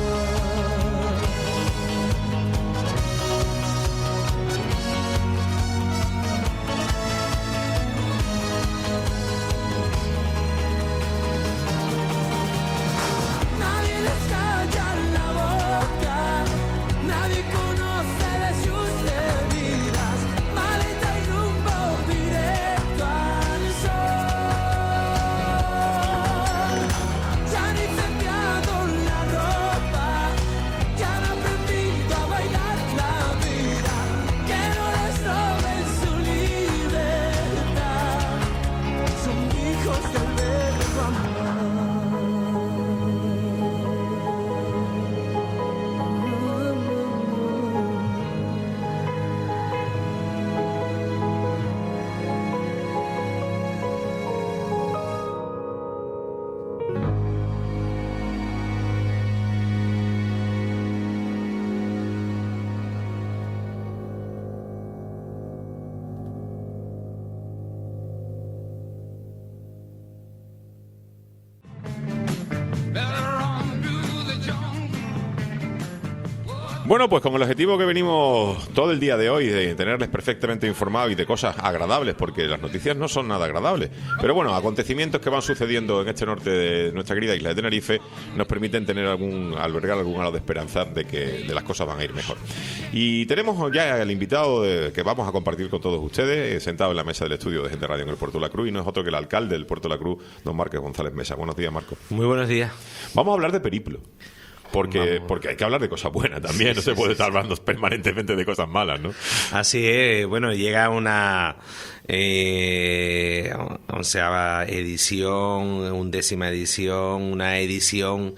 Bueno, pues con el objetivo que venimos todo el día de hoy, de tenerles perfectamente informados y de cosas agradables, porque las noticias no son nada agradables, pero bueno, acontecimientos que van sucediendo en este norte de nuestra querida isla de Tenerife nos permiten tener algún, albergar algún halo de esperanza de que de las cosas van a ir mejor. Y tenemos ya el invitado de, que vamos a compartir con todos ustedes, eh, sentado en la mesa del estudio de Gente Radio en el Puerto de la Cruz, y no es otro que el alcalde del Puerto de la Cruz, don Márquez González Mesa. Buenos días, Marco. Muy buenos días. Vamos a hablar de periplo. Porque, porque hay que hablar de cosas buenas también, sí, no sí, se puede sí, estar hablando sí. permanentemente de cosas malas, ¿no? Así es, bueno, llega una eh, onceava edición, undécima edición, una edición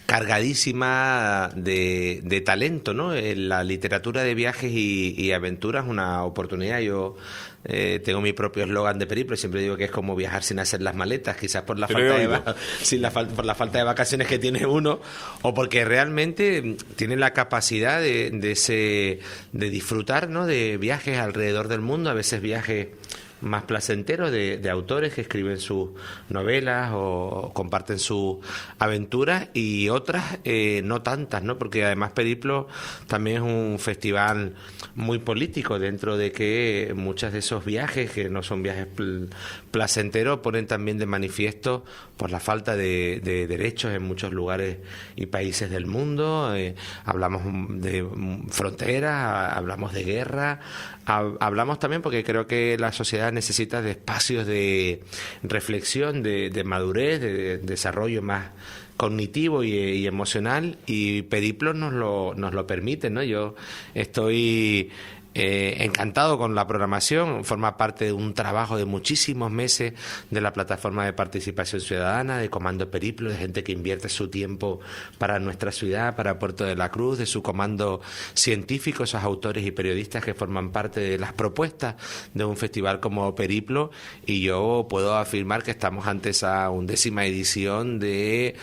cargadísima de, de talento, ¿no? La literatura de viajes y, y aventuras es una oportunidad. Yo eh, tengo mi propio eslogan de Periplo, siempre digo que es como viajar sin hacer las maletas, quizás por la, falta de, va- sin la, fal- por la falta de vacaciones que tiene uno, o porque realmente tiene la capacidad de, de, ese, de disfrutar, ¿no? De viajes alrededor del mundo, a veces viajes más placenteros de, de autores que escriben sus novelas o comparten sus aventuras, y otras eh, no tantas, ¿no? Porque además Periplo también es un festival muy político, dentro de que muchos de esos viajes, que no son viajes pl- placenteros, ponen también de manifiesto por la falta de, de derechos en muchos lugares y países del mundo. Eh, hablamos de fronteras, hablamos de guerra, hab- hablamos también, porque creo que la sociedad necesita de espacios de reflexión, de, de madurez, de, de desarrollo más cognitivo y, y emocional, y Periplo nos lo, nos lo permite, ¿no? Yo estoy Eh, encantado con la programación, forma parte de un trabajo de muchísimos meses de la plataforma de participación ciudadana, de Comando Periplo, de gente que invierte su tiempo para nuestra ciudad, para Puerto de la Cruz, de su comando científico, esos autores y periodistas que forman parte de las propuestas de un festival como Periplo, y yo puedo afirmar que estamos ante esa undécima edición de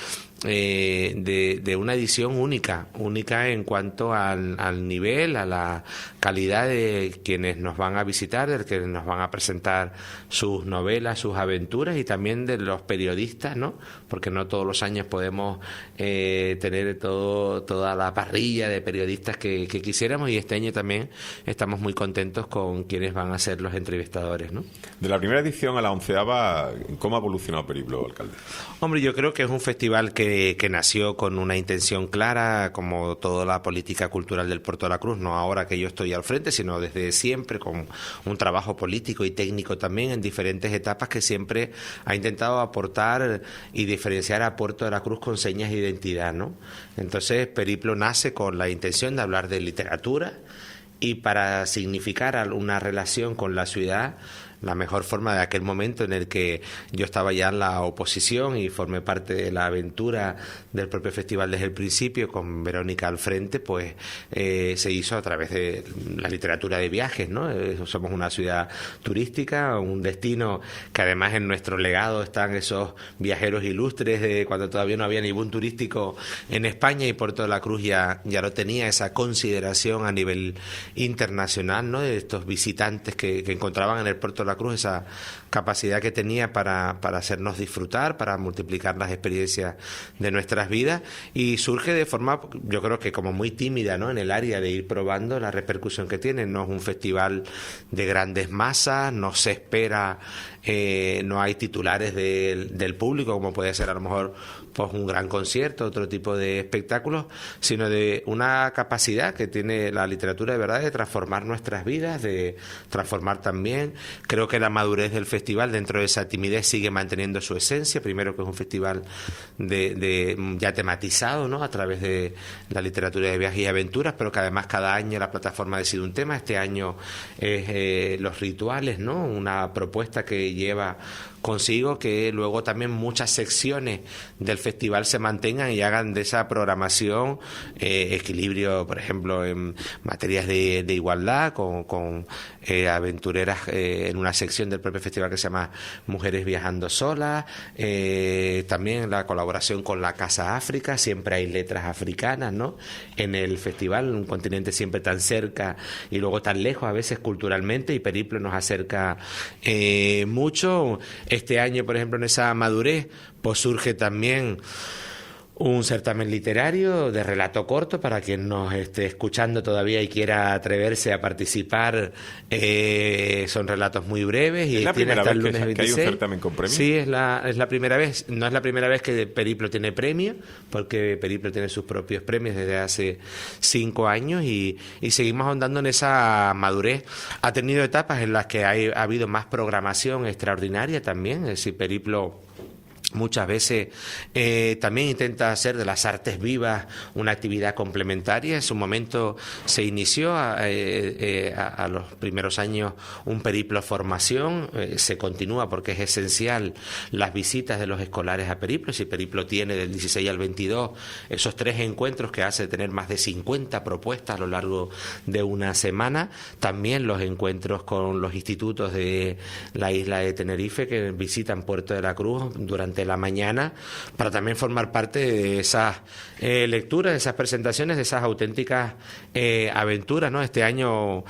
Eh, de, de una edición única, única en cuanto al, al nivel, a la calidad de quienes nos van a visitar, de quienes nos van a presentar sus novelas, sus aventuras, y también de los periodistas, ¿no? Porque no todos los años podemos eh, tener todo, toda la parrilla de periodistas que, que quisiéramos, y este año también estamos muy contentos con quienes van a ser los entrevistadores, ¿no? De la primera edición a la onceava, ¿cómo ha evolucionado Periplo, alcalde? Hombre, yo creo que es un festival que, que nació con una intención clara, como toda la política cultural del Puerto de la Cruz, no ahora que yo estoy al frente, sino desde siempre, con un trabajo político y técnico también en diferentes etapas, que siempre ha intentado aportar y diferenciar a Puerto de la Cruz con señas de identidad, ¿no? Entonces, Periplo nace con la intención de hablar de literatura, y para significar una relación con la ciudad, la mejor forma de aquel momento en el que yo estaba ya en la oposición y formé parte de la aventura del propio festival desde el principio, con Verónica al frente, pues eh, se hizo a través de la literatura de viajes, ¿no? Eh, somos una ciudad turística, un destino que además en nuestro legado están esos viajeros ilustres de cuando todavía no había ningún turístico en España, y Puerto de la Cruz ya, ya lo tenía, esa consideración a nivel internacional, ¿no? De estos visitantes que, que encontraban en el Puerto de la Cruz esa capacidad que tenía para, para hacernos disfrutar, para multiplicar las experiencias de nuestras vidas, y surge de forma, yo creo que como muy tímida, ¿no? En el área de ir probando la repercusión que tiene. No es un festival de grandes masas, no se espera, eh, no hay titulares de, del público como puede ser a lo mejor pues un gran concierto, otro tipo de espectáculos, sino de una capacidad que tiene la literatura de verdad de transformar nuestras vidas, de transformar también. Creo que la madurez del festival, dentro de esa timidez, sigue manteniendo su esencia. Primero, que es un festival de, de ya tematizado, ¿no? A través de la literatura de viajes y aventuras, pero que además cada año la plataforma decide un tema. Este año es eh, los rituales, ¿no? Una propuesta que lleva consigo que luego también muchas secciones del festival se mantengan y hagan de esa programación eh, equilibrio, por ejemplo, en materias de, de igualdad, con, con eh, aventureras eh, en una sección del propio festival que se llama Mujeres Viajando Solas, eh, también la colaboración con la Casa África, siempre hay letras africanas, ¿no? En el festival, un continente siempre tan cerca y luego tan lejos a veces culturalmente, y Periplo nos acerca eh, mucho. Este año, por ejemplo, en esa madurez, pues surge también un certamen literario de relato corto para quien nos esté escuchando todavía y quiera atreverse a participar. Eh, son relatos muy breves y ¿Es la tiene primera hasta vez el lunes que, veintiséis. que hay un certamen con premio? Sí, es la, es la primera vez. No es la primera vez que Periplo tiene premio, porque Periplo tiene sus propios premios desde hace cinco años y, y seguimos ahondando en esa madurez. Ha tenido etapas en las que hay, ha habido más programación extraordinaria también. Es decir, Periplo muchas veces eh, también intenta hacer de las artes vivas una actividad complementaria. En su momento se inició a, eh, eh, a, a los primeros años un periplo formación, eh, se continúa porque es esencial las visitas de los escolares a periplos, y periplo tiene del dieciséis al veintidós esos tres encuentros que hace tener más de cincuenta propuestas a lo largo de una semana. También los encuentros con los institutos de la isla de Tenerife que visitan Puerto de la Cruz durante la mañana, para también formar parte de esas eh, lecturas, de esas presentaciones, de esas auténticas eh, aventuras, ¿no? Este año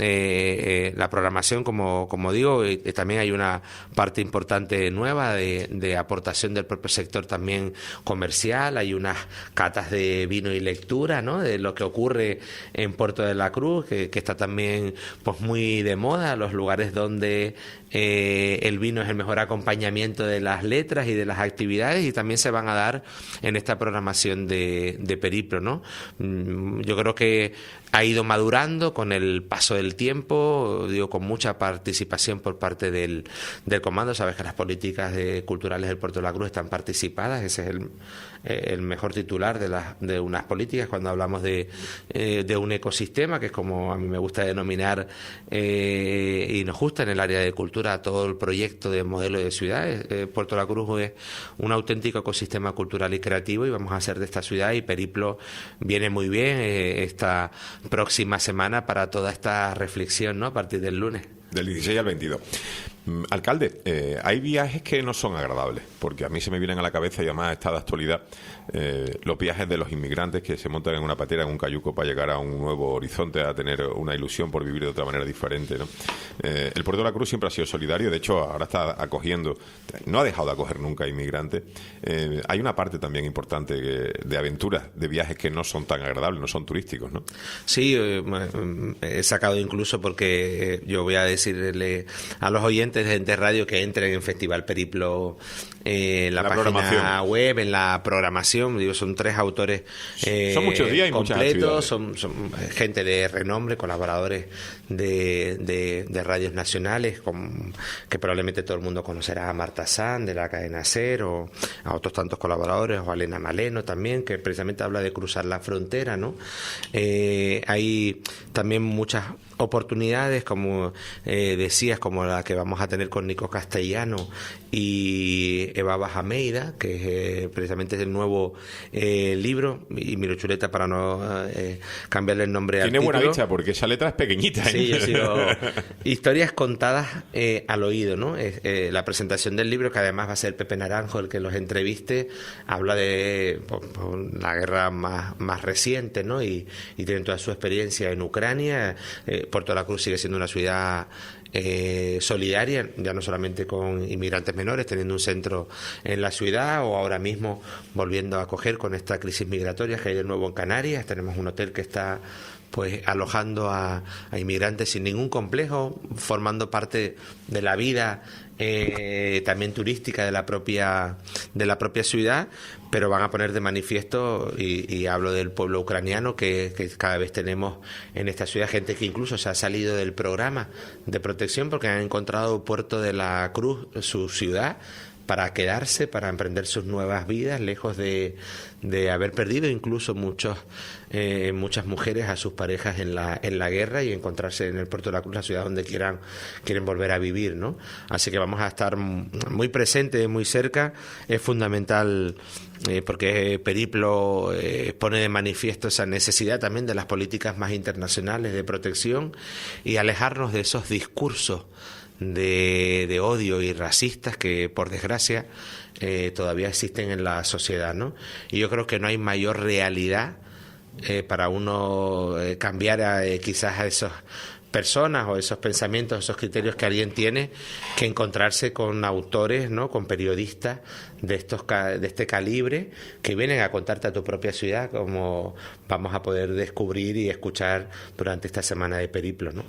eh, eh, la programación, como, como digo, eh, también hay una parte importante nueva de, de aportación del propio sector también comercial. Hay unas catas de vino y lectura, ¿no? De lo que ocurre en Puerto de la Cruz, que, que está también pues muy de moda, los lugares donde eh, el vino es el mejor acompañamiento de las letras y de las actividades, y también se van a dar en esta programación de, de periplo, ¿no? Yo creo que ha ido madurando con el paso del tiempo, digo, con mucha participación por parte del, del comando. Sabes que las políticas de, culturales del Puerto de la Cruz están participadas, ese es el, el mejor titular de, las, de unas políticas cuando hablamos de, eh, de un ecosistema, que es como a mí me gusta denominar, eh, y nos gusta en el área de cultura todo el proyecto de modelo de ciudades. Eh, Puerto de la Cruz es un auténtico ecosistema cultural y creativo, y vamos a hacer de esta ciudad, y periplo viene muy bien eh, esta próxima semana para toda esta reflexión, ¿no? A partir del lunes. Del dieciséis al veintidós. Mm, alcalde, eh, hay viajes que no son agradables, porque a mí se me vienen a la cabeza, y además está de actualidad, eh, los viajes de los inmigrantes que se montan en una patera, en un cayuco, para llegar a un nuevo horizonte, a tener una ilusión por vivir de otra manera diferente, ¿no? Eh, el Puerto de la Cruz siempre ha sido solidario, de hecho ahora está acogiendo, no ha dejado de acoger nunca inmigrantes. Eh, hay una parte también importante de aventuras, de viajes que no son tan agradables, no son turísticos, ¿no? Sí, eh, he sacado incluso porque yo voy a decirle a los oyentes de Ente Radio que entren en Festival Periplo, eh, en la, la página web, en la programación. Digo, son tres autores eh, son muchos días y completos, son, son gente de renombre, colaboradores de, de, de radios nacionales, con, que probablemente todo el mundo conocerá, a Marta Sanz de la cadena SER, o a otros tantos colaboradores, o a Elena Maleno también, que precisamente habla de cruzar la frontera, ¿no? Eh, hay también muchas oportunidades, como eh, decías, como la que vamos a tener con Nico Castellano y Eva Bajameida, que es, eh, precisamente es el nuevo eh, libro, y miro chuleta para no eh, cambiarle el nombre al título. Tiene buena vista, porque esa letra es pequeñita, ¿eh? Sí, yo sigo historias contadas eh, al oído, ¿no? Eh, eh, la presentación del libro, que además va a ser Pepe Naranjo el que los entreviste, habla de por, por la guerra más, más reciente, ¿no? Y, y tienen toda su experiencia en Ucrania. eh, Puerto de la Cruz sigue siendo una ciudad eh, solidaria, ya no solamente con inmigrantes menores, teniendo un centro en la ciudad, o ahora mismo volviendo a acoger con esta crisis migratoria que hay de nuevo en Canarias. Tenemos un hotel que está pues alojando a, a inmigrantes sin ningún complejo, formando parte de la vida eh, también turística de la propia de la propia ciudad, pero van a poner de manifiesto, y, y hablo del pueblo ucraniano, que, que cada vez tenemos en esta ciudad gente que incluso se ha salido del programa de protección porque han encontrado Puerto de la Cruz, su ciudad, para quedarse, para emprender sus nuevas vidas, lejos de, de haber perdido incluso muchos eh, muchas mujeres a sus parejas en la en la guerra, y encontrarse en el Puerto de la Cruz, la ciudad donde quieran quieren volver a vivir, ¿no? Así que vamos a estar muy presentes, muy cerca. Es fundamental eh, porque Periplo eh, pone de manifiesto esa necesidad también de las políticas más internacionales de protección, y alejarnos de esos discursos De, de odio y racistas que, por desgracia, eh, todavía existen en la sociedad, ¿no? Y yo creo que no hay mayor realidad eh, para uno eh, cambiar a, eh, quizás a esas personas o esos pensamientos, esos criterios que alguien tiene, que encontrarse con autores, ¿no? Con periodistas de estos de este calibre, que vienen a contarte a tu propia ciudad, como vamos a poder descubrir y escuchar durante esta semana de Periplo, ¿no?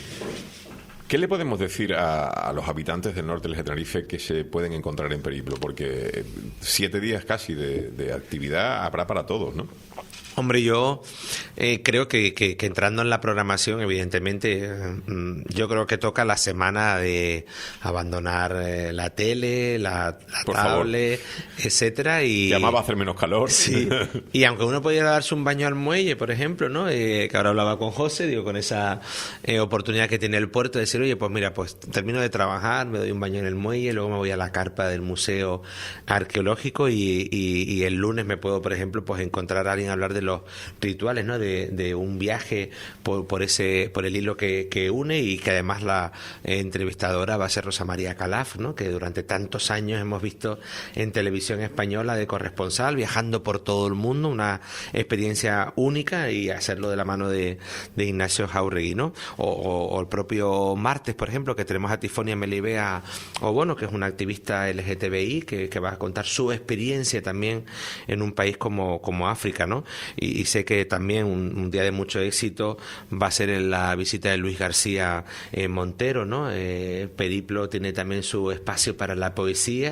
¿Qué le podemos decir a, a los habitantes del norte de Tenerife que se pueden encontrar en Periplo? Porque siete días casi de, de actividad habrá para todos, ¿no? Hombre, yo eh, creo que, que, que entrando en la programación, evidentemente, eh, yo creo que toca la semana de abandonar eh, la tele, la, la Por tablet, favor. etcétera. Y Llamaba a hacer menos calor. Sí. Y aunque uno pudiera darse un baño al muelle, por ejemplo, ¿no? Eh, que ahora hablaba con José, digo, con esa eh, oportunidad que tiene el puerto de decir, oye, pues mira, pues termino de trabajar, me doy un baño en el muelle, luego me voy a la carpa del Museo Arqueológico y, y, y el lunes me puedo, por ejemplo, pues encontrar a alguien a hablar de los rituales, ¿no? De, de un viaje por, por ese por el hilo que, que une, y que además la eh, entrevistadora va a ser Rosa María Calaf, ¿no? Que durante tantos años hemos visto en televisión española de corresponsal, viajando por todo el mundo, una experiencia única, y hacerlo de la mano de, de Ignacio Jauregui, ¿no? O, o, o el propio martes, por ejemplo, que tenemos a Tifonia Melibea Obono, que es una activista L G T B I, que, que va a contar su experiencia también en un país como, como África, ¿no? Y, y sé que también un, un día de mucho éxito va a ser en la visita de Luis García eh, Montero, ¿no? Eh, Periplo tiene también su espacio para la poesía,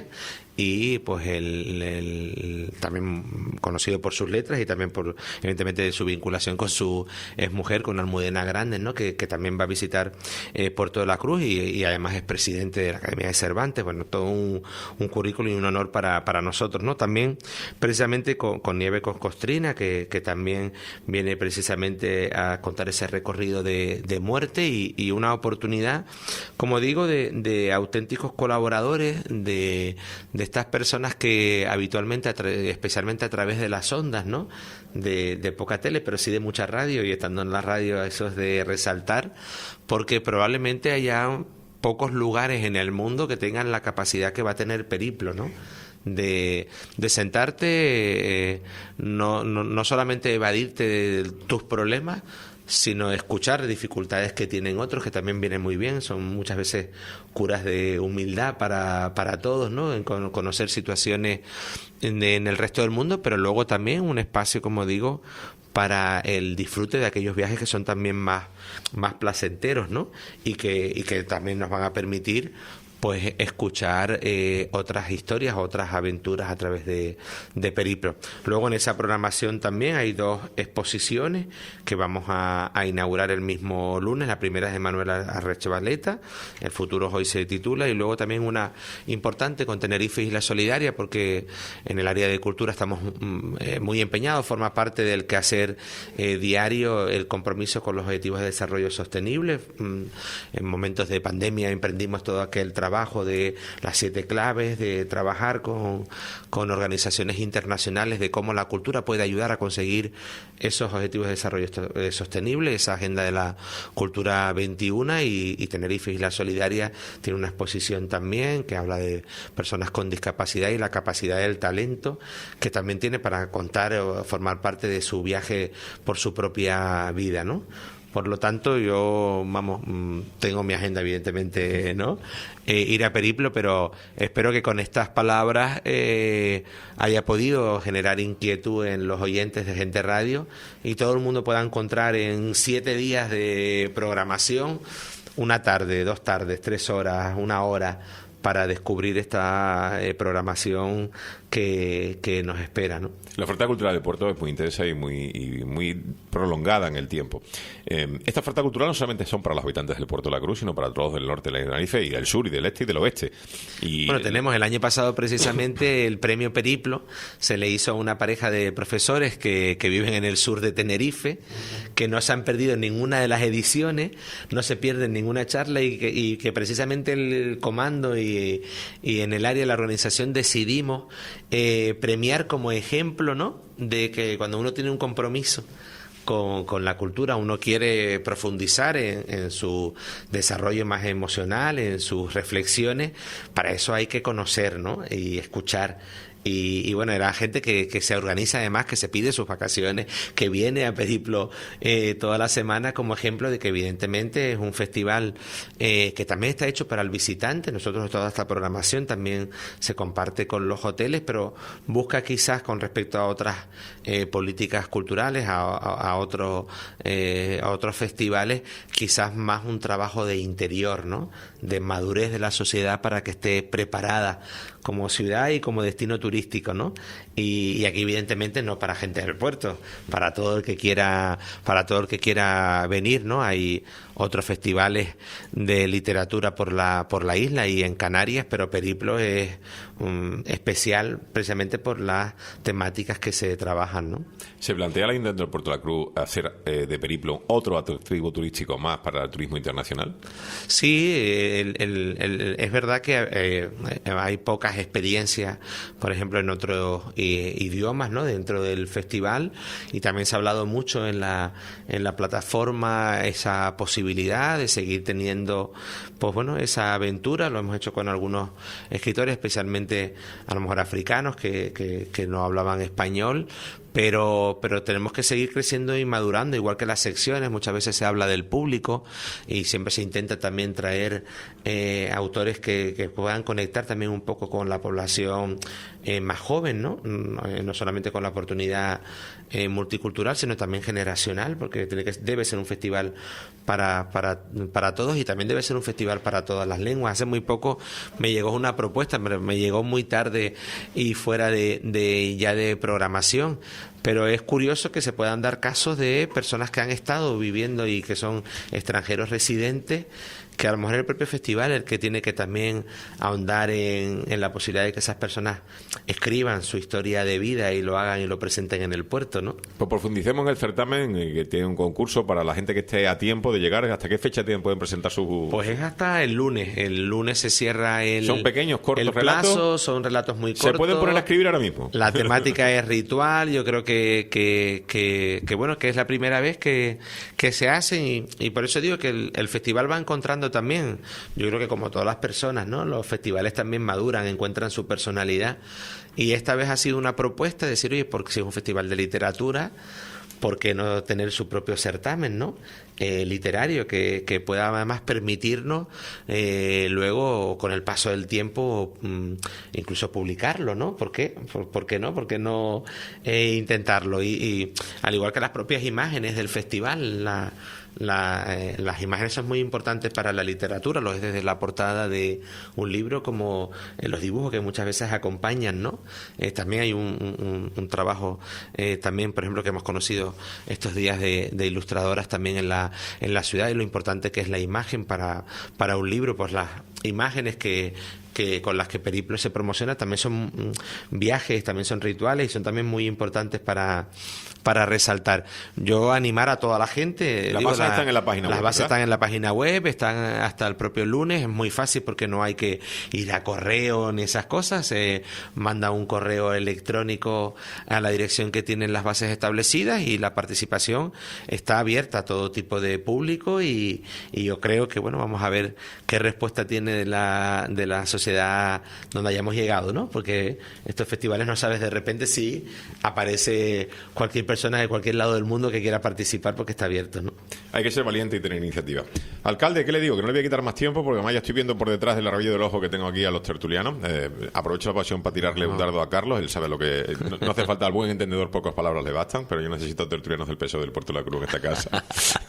y pues el, el también conocido por sus letras y también por evidentemente su vinculación con su exmujer, con Almudena Grandes, ¿no? que, que también va a visitar eh, Puerto de la Cruz, y, y además es presidente de la Academia de Cervantes. Bueno, todo un, un currículum y un honor para, para nosotros, ¿no? También precisamente con, con Nieve Coscostrina, que, que también viene precisamente a contar ese recorrido de, de muerte, y, y una oportunidad, como digo, de, de auténticos colaboradores, de, de estas personas que habitualmente, especialmente a través de las ondas, ¿no? De, de poca tele, pero sí de mucha radio, y estando en la radio eso es de resaltar, porque probablemente haya pocos lugares en el mundo que tengan la capacidad que va a tener Periplo, ¿no? De, de sentarte, eh, no, no, no solamente evadirte de tus problemas, sino escuchar dificultades que tienen otros, que también vienen muy bien. Son muchas veces curas de humildad para, para todos, ¿no? En conocer situaciones en, en el resto del mundo, pero luego también un espacio, como digo, para el disfrute de aquellos viajes que son también más, más placenteros, ¿no? Y que, y que también nos van a permitir pues escuchar eh, otras historias, otras aventuras a través de, de Periplo. Luego en esa programación también hay dos exposiciones que vamos a, a inaugurar el mismo lunes. La primera es de Manuel Arrechevaleta, El futuro hoy se titula, y luego también una importante con Tenerife Isla Solidaria, porque en el área de cultura estamos mm, eh, muy empeñados, forma parte del quehacer eh, diario el compromiso con los objetivos de desarrollo sostenible. Mm, en momentos de pandemia emprendimos todo aquel trabajo trabajo de las siete claves, de trabajar con, con organizaciones internacionales, de cómo la cultura puede ayudar a conseguir esos objetivos de desarrollo sostenible, esa agenda de la cultura veintiuno, y, y Tenerife Isla Solidaria tiene una exposición también que habla de personas con discapacidad y la capacidad del talento que también tiene para contar o formar parte de su viaje por su propia vida, ¿no? Por lo tanto, yo, vamos, tengo mi agenda, evidentemente, ¿no? Eh, ir a Periplo, pero espero que con estas palabras eh, haya podido generar inquietud en los oyentes de Gente Radio, y todo el mundo pueda encontrar en siete días de programación una tarde, dos tardes, tres horas, una hora, para descubrir esta eh, programación que, que nos espera, ¿no? La oferta cultural de Puerto es muy intensa y muy, y muy prolongada en el tiempo. Eh, esta oferta cultural no solamente son para los habitantes del Puerto de la Cruz, sino para todos del norte de la Tenerife, y del sur, y del este, y del oeste. Y bueno, tenemos el año pasado precisamente el premio Periplo, se le hizo a una pareja de profesores que, que viven en el sur de Tenerife, que no se han perdido en ninguna de las ediciones, no se pierden ninguna charla, y que, y que precisamente el comando y, y en el área de la organización decidimos eh, premiar como ejemplo, ¿no?, de que cuando uno tiene un compromiso Con, con la cultura, uno quiere profundizar en, en su desarrollo más emocional, en sus reflexiones. Para eso hay que conocer, ¿no?, y escuchar. Y, y bueno, era gente que, que se organiza, además, que se pide sus vacaciones, que viene a Periplo eh, toda la semana, como ejemplo de que evidentemente es un festival eh, que también está hecho para el visitante. Nosotros toda esta programación también se comparte con los hoteles, pero busca quizás con respecto a otras eh, políticas culturales, a, a, a, otro, eh, a otros festivales, quizás más un trabajo de interior, ¿no?, de madurez de la sociedad para que esté preparada como ciudad y como destino turístico turístico, ¿no? Y, y aquí evidentemente no para gente del puerto, para todo el que quiera, para todo el que quiera venir, ¿no? Hay otros festivales de literatura por la por la isla y en Canarias, pero Periplo es um, especial precisamente por las temáticas que se trabajan, ¿no? ¿Se plantea la Ayuntamiento del Puerto de la Cruz hacer eh, de Periplo otro atractivo turístico más para el turismo internacional? Sí, el, el, el, es verdad que eh, hay pocas experiencias, por ejemplo, en otros eh, idiomas, ¿no? Dentro del festival, y también se ha hablado mucho en la en la plataforma esa posibilidad de seguir teniendo, pues bueno, esa aventura. Lo hemos hecho con algunos escritores, especialmente a lo mejor africanos que, que, que no hablaban español. Pero, pero tenemos que seguir creciendo y madurando, igual que las secciones. Muchas veces se habla del público y siempre se intenta también traer eh, autores que, que puedan conectar también un poco con la población eh, más joven, ¿no? No solamente con la oportunidad eh, multicultural, sino también generacional, porque tiene que, debe ser un festival para, para, para todos, y también debe ser un festival para todas las lenguas. Hace muy poco me llegó una propuesta, me, me llegó muy tarde y fuera de, de ya de programación. Pero es curioso que se puedan dar casos de personas que han estado viviendo y que son extranjeros residentes, que a lo mejor el propio festival es el que tiene que también ahondar en, en la posibilidad de que esas personas escriban su historia de vida y lo hagan y lo presenten en el puerto, ¿no? Pues profundicemos en el certamen, que tiene un concurso para la gente que esté a tiempo de llegar. ¿Hasta qué fecha tienen, pueden presentar su...? Pues es hasta el lunes. El lunes se cierra el... ¿Son pequeños, cortos el plazo, relatos? Son relatos muy cortos. ¿Se pueden poner a escribir ahora mismo? La temática es ritual. Yo creo que, que, que, que bueno, que es la primera vez que, que se hacen, y, y por eso digo que el, el festival va encontrando también, yo creo que como todas las personas, ¿no? Los festivales también maduran, encuentran su personalidad, y esta vez ha sido una propuesta de decir, oye, porque si es un festival de literatura, ¿por qué no tener su propio certamen, ¿no? Eh, literario que, que pueda además permitirnos eh, luego, con el paso del tiempo, mm, incluso publicarlo, ¿no? ¿Por qué? ¿Por, por qué no? ¿Por qué no eh, intentarlo? Y, y al igual que las propias imágenes del festival, la La, eh, las imágenes son muy importantes para la literatura, lo es desde la portada de un libro como eh, los dibujos que muchas veces acompañan, ¿no? Eh, también hay un, un, un trabajo eh, también, por ejemplo, que hemos conocido estos días de, de ilustradoras también en la, en la ciudad, y lo importante que es la imagen para, para un libro. Pues las imágenes que que con las que Periplo se promociona también son viajes, también son rituales, y son también muy importantes para, para resaltar. Yo animar a toda la gente. Las digo, bases la, están en la página las web. Las bases ¿verdad? están en la página web, están hasta el propio lunes. Es muy fácil porque no hay que ir a correo ni esas cosas. Se manda un correo electrónico a la dirección que tienen las bases establecidas, y la participación está abierta a todo tipo de público, y, y yo creo que, bueno, vamos a ver qué respuesta tiene de la, de la sociedad donde hayamos llegado, ¿no? Porque estos festivales no sabes de repente si aparece cualquier persona de cualquier lado del mundo que quiera participar, porque está abierto, ¿no? Hay que ser valiente y tener iniciativa. Alcalde, ¿qué le digo? Que no le voy a quitar más tiempo, porque además ya estoy viendo por detrás del rabillo del ojo que tengo aquí a los tertulianos. Eh, aprovecho la ocasión para tirarle no. un dardo a Carlos. Él sabe lo que... No, no hace falta, al buen entendedor pocas palabras le bastan, pero yo necesito tertulianos del peso del Puerto de la Cruz en esta casa.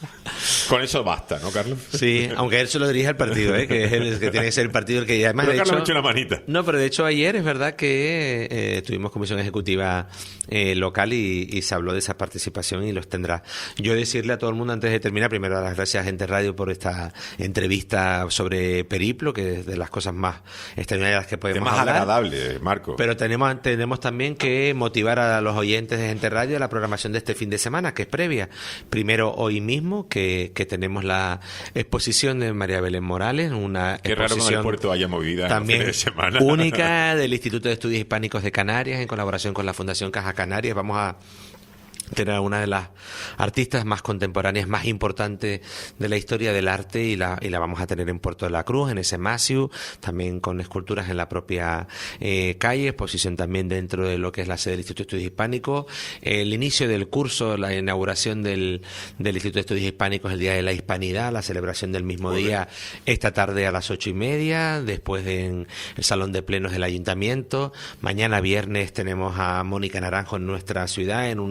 Con eso basta, ¿no, Carlos? Sí, aunque él se lo dirige al partido, ¿eh? Que es el que tiene que ser el partido el que además... Pero de Carlos hecho, ha hecho una manita. No, pero de hecho ayer es verdad que eh, tuvimos comisión ejecutiva eh, local y, y se habló de esa participación, y los tendrá. Yo decirle a todo el mundo, antes de terminar, primero dar las gracias a Gente Radio por esta entrevista sobre Periplo, que es de las cosas más extraordinarias que podemos es más hablar. agradable, Marco. Pero tenemos, tenemos también que motivar a los oyentes de Gente Radio a la programación de este fin de semana, que es previa. Primero, hoy mismo, que, que tenemos la exposición de María Belén Morales, una Qué raro que en el puerto haya movida también en el fin de semana. Única del Instituto de Estudios Hispánicos de Canarias, en colaboración con la Fundación Caja Canarias. Vamos a tener a una de las artistas más contemporáneas, más importantes de la historia del arte, y la, y la vamos a tener en Puerto de la Cruz, en ese Masiu, también con esculturas en la propia eh, calle, exposición también dentro de lo que es la sede del Instituto de Estudios Hispánicos, el inicio del curso, la inauguración del, del Instituto de Estudios Hispánicos, el Día de la Hispanidad, la celebración del mismo Muy día bien. Esta tarde a las ocho y media, después de en el Salón de Plenos del Ayuntamiento. Mañana viernes tenemos a Mónica Naranjo en nuestra ciudad, en una noche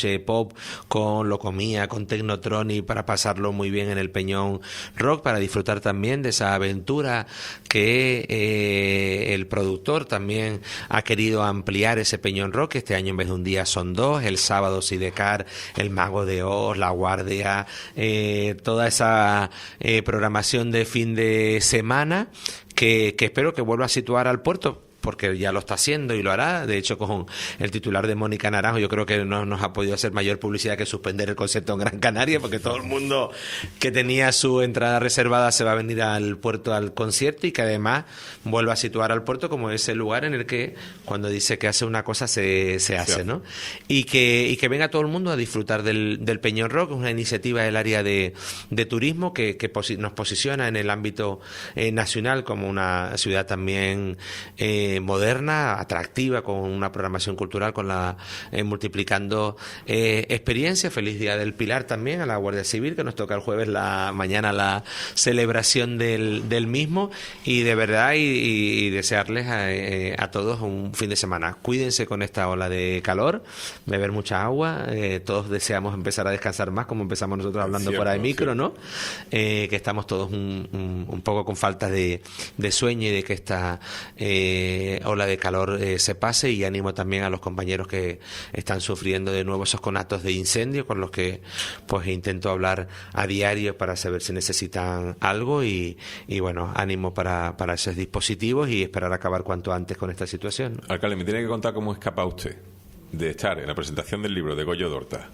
noche pop con Locomía, con Technotronic, para pasarlo muy bien en el Peñón Rock, para disfrutar también de esa aventura que eh, el productor también ha querido ampliar, ese Peñón Rock. Este año en vez de un día son dos, el sábado Sidecar, el Mago de Oz, La Guardia, eh, toda esa eh, programación de fin de semana que, que espero que vuelva a situar al puerto, porque ya lo está haciendo y lo hará. De hecho, con el titular de Mónica Naranjo, yo creo que no nos ha podido hacer mayor publicidad que suspender el concierto en Gran Canaria, porque todo el mundo que tenía su entrada reservada se va a venir al puerto al concierto, y que además vuelva a situar al puerto como ese lugar en el que cuando dice que hace una cosa se, se hace, ¿no? Y que, y que venga todo el mundo a disfrutar del, del Peñón Rock. Es una iniciativa del área de, de turismo que, que posi- nos posiciona en el ámbito eh, nacional como una ciudad también eh, moderna, atractiva, con una programación cultural, con la eh, multiplicando eh, experiencias. Feliz Día del Pilar también a la Guardia Civil, que nos toca el jueves la mañana la celebración del, del mismo, y de verdad y, y desearles a, eh, a todos un fin de semana. Cuídense con esta ola de calor, beber mucha agua, eh, todos deseamos empezar a descansar más, como empezamos nosotros hablando Cierto, fuera de micro, sí. ¿no? Eh, que estamos todos un, un, un poco con falta de, de sueño, y de que esta eh, ola de calor eh, se pase. Y animo también a los compañeros que están sufriendo de nuevo esos conatos de incendio, con los que pues intento hablar a diario para saber si necesitan algo, y, y bueno, ánimo para, para esos dispositivos, y esperar acabar cuanto antes con esta situación. Alcalde, me tiene que contar cómo escapa usted de estar en la presentación del libro de Goyo Dorta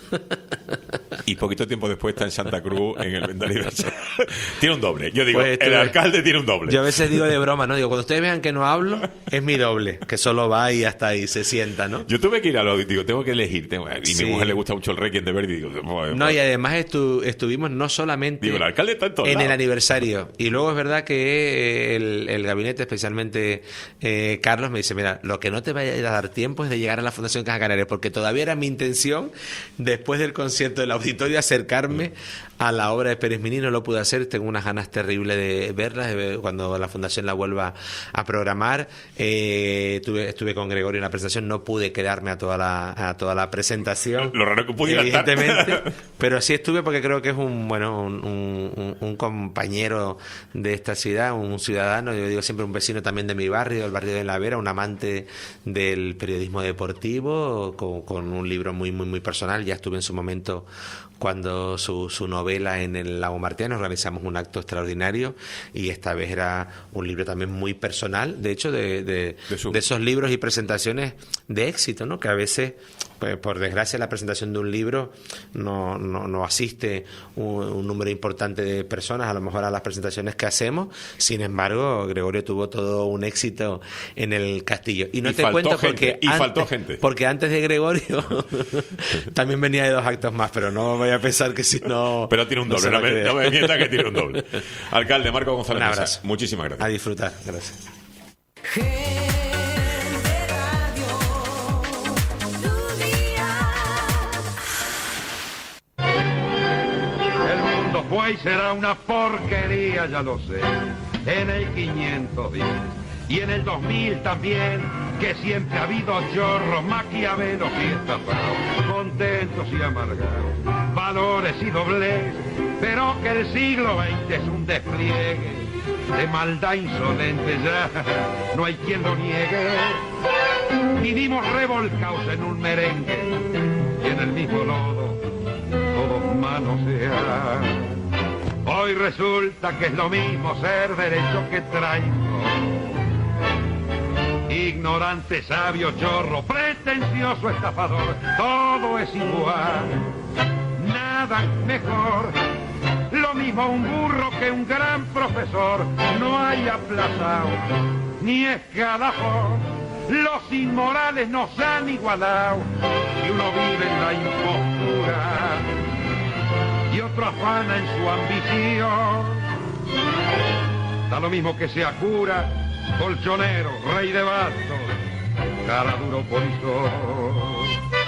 y poquito tiempo después está en Santa Cruz en el veinte aniversario. Tiene un doble. Yo digo, Pues el alcalde tiene un doble. Yo a veces digo de broma, ¿no? Digo, cuando ustedes vean que no hablo, es mi doble, que solo va y hasta ahí se sienta, ¿no? Yo tuve que ir a lo digo, tengo que elegir. Tengo, y Sí. mi mujer le gusta mucho el Requiem de Verdi. Digo, pues, No, y además estu- estuvimos no solamente digo, el alcalde está en todos en lados. el aniversario, y luego es verdad que el, el gabinete, especialmente eh, Carlos, me dice, mira, lo que no te vaya a dar tiempo es de llegar a la Fundación Caja Canaria, porque todavía era mi intención, después del concierto del auditorio, acercarme a la obra de Pérez Mini. No lo pude hacer, tengo unas ganas terribles de verla, de ver cuando la Fundación la vuelva a programar. Eh, tuve, estuve con Gregorio en la presentación, no pude quedarme a toda la, a toda la presentación. Lo raro que pudiera estar. Evidentemente, pero sí estuve porque creo que es un bueno un, un, un compañero de esta ciudad, un ciudadano, yo digo siempre un vecino también de mi barrio, el barrio de La Vera, un amante del periodismo deportivo, con, con un libro muy muy muy personal. Ya estuve en su momento cuando su, su novela en el Lago Martiano, organizamos un acto extraordinario, y esta vez era un libro también muy personal, de hecho de, de, De su- de esos libros y presentaciones de éxito, ¿no? Que a veces, pues, por desgracia, la presentación de un libro no, no, no asiste un, un número importante de personas, a lo mejor a las presentaciones que hacemos. Sin embargo, Gregorio tuvo todo un éxito en el Castillo. Y no Y te faltó cuento gente, porque y antes, faltó gente. porque antes de Gregorio también venía de dos actos más, pero no voy a pensar que si no... Pero tiene un no doble, se no, lo me, cree. no me mienta que tiene un doble. Alcalde Marco González Un Mesa, abrazo. muchísimas A gracias. disfrutar, gracias. El mundo fue y será una porquería, ya lo sé, en el quinientos diez y en el dos mil también, que siempre ha habido chorros, maquiavelos y estafados, contentos y amargados, valores y doblez, pero que el siglo veinte es un despliegue de maldad insolente, ya no hay quien lo niegue. Vivimos revolcados en un merengue y en el mismo lodo todos manosean. Hoy resulta que es lo mismo ser derecho que traición. Ignorante, sabio, chorro, pretencioso, estafador, todo es igual, nada mejor. Lo mismo un burro que un gran profesor, no hay aplazado ni escalafón. Los inmorales nos han igualado y uno vive en la impostura y otro afana en su ambición. Da lo mismo que sea cura, colchonero, rey de bastos, cara duro polizón.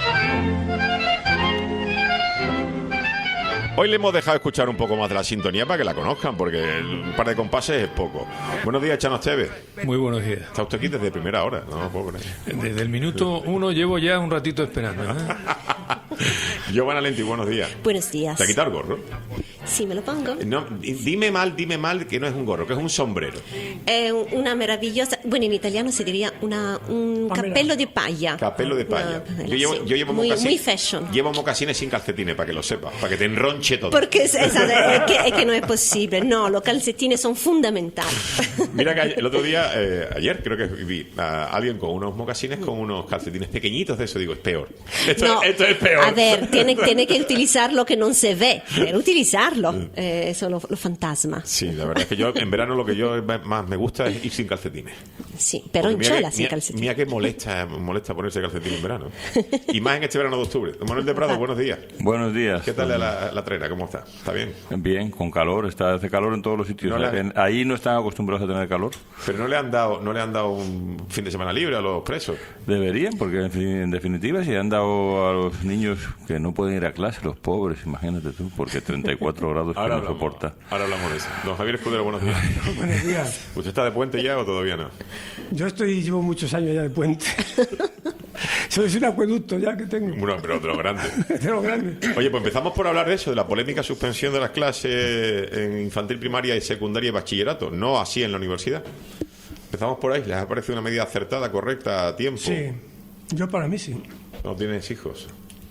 Hoy le hemos dejado escuchar un poco más de la sintonía para que la conozcan, porque un par de compases es poco. Buenos días, Chano Esteves. Muy buenos días. Está usted aquí desde primera hora, no lo puedo creer. Desde el minuto uno llevo ya un ratito esperando, ¿eh? Giovanna Lenti, buenos días. Buenos días. ¿Te ha quitado el gorro? Sí, me lo pongo. No, dime mal, dime mal que no es un gorro, que es un sombrero. È una meravigliosa, bueno, in italiano si diría una, un cappello di paglia. Cappello de palla. Una, Yo llevo, sí. yo llevo muy, mocasines. muy fashion. Llevo mocasines sin calcetines, para que lo sepas, para que te enronche todo. Porque es, es, es, que, es que no es posible. No, los calcetines son fundamentales. Mira que el otro día, eh, ayer creo que vi a alguien con unos mocasines con unos calcetines pequeñitos de eso. Digo, es peor. Esto, No, esto es peor. A ver, tiene, tiene que utilizar lo que no se ve, pero utilizarlo. Eh, eso lo, lo fantasma. Sí, la verdad es que yo en verano lo que yo más me gusta es ir sin calcetines. Sí, pero en Porque mira chola que- sin mira- calcetines. Mira que molesta, molesta ponerse calcetín en verano. Y más en este verano de octubre. Don Manuel de Prado, buenos días. Buenos días. ¿Qué tal la, la trena? ¿Cómo está? ¿Está bien? Bien, con calor, está hace calor en todos los sitios. No le- En- ahí no están acostumbrados a tener calor. Pero no le han dado, no le han dado un fin de semana libre a los presos. Deberían, porque en, fin, en definitiva, si han dado a los niños que no pueden ir a clase, los pobres, imagínate tú, porque treinta y cuatro grados que Ahora no hablamos, soporta. ahora hablamos de eso. Don Javier Escudero, buenos días. Buenos días. ¿Usted está de puente ya o todavía no? Yo estoy, llevo muchos años ya de puente. Eso es un acueducto ya que tengo. Bueno, pero de lo grande. De lo grande. Oye, pues empezamos por hablar de eso, de la polémica suspensión de las clases en infantil, primaria y secundaria y bachillerato, no así en la universidad. Empezamos por ahí. ¿Les ha parecido una medida acertada, correcta, a tiempo? Sí, yo para mí sí. ¿No tienes hijos?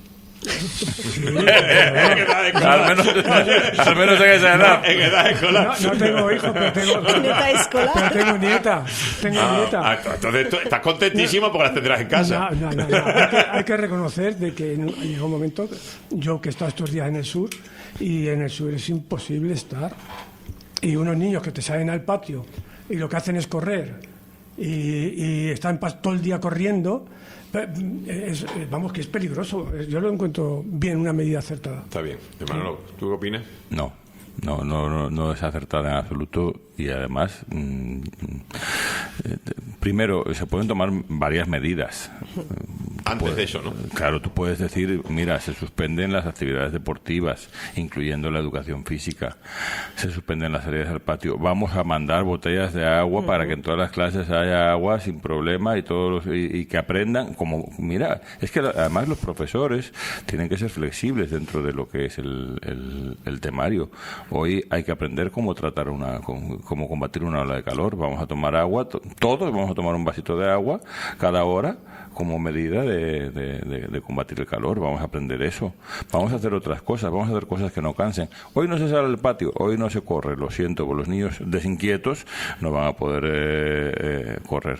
Al menos, al menos en esa edad. En edad escolar. No, no tengo hijos, pero tengo, En edad escolar. pero tengo nieta. Tengo Ah, nieta. ah, entonces tú estás contentísimo porque las tendrás en casa. No, no, no, no. Hay, que, hay que reconocer de que en- llega un momento, yo que he estado estos días en el sur, y en el sur es imposible estar. Y unos niños que te salen al patio y lo que hacen es correr y, y están pas- todo el día corriendo, pe- es- es- vamos, que es peligroso. Yo lo encuentro bien, una medida acertada. Está bien. Hermano, ¿tú qué opinas? No, no, no, no, no es acertada en absoluto y además, mm, eh, primero, se pueden tomar varias medidas. Antes de eso, ¿no? Claro, tú puedes decir, mira, se suspenden las actividades deportivas, incluyendo la educación física, se suspenden las salidas al patio, vamos a mandar botellas de agua para que en todas las clases haya agua sin problema y todos los, y, y que aprendan, como, mira, es que además los profesores tienen que ser flexibles dentro de lo que es el, el, el temario. Hoy hay que aprender cómo tratar una, cómo, cómo combatir una ola de calor, vamos a tomar agua, to- todos vamos a tomar un vasito de agua cada hora como medida de, de, de, de combatir el calor. Vamos a aprender eso. Vamos a hacer otras cosas, vamos a hacer cosas que no cansen. Hoy no se sale al patio, hoy no se corre, lo siento, pues los niños desinquietos no van a poder eh, eh, correr.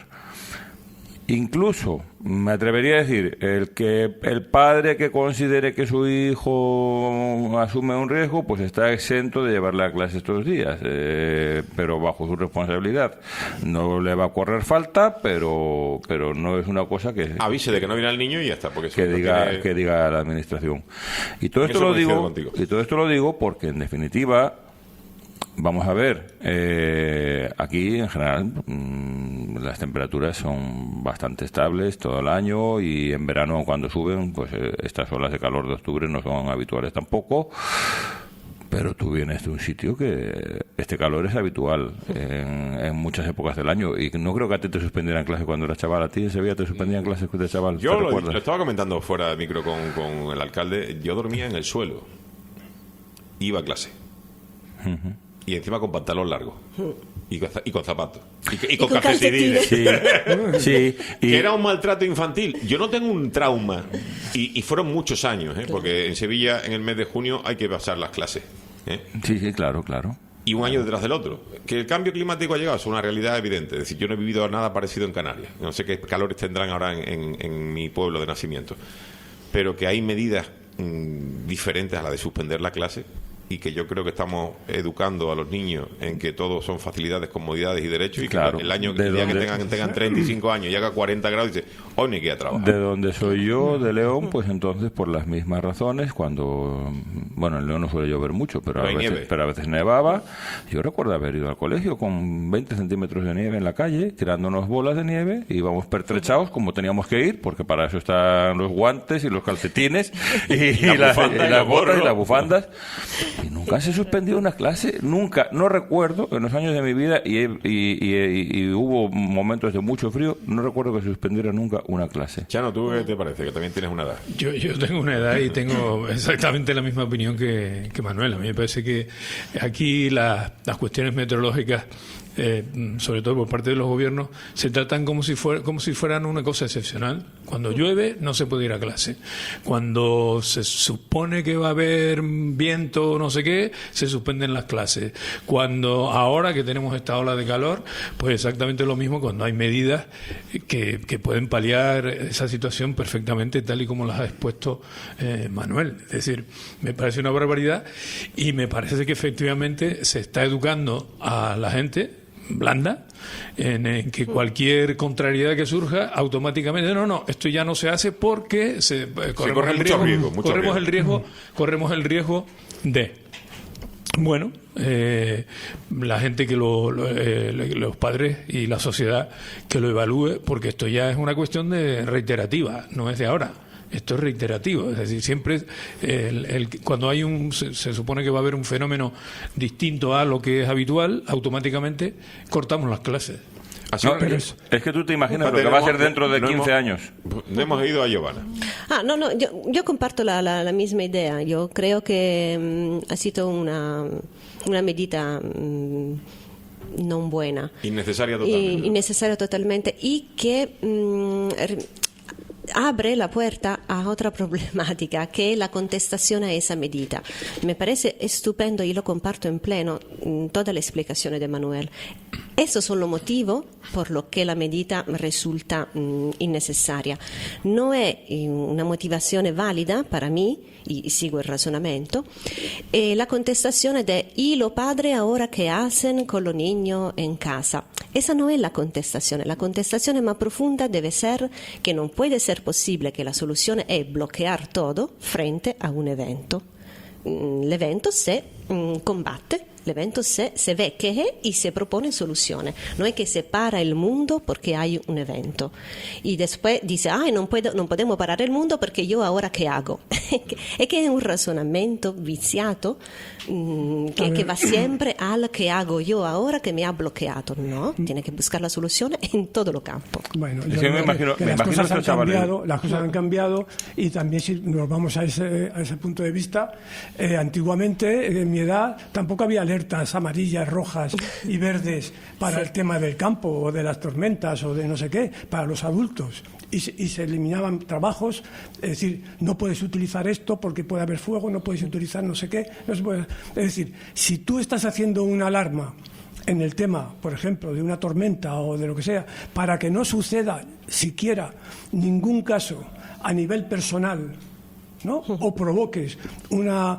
Incluso, me atrevería a decir, el que el padre que considere que su hijo asume un riesgo, pues está exento de llevarle a clase estos días, eh, pero bajo su responsabilidad. No le va a correr falta, pero pero no es una cosa que Avise de que no viene el niño y ya está. Porque eso que no diga tiene- que diga la administración. Y todo En esto eso lo coincido digo contigo. y todo esto lo digo porque en definitiva vamos a ver, eh, aquí en general mm, las temperaturas son bastante estables todo el año y en verano cuando suben, pues eh, estas olas de calor de octubre no son habituales tampoco. Pero tú vienes de un sitio que este calor es habitual en, en muchas épocas del año y no creo que a ti te suspendieran clases cuando eras chaval. A ti en Sevilla te suspendían clases de chaval. Yo ¿te lo, recuerdas? lo estaba comentando fuera de micro con, con el alcalde. Yo dormía en el suelo. Iba a clase. Ujú. Y encima con pantalón largo. Y con, za- y con zapatos. Y, y Y con con calcetines. Sí, sí. Y, Que era un maltrato infantil. Yo no tengo un trauma. Y, y fueron muchos años, ¿eh? Porque en Sevilla, en el mes de junio, hay que pasar las clases. ¿eh? sí, sí, claro, claro. Y un año detrás del otro. Que el cambio climático ha llegado es una realidad evidente. Es decir, yo no he vivido nada parecido en Canarias. No sé qué calores tendrán ahora en, en- en mi pueblo de nacimiento. Pero que hay medidas mm, diferentes a la de suspender la clase y que yo creo que estamos educando a los niños en que todo son facilidades, comodidades y derechos y Claro. que el año ¿De el día que dónde? tengan, tengan treinta y cinco años y haga cuarenta grados dice, hoy no hay que ir a trabajar. De donde soy yo, de León, pues entonces por las mismas razones, cuando, bueno, en León no suele llover mucho, pero, No a hay veces, nieve. pero a veces nevaba. Yo recuerdo haber ido al colegio con veinte centímetros de nieve en la calle, tirándonos bolas de nieve, y íbamos pertrechados como teníamos que ir, porque para eso están los guantes y los calcetines y, la las- bufanda y y las los botas y gorros. las bufandas. Y nunca se suspendió una clase, nunca, no recuerdo, en los años de mi vida, y, y, y, y, y hubo momentos de mucho frío, no recuerdo que se suspendiera nunca una clase. Chano, ¿tú qué te parece? Que también tienes una edad. Yo, yo tengo una edad y tengo exactamente la misma opinión que, que Manuel. A mí me parece que aquí la, las cuestiones meteorológicas, Eh, sobre todo por parte de los gobiernos, se tratan como si fuera, como si fueran una cosa excepcional. Cuando llueve no se puede ir a clase. Cuando se supone que va a haber viento o no sé qué, se suspenden las clases. Cuando ahora que tenemos esta ola de calor, pues exactamente lo mismo, cuando hay medidas que, que pueden paliar esa situación perfectamente, tal y como las ha expuesto eh, Manuel. Es decir, me parece una barbaridad y me parece que efectivamente se está educando a la gente blanda, en, en que cualquier contrariedad que surja, automáticamente, no, no, esto ya no se hace porque se, eh, corremos, corre el, mucho riesgo, riesgo, mucho corremos riesgo. el riesgo, corremos el riesgo de... Bueno, eh, la gente que lo, lo eh, los padres y la sociedad que lo evalúe, porque esto ya es una cuestión de reiterativa, no es de ahora. Esto es reiterativo, es decir, siempre el, el, cuando hay un se, se supone que va a haber un fenómeno distinto a lo que es habitual, automáticamente cortamos las clases. Así no, pero es, es que tú te imaginas lo que va a ser dentro de no quince hemos, años. No hemos ido a Giovanna. Ah, no, no, yo, yo comparto la, la, la misma idea. Yo creo que um, ha sido una, una medida um, no buena. Innecesaria totalmente. Innecesaria totalmente y que... Um, abre la puerta a otra problemática que es la contestación a esa medida. Me parece estupendo y lo comparto en pleno toda la explicación de Manuel. Esos son los motivos por los que la medida resulta mh, innecesaria. No es una motivación válida para mí, y sigo el razonamiento, eh, la contestación de ¿y los padres ahora qué hacen con los niños en casa? Esa no es la contestación. La contestación más profunda debe ser que no puede ser posible que la solución es bloquear todo frente a un evento. El evento se mm, combate, el evento se, se ve qué es y se propone soluciones. No es que se para el mundo porque hay un evento. Y después dice, ay, no, puedo, no podemos parar el mundo porque yo ahora qué hago. Es que es un razonamiento viciato mmm, que, que va siempre al que hago yo ahora que me ha bloqueado. No, tiene que buscar la solución en todo los campos. Bueno, yo sí, creo me imagino, que me las imagino cosas han chavales. cambiado, las cosas han cambiado y también si nos vamos a ese, a ese punto de vista, eh, antiguamente en mi edad tampoco había alertas amarillas, rojas y verdes para sí. el tema del campo o de las tormentas o de no sé qué, para los adultos. Y se, y se eliminaban trabajos, es decir, no puedes utilizar esto porque puede haber fuego, no puedes utilizar no sé qué, no se puede. Es decir, si tú estás haciendo una alarma en el tema, por ejemplo, de una tormenta o de lo que sea, para que no suceda siquiera ningún caso a nivel personal, ¿no? O provoques una,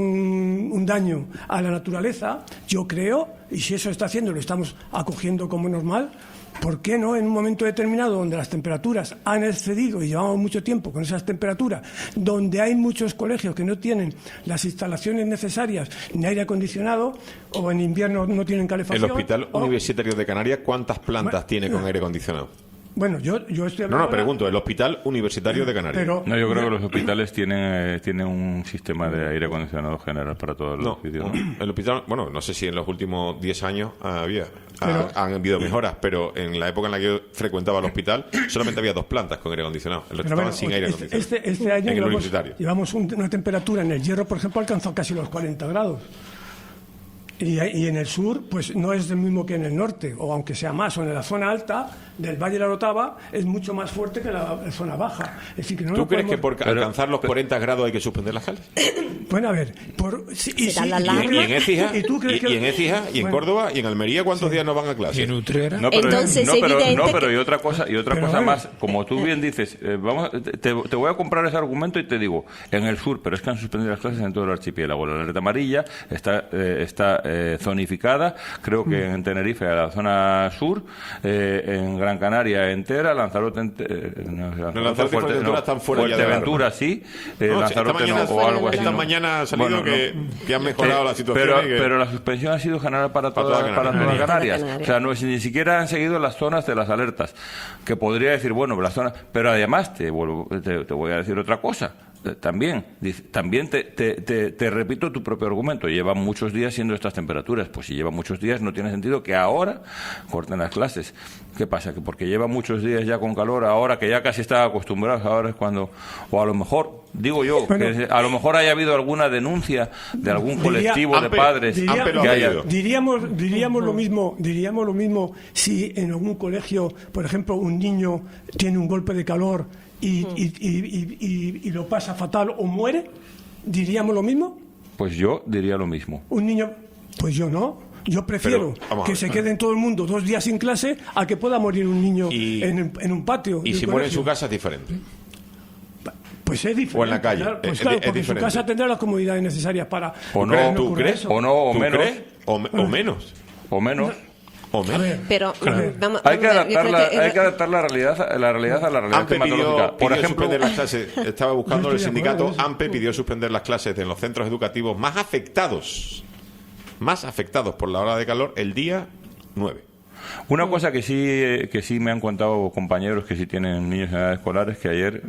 un, un daño a la naturaleza, yo creo, y si eso está haciendo, lo estamos acogiendo como normal, ¿por qué no en un momento determinado donde las temperaturas han excedido y llevamos mucho tiempo con esas temperaturas, donde hay muchos colegios que no tienen las instalaciones necesarias ni aire acondicionado o en invierno no tienen calefacción? ¿El Hospital o... Universitario de Canarias cuántas plantas bueno, tiene con aire acondicionado? Bueno, yo, yo estoy hablando... No, no, pregunto, el Hospital Universitario de Canarias. Pero, no, yo creo que los hospitales tienen, eh, tienen un sistema de aire acondicionado general para todos los no, sitios. ¿no? El hospital, bueno, no sé si en los últimos diez años había, pero, ha, han habido mejoras, pero en la época en la que yo frecuentaba el hospital solamente había dos plantas con aire acondicionado. El resto estaban bueno, sin aire este, acondicionado. Este, este año en llevamos, el universitario. llevamos un, una temperatura en el Hierro, por ejemplo, alcanzó casi los cuarenta grados. Y, y en el sur, pues no es el mismo que en el norte, o aunque sea más, o en la zona alta del Valle de la Orotava es mucho más fuerte que la, la zona baja. Es decir, que no ¿Tú no crees podemos... que por pero, alcanzar los cuarenta grados hay que suspender las clases? Bueno, a ver, por, sí, y, sí, y, y en Écija, y, tú crees y, que... y en Écija, y en bueno, Córdoba, y en Almería, ¿cuántos sí. días no van a clase? ¿Y en Utrera? No, pero, Entonces, no, pero, evidente no, pero que... y otra cosa, y otra pero cosa bueno. más, como tú bien dices, eh, vamos, te, te voy a comprar ese argumento y te digo, en el sur, pero es que han suspendido las clases en todo el archipiélago. La alerta amarilla está, eh, está eh, zonificada. Creo que en Tenerife, a la zona sur, eh, en Gran Canaria entera, Lanzarote, ent eh, no, Lanzarote, no, Lanzarote Fuerte, no, están fuera Fuerteventura sí, eh, no, Lanzarote esta mañana, no, o algo así. Esta no. mañana ha salido bueno, que, no. que han mejorado eh, la situación. Pero, que... pero la suspensión ha sido general para, para toda, toda para Canarias. todas Canarias. O sea, no, ni siquiera han seguido las zonas de las alertas. Que podría decir, bueno, las zonas. Pero además, te, vuelvo, te, te voy a decir otra cosa. También, también te, te, te, te repito tu propio argumento. Llevan muchos días siendo estas temperaturas. Pues si llevan muchos días, no tiene sentido que ahora corten las clases. ¿Qué pasa? Que porque lleva muchos días ya con calor, ahora que ya casi está acostumbrados, ahora es cuando... O a lo mejor, digo yo, bueno, que a lo mejor haya habido alguna denuncia de algún colectivo diría, de padres. Diría, que haya... Diríamos, diríamos lo mismo, diríamos lo mismo si en algún colegio, por ejemplo, un niño tiene un golpe de calor y, y, y, y, y lo pasa fatal o muere, ¿diríamos lo mismo? Pues yo diría lo mismo. Un niño, pues yo no. Yo prefiero Pero, que se quede en todo el mundo dos días sin clase a que pueda morir un niño y, en, en un patio. Y si muere en su casa es diferente. Pues es diferente. O en la calle. Claro, pues es, claro, es porque en su casa tendrá las comodidades necesarias para... O no, ¿tú crees? O no, o ¿Tú menos. Crees? O, o menos. O menos. No. O menos. Ver, Pero claro. vamos, hay, que vamos adaptar la, que... hay que adaptar la realidad, la realidad a la realidad AMPE climatológica. Pidió, Por pidió ejemplo, suspender las clases. Estaba buscando no el sindicato. De AMPE pidió suspender las clases en los centros educativos más afectados, más afectados por la ola de calor, el día nueve. Una cosa que sí que sí me han contado compañeros que sí tienen niños en edad escolar es que ayer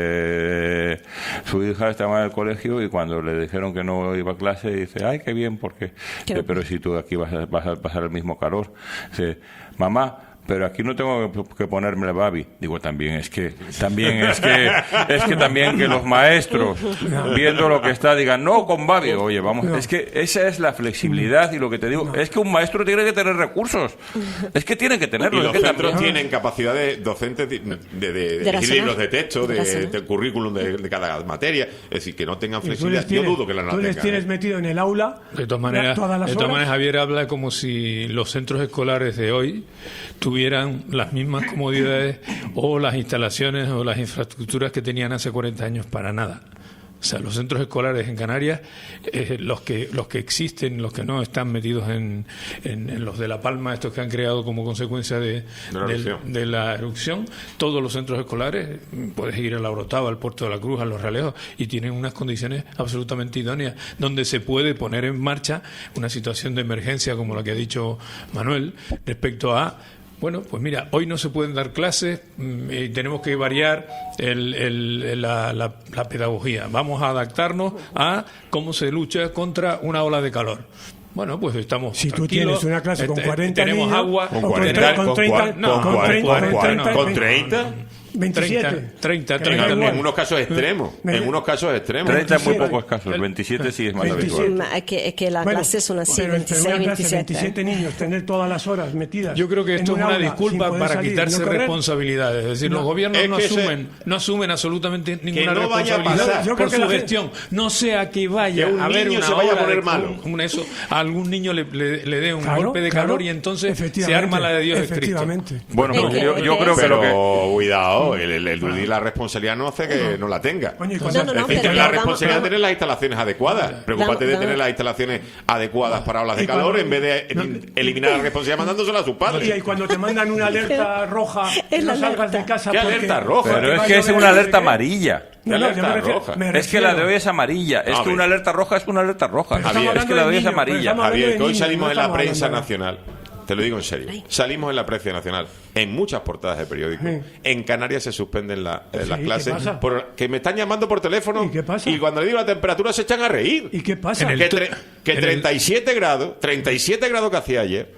eh, su hija estaba en el colegio y cuando le dijeron que no iba a clase dice, ay, qué bien, porque eh, pero si tú aquí vas a, vas a pasar el mismo calor. Dice, mamá, pero aquí no tengo que ponerme la babi. Digo, también es que también es que es que también que los maestros viendo lo que está digan, no con babi. Oye, vamos, es que esa es la flexibilidad y lo que te digo, es que un maestro tiene que tener recursos. Es que tiene que tenerlos. Y los es que centros también... tienen capacidad de docentes de, de, de, de, de elegir libros de texto, de, de, de currículum de, de cada materia. Es decir, que no tengan flexibilidad. Yo dudo que la no Tú les tengan, tienes ¿eh? metido en el aula de todas maneras, todas las de todas horas. maneras Javier habla como si los centros escolares de hoy tuvieran las mismas comodidades o las instalaciones o las infraestructuras que tenían hace cuarenta años, para nada. O sea, los centros escolares en Canarias, eh, los que los que existen, los que no están metidos en, en, en los de La Palma, estos que han creado como consecuencia de, de, la, de, erupción. de la erupción, todos los centros escolares, puedes ir a la Orotava, al Puerto de la Cruz, a Los Realejos, y tienen unas condiciones absolutamente idóneas, donde se puede poner en marcha una situación de emergencia como la que ha dicho Manuel, respecto a... Bueno, pues mira, hoy no se pueden dar clases y tenemos que variar el, el, la, la, la pedagogía. Vamos a adaptarnos a cómo se lucha contra una ola de calor. Bueno, pues estamos si tú tienes una clase con cuarenta tenemos niños, agua, con cuarenta, con treinta, no, con treinta, con treinta, veintisiete, treinta, treinta, en unos casos extremos, en unos casos extremos. treinta es muy pocos casos, veintisiete sí es más habitual. Es que, es que la bueno, clase es una así, pero veintiséis, una clase, veintisiete. veintisiete niños, tener todas las horas metidas. Yo creo que esto en es una aula, disculpa para salir, quitarse no responsabilidades. Es decir, no, los gobiernos no asumen, se... no asumen absolutamente ninguna no responsabilidad yo por que su la gestión. gente... No sea que vaya que un a haber niño una se vaya ola a poner de, malo. Un, un eso, a algún niño le, le, le dé un claro, golpe de claro, calor y entonces se arma la de Dios es Cristo. Bueno, pues que, yo, yo creo que pero, lo que... cuidado, el, el, el, el, la responsabilidad no hace que no la tenga. Coño, no, no, no, es pero la vamos, responsabilidad vamos, de tener las instalaciones adecuadas. Preocúpate de tener las instalaciones adecuadas para olas de calor en vez de no, eliminar la responsabilidad mandándosela a sus padres. Y cuando te mandan una alerta roja, que no salgas de casa. ¿Qué porque, alerta roja? Pero es que es una alerta amarilla. No, no, alerta me refiero, roja. me es que la de hoy es amarilla. Es no, que una alerta roja es una alerta roja. Javier, es que la de hoy es amarilla. Javier, que hoy niños, salimos no en la estamos prensa hablando. nacional. Te lo digo en serio. Salimos en la prensa nacional, en muchas portadas de periódicos. Sí. En Canarias se suspenden la, eh, Sí, las ¿qué clases. pasa? Por, que me están llamando por teléfono. ¿Y qué pasa? Y cuando le digo la temperatura se echan a reír. ¿Y qué pasa? Que, tre, que en el- treinta y siete grados, treinta y siete grados que hacía ayer,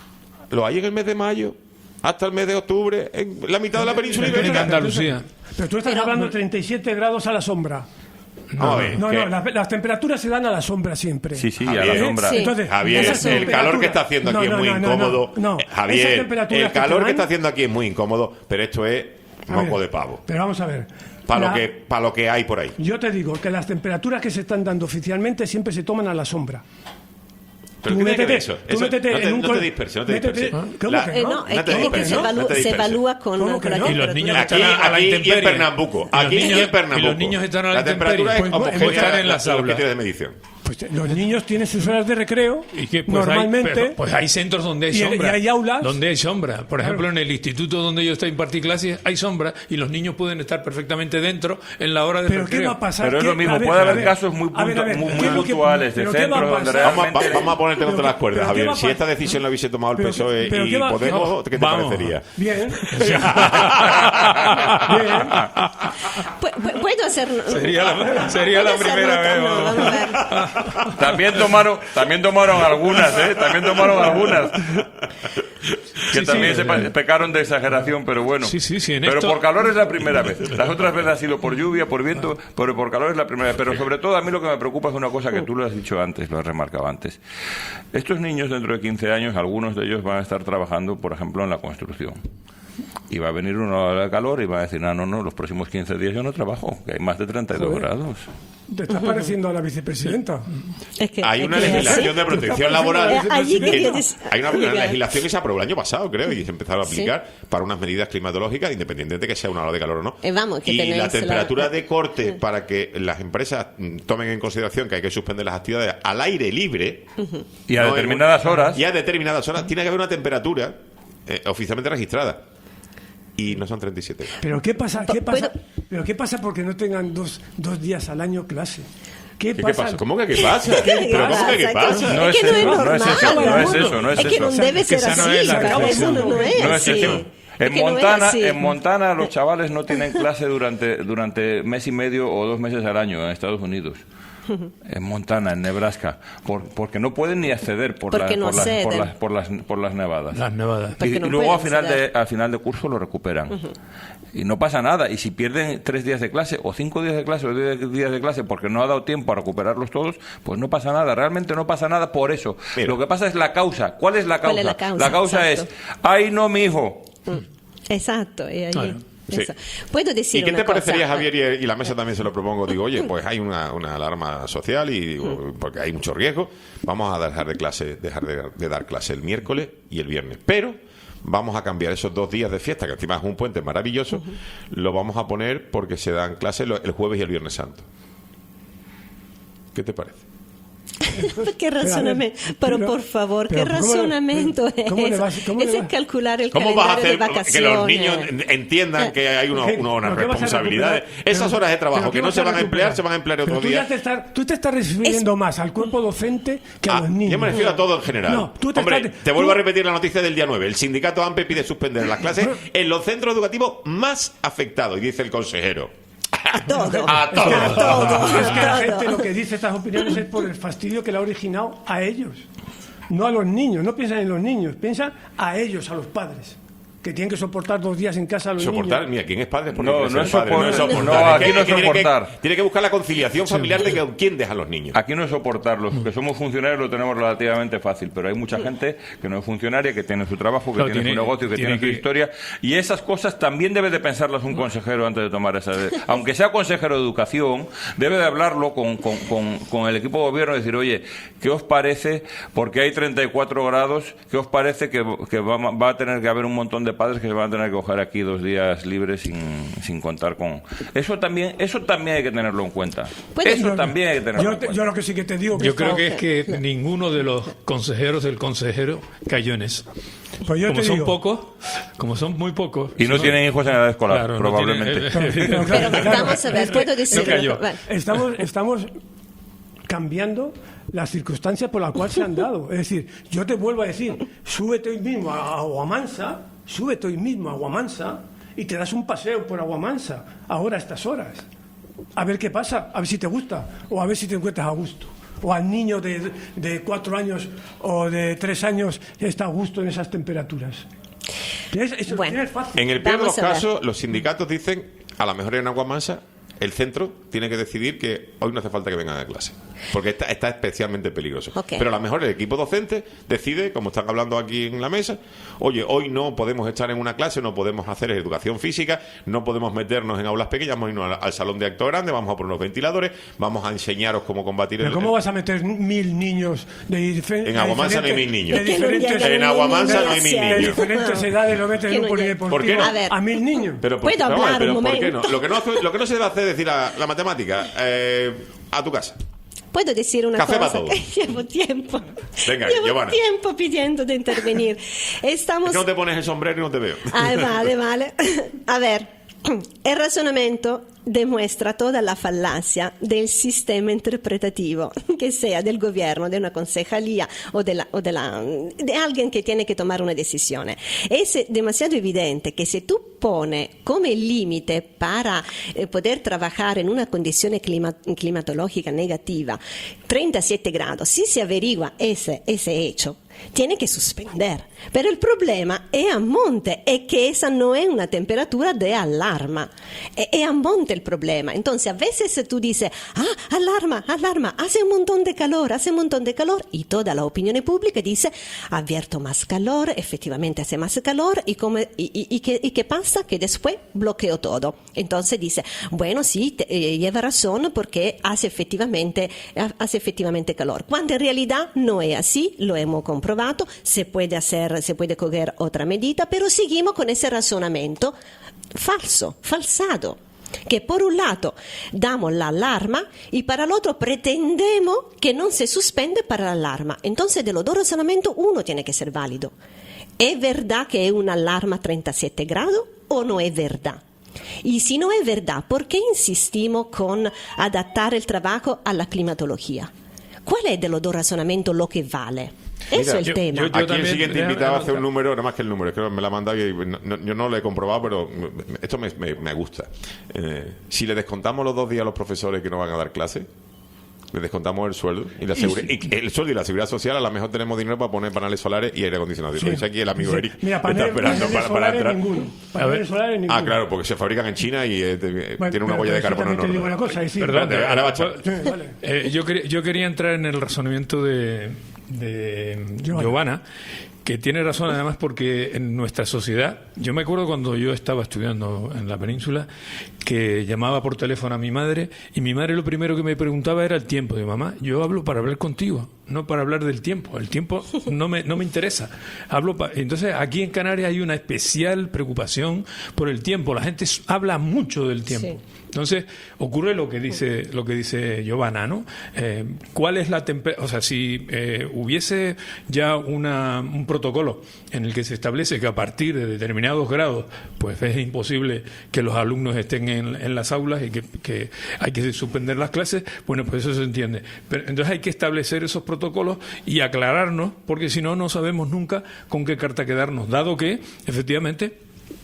lo hay en el mes de mayo, hasta el mes de octubre, en la mitad de la península En ibérica. Andalucía. Pero tú estás Pero- hablando de treinta y siete grados a la sombra. No, es No, que- no, las, las temperaturas se dan a la sombra siempre. Sí, sí, a Javier, la sombra. Sí. Entonces, Javier, esas el calor temperaturas- que está haciendo aquí No, es no, muy no, no, incómodo. no, no. Eh, Esas Javier, temperaturas el que te calor que dan- está haciendo aquí es muy incómodo, pero esto es A moco ver, de pavo. Pero vamos a ver. Para La- lo que para lo que hay por ahí. Yo te digo que las temperaturas que se están dando oficialmente siempre se toman a la sombra. Pero Tú ¿qué tiene que métete, ver eso? tú Eso- métete no te, en un no col- te disperses, no te métete- disperses. ¿Cómo La- que Eh, no? no, es no te que, es que disperses, se, no evalúa, te se disperses. evalúa con, ¿Cómo con que la no? Y los temperatura. niños Aquí, están a la aquí y en intemperie. Pernambuco. Y los Aquí y niños- en Pernambuco. y los niños están a la La temperatura intemperie. es Pues, objetiva están de en las los aulas. criterios de medición. Pues los niños tienen sus horas de recreo. ¿Y qué? Pues normalmente. hay, pero, pues hay centros donde hay y- sombra. y hay aulas. Donde hay sombra. Por ejemplo, en el instituto donde yo estoy impartiendo clases hay sombra y los niños pueden estar perfectamente dentro en la hora de ¿Pero recreo. qué va a pasar? Pero es ¿Qué- lo mismo, a ver, puede a haber ver, casos muy, a ver, a ver, puntu- muy, ¿qué muy es lo que- puntuales de pero qué va a centros donde pasar? Vamos a, realmente... va- vamos a ponerte contra las cuerdas, pero ¿qué Javier. va a Si pasar? esta decisión la hubiese tomado el Pero- P S O E pero y ¿qué va- Podemos, ¿qué te Vamos. parecería? Bien. Bien. Pues, pues, puedo hacer. Sería la, sería la primera vez. No, vamos a ver. También tomaron, también tomaron algunas, ¿eh? También tomaron algunas. Que Sí, también sí, se eh. pecaron de exageración, pero bueno. Sí, sí, sí, en pero esto- por calor es la primera vez. Las otras veces ha sido por lluvia, por viento, pero por calor es la primera vez. Pero sobre todo a mí lo que me preocupa es una cosa que tú lo has dicho antes, lo has remarcado antes. Estos niños dentro de quince años, algunos de ellos van a estar trabajando, por ejemplo, en la construcción. Y va a venir una ola de calor y va a decir, no, no, no, los próximos quince días yo no trabajo, que hay más de treinta y dos Joder. grados. Te estás pareciendo a la vicepresidenta. Es que, Hay es una que- legislación de protección laboral. Eh, allí que- quería decir- hay una, una Mira. legislación que se aprobó el año pasado, creo, y se empezaron a Sí. aplicar para unas medidas climatológicas, independientemente de que sea una ola de calor o no. Eh, vamos, que y tenéis la la- temperatura de corte para que las empresas mm, tomen en consideración que hay que suspender las actividades al aire libre. Y a no en- determinadas horas. Y a determinadas horas tiene que haber una temperatura eh, oficialmente registrada. Y no son treinta y siete. Pero ¿qué pasa? ¿Qué pasa? Pero ¿qué pasa porque no tengan dos, dos días al año clase? ¿Qué ¿Qué pasa? pasa? ¿Cómo que qué pasa? ¿Pero cómo que qué pasa? No es que no es eso, no es normal. eso, no es eso, no es Es que eso. no debe ser esa no así. es la Para el reflexión. mundo no es No es así. eso. Es En que no es Montana, así. en Montana los chavales no tienen clase durante durante mes y medio o dos meses al año en Estados Unidos. En Montana, en Nebraska, por- porque no pueden ni acceder por, Porque la- no por, las, por, acceden. las, por, las, por las nevadas. Las nevadas. Y, Porque y no luego al pueden final, de, acceder. al final de curso lo recuperan. Y no pasa nada. Y si pierden tres días de clase, o cinco días de clase, o diez días de clase, porque no ha dado tiempo a recuperarlos todos, pues no pasa nada. Realmente no pasa nada por eso. Mira. Lo que pasa es la causa. ¿Cuál es la ¿Cuál causa? es la causa? causa es, Exacto. ay no, mi hijo. Exacto. y ahí- Claro. Sí. eso. Puedo decir ¿Y qué una te parecería, cosa? Javier? Y, y la mesa también se lo propongo. Digo, oye, pues hay una, una alarma social y digo, porque hay mucho riesgo. Vamos a dejar de clase, dejar de, de dar clase el miércoles y el viernes. Pero vamos a cambiar esos dos días de fiesta, que encima es un puente maravilloso, lo vamos a poner porque se dan clases lo- el jueves y el viernes santo. ¿Qué te parece? ¿Qué razonamiento? Pero, pero- por favor, pero ¿qué ¿cómo le- razonamiento pero ¿cómo es? le vas- cómo le Ese vas- es calcular el ¿Cómo vas a calendario de hacer vacaciones. que los niños en- entiendan que hay unos- ¿Qué? unos- unas ¿Pero qué vas a responsabilidades? recuperar? Esas Pero- horas de ¿pero trabajo qué que no vas se a van a emplear, recuperar? se van a emplear Pero otro tú ya día. te estás, tú te estás refiriendo más al cuerpo docente que a Ah, los niños. yo me refiero a todo en general. No, tú te Hombre, estás- te vuelvo tú- a repetir la noticia del día nueve. El sindicato AMPE pide suspender las clases en los centros educativos más afectados. Y dice el consejero. A todo. A Es que, todo. A todo. es que la a gente todo. lo que dice estas opiniones es por el fastidio que le ha originado a ellos. No a los niños, no piensan en los niños, piensan a ellos, a los padres, que tienen que soportar dos días en casa a los Soportar, niños. mira, ¿quién es padre? Porque No, quiere no ser es padre, soportar. soportar. No, Es aquí que- no es que tiene que- soportar. Tiene que buscar la conciliación familiar de que quién deja a los niños. Aquí no es soportar, los que somos funcionarios lo tenemos relativamente fácil, pero hay mucha gente que no es funcionaria, que tiene su trabajo, que Claro, tiene, tiene- su negocio, que tiene tiene, su que- historia, y esas cosas también debe de pensarlas un consejero antes de tomar esa... de- Aunque sea consejero de educación, debe de hablarlo con, con, con, con el equipo de gobierno y decir, oye, ¿qué os parece? Porque hay treinta y cuatro grados, ¿qué os parece que, que va, va a tener que haber un montón de padres que se van a tener que coger aquí dos días libres sin, sin contar con... Eso también eso también hay que tenerlo en cuenta. Puede- Eso también hay que tenerlo Yo, en te- cuenta. yo lo que sí que te digo que Yo creo esta- que es que ninguno de los consejeros del consejero cayó en eso. Pues yo Como te son digo, pocos, como son muy pocos. Y no si tienen hijos en edad escolar, Claro, no probablemente. tienen- Pero, Pero claro, claro, vamos a ver, es que puedo decir... no cayó. Vale. estamos, estamos cambiando las circunstancias por las cuales se han dado. Es decir, yo te vuelvo a decir, súbete hoy mismo a Aguamansa, súbete hoy mismo a Aguamansa y te das un paseo por Aguamansa, ahora a estas horas. A ver qué pasa, a ver si te gusta, o a ver si te encuentras a gusto. O al niño de, de cuatro años o de tres años está a gusto en esas temperaturas. Es, eso Bueno. es fácil. En el peor de los Vamos a ver. casos, los sindicatos dicen, a lo mejor en Aguamansa, el centro tiene que decidir que hoy no hace falta que vengan a clase, porque está, está especialmente peligroso. Ok. Pero a lo mejor el equipo docente decide, como están hablando aquí en la mesa, oye, hoy no podemos estar en una clase, no podemos hacer educación física, no podemos meternos en aulas pequeñas, vamos a irnos al, al salón de acto grande, vamos a poner unos ventiladores, vamos a enseñaros cómo combatir ¿Pero el... cómo vas a meter mil niños de diferentes... En Aguamansa no hay mil niños. De diferentes, Que no En Aguamansa no hay mil de niños. diferentes edades lo meten Que en un no llega. polideportivo. ¿Por qué no? A ver. A mil niños. Pero, ¿por- ¿Puedo vamos a ver, hablar pero un ¿por qué momento? no? Lo que no, hace- lo que no se debe hacer es decir la, la matemática, eh, a tu casa. Puedo decir una Café cosa para que todos. llevo tiempo, Venga, llevo Giovanna. tiempo pidiendo de intervenir. Es Estamos... que no te pones el sombrero y no te veo. Ah, vale, vale. A ver, El razonamiento demuestra toda la falacia del sistema interpretativo, que sea del gobierno, de una concejalía o, de, la, o de, la, de alguien que tiene que tomar una decisión. Es demasiado evidente que si tú pones como límite para eh, poder trabajar en una condición clima, climatológica negativa treinta y siete grados, si se averigua ese, ese hecho, tiene que suspender. Pero el problema es a monte, es que esa no es una temperatura de alarma, es, es a monte el problema. Entonces a veces tú dices, ah, alarma, alarma, hace un montón de calor, hace un montón de calor, y toda la opinión pública dice, ha abierto más calor, efectivamente hace más calor, y, como, y, y, y, ¿qué, y qué pasa? Que después bloqueó todo. Entonces dice, bueno, sí, te, eh, lleva razón porque hace efectivamente, hace efectivamente calor, cuando en realidad no es así, lo hemos comprobado, se puede hacer, se puede coger otra medida, pero seguimos con ese razonamiento falso, falsado, que por un lado damos la alarma y para el otro pretendemos que no se suspende para la alarma. Entonces de los dos razonamientos uno tiene que ser válido. ¿Es verdad que es una alarma a treinta y siete grados o no es verdad? Y si no es verdad, ¿por qué insistimos con adaptar el trabajo a la climatología? ¿Cuál es de los dos razonamientos lo que vale? Eso Mira, es el yo, tema. Yo, yo Aquí también, el siguiente invitado hace un número, nada más que el número, creo que me la manda y no, no, yo no lo he comprobado, pero esto me, me, me gusta. Eh, si le descontamos los dos días a los profesores que no van a dar clase, le descontamos el sueldo y la seguridad, y el sueldo y la seguridad social, a lo mejor tenemos dinero para poner paneles solares y aire acondicionado. Sí. Lo dice aquí el amigo sí. Eric. Mira, panel, está esperando para, para entrar. Ninguno. Paneles solares ninguno. Ah, claro, porque se fabrican en China y eh, bueno, tiene una huella de carbono enorme. Una cosa, decir, Perdón, vale, ahora va sí, vale. eh, yo, quería, yo quería entrar en el razonamiento de, de Giovanna, que tiene razón además porque en nuestra sociedad, yo me acuerdo cuando yo estaba estudiando en la península, que llamaba por teléfono a mi madre y mi madre lo primero que me preguntaba era el tiempo. De mamá, yo hablo para hablar contigo, no para hablar del tiempo. El tiempo no me, no me interesa. Hablo pa... Entonces aquí en Canarias hay una especial preocupación por el tiempo. La gente habla mucho del tiempo. Sí. Entonces ocurre lo que dice lo que dice Giovanna, ¿no? Eh, ¿Cuál es la temperatura? O sea, si eh, hubiese ya una, un protocolo en el que se establece que a partir de determinados grados, pues es imposible que los alumnos estén en, en las aulas y que, que hay que suspender las clases, bueno, pues eso se entiende. Pero entonces hay que establecer esos protocolos y aclararnos, porque si no, no sabemos nunca con qué carta quedarnos, dado que, efectivamente,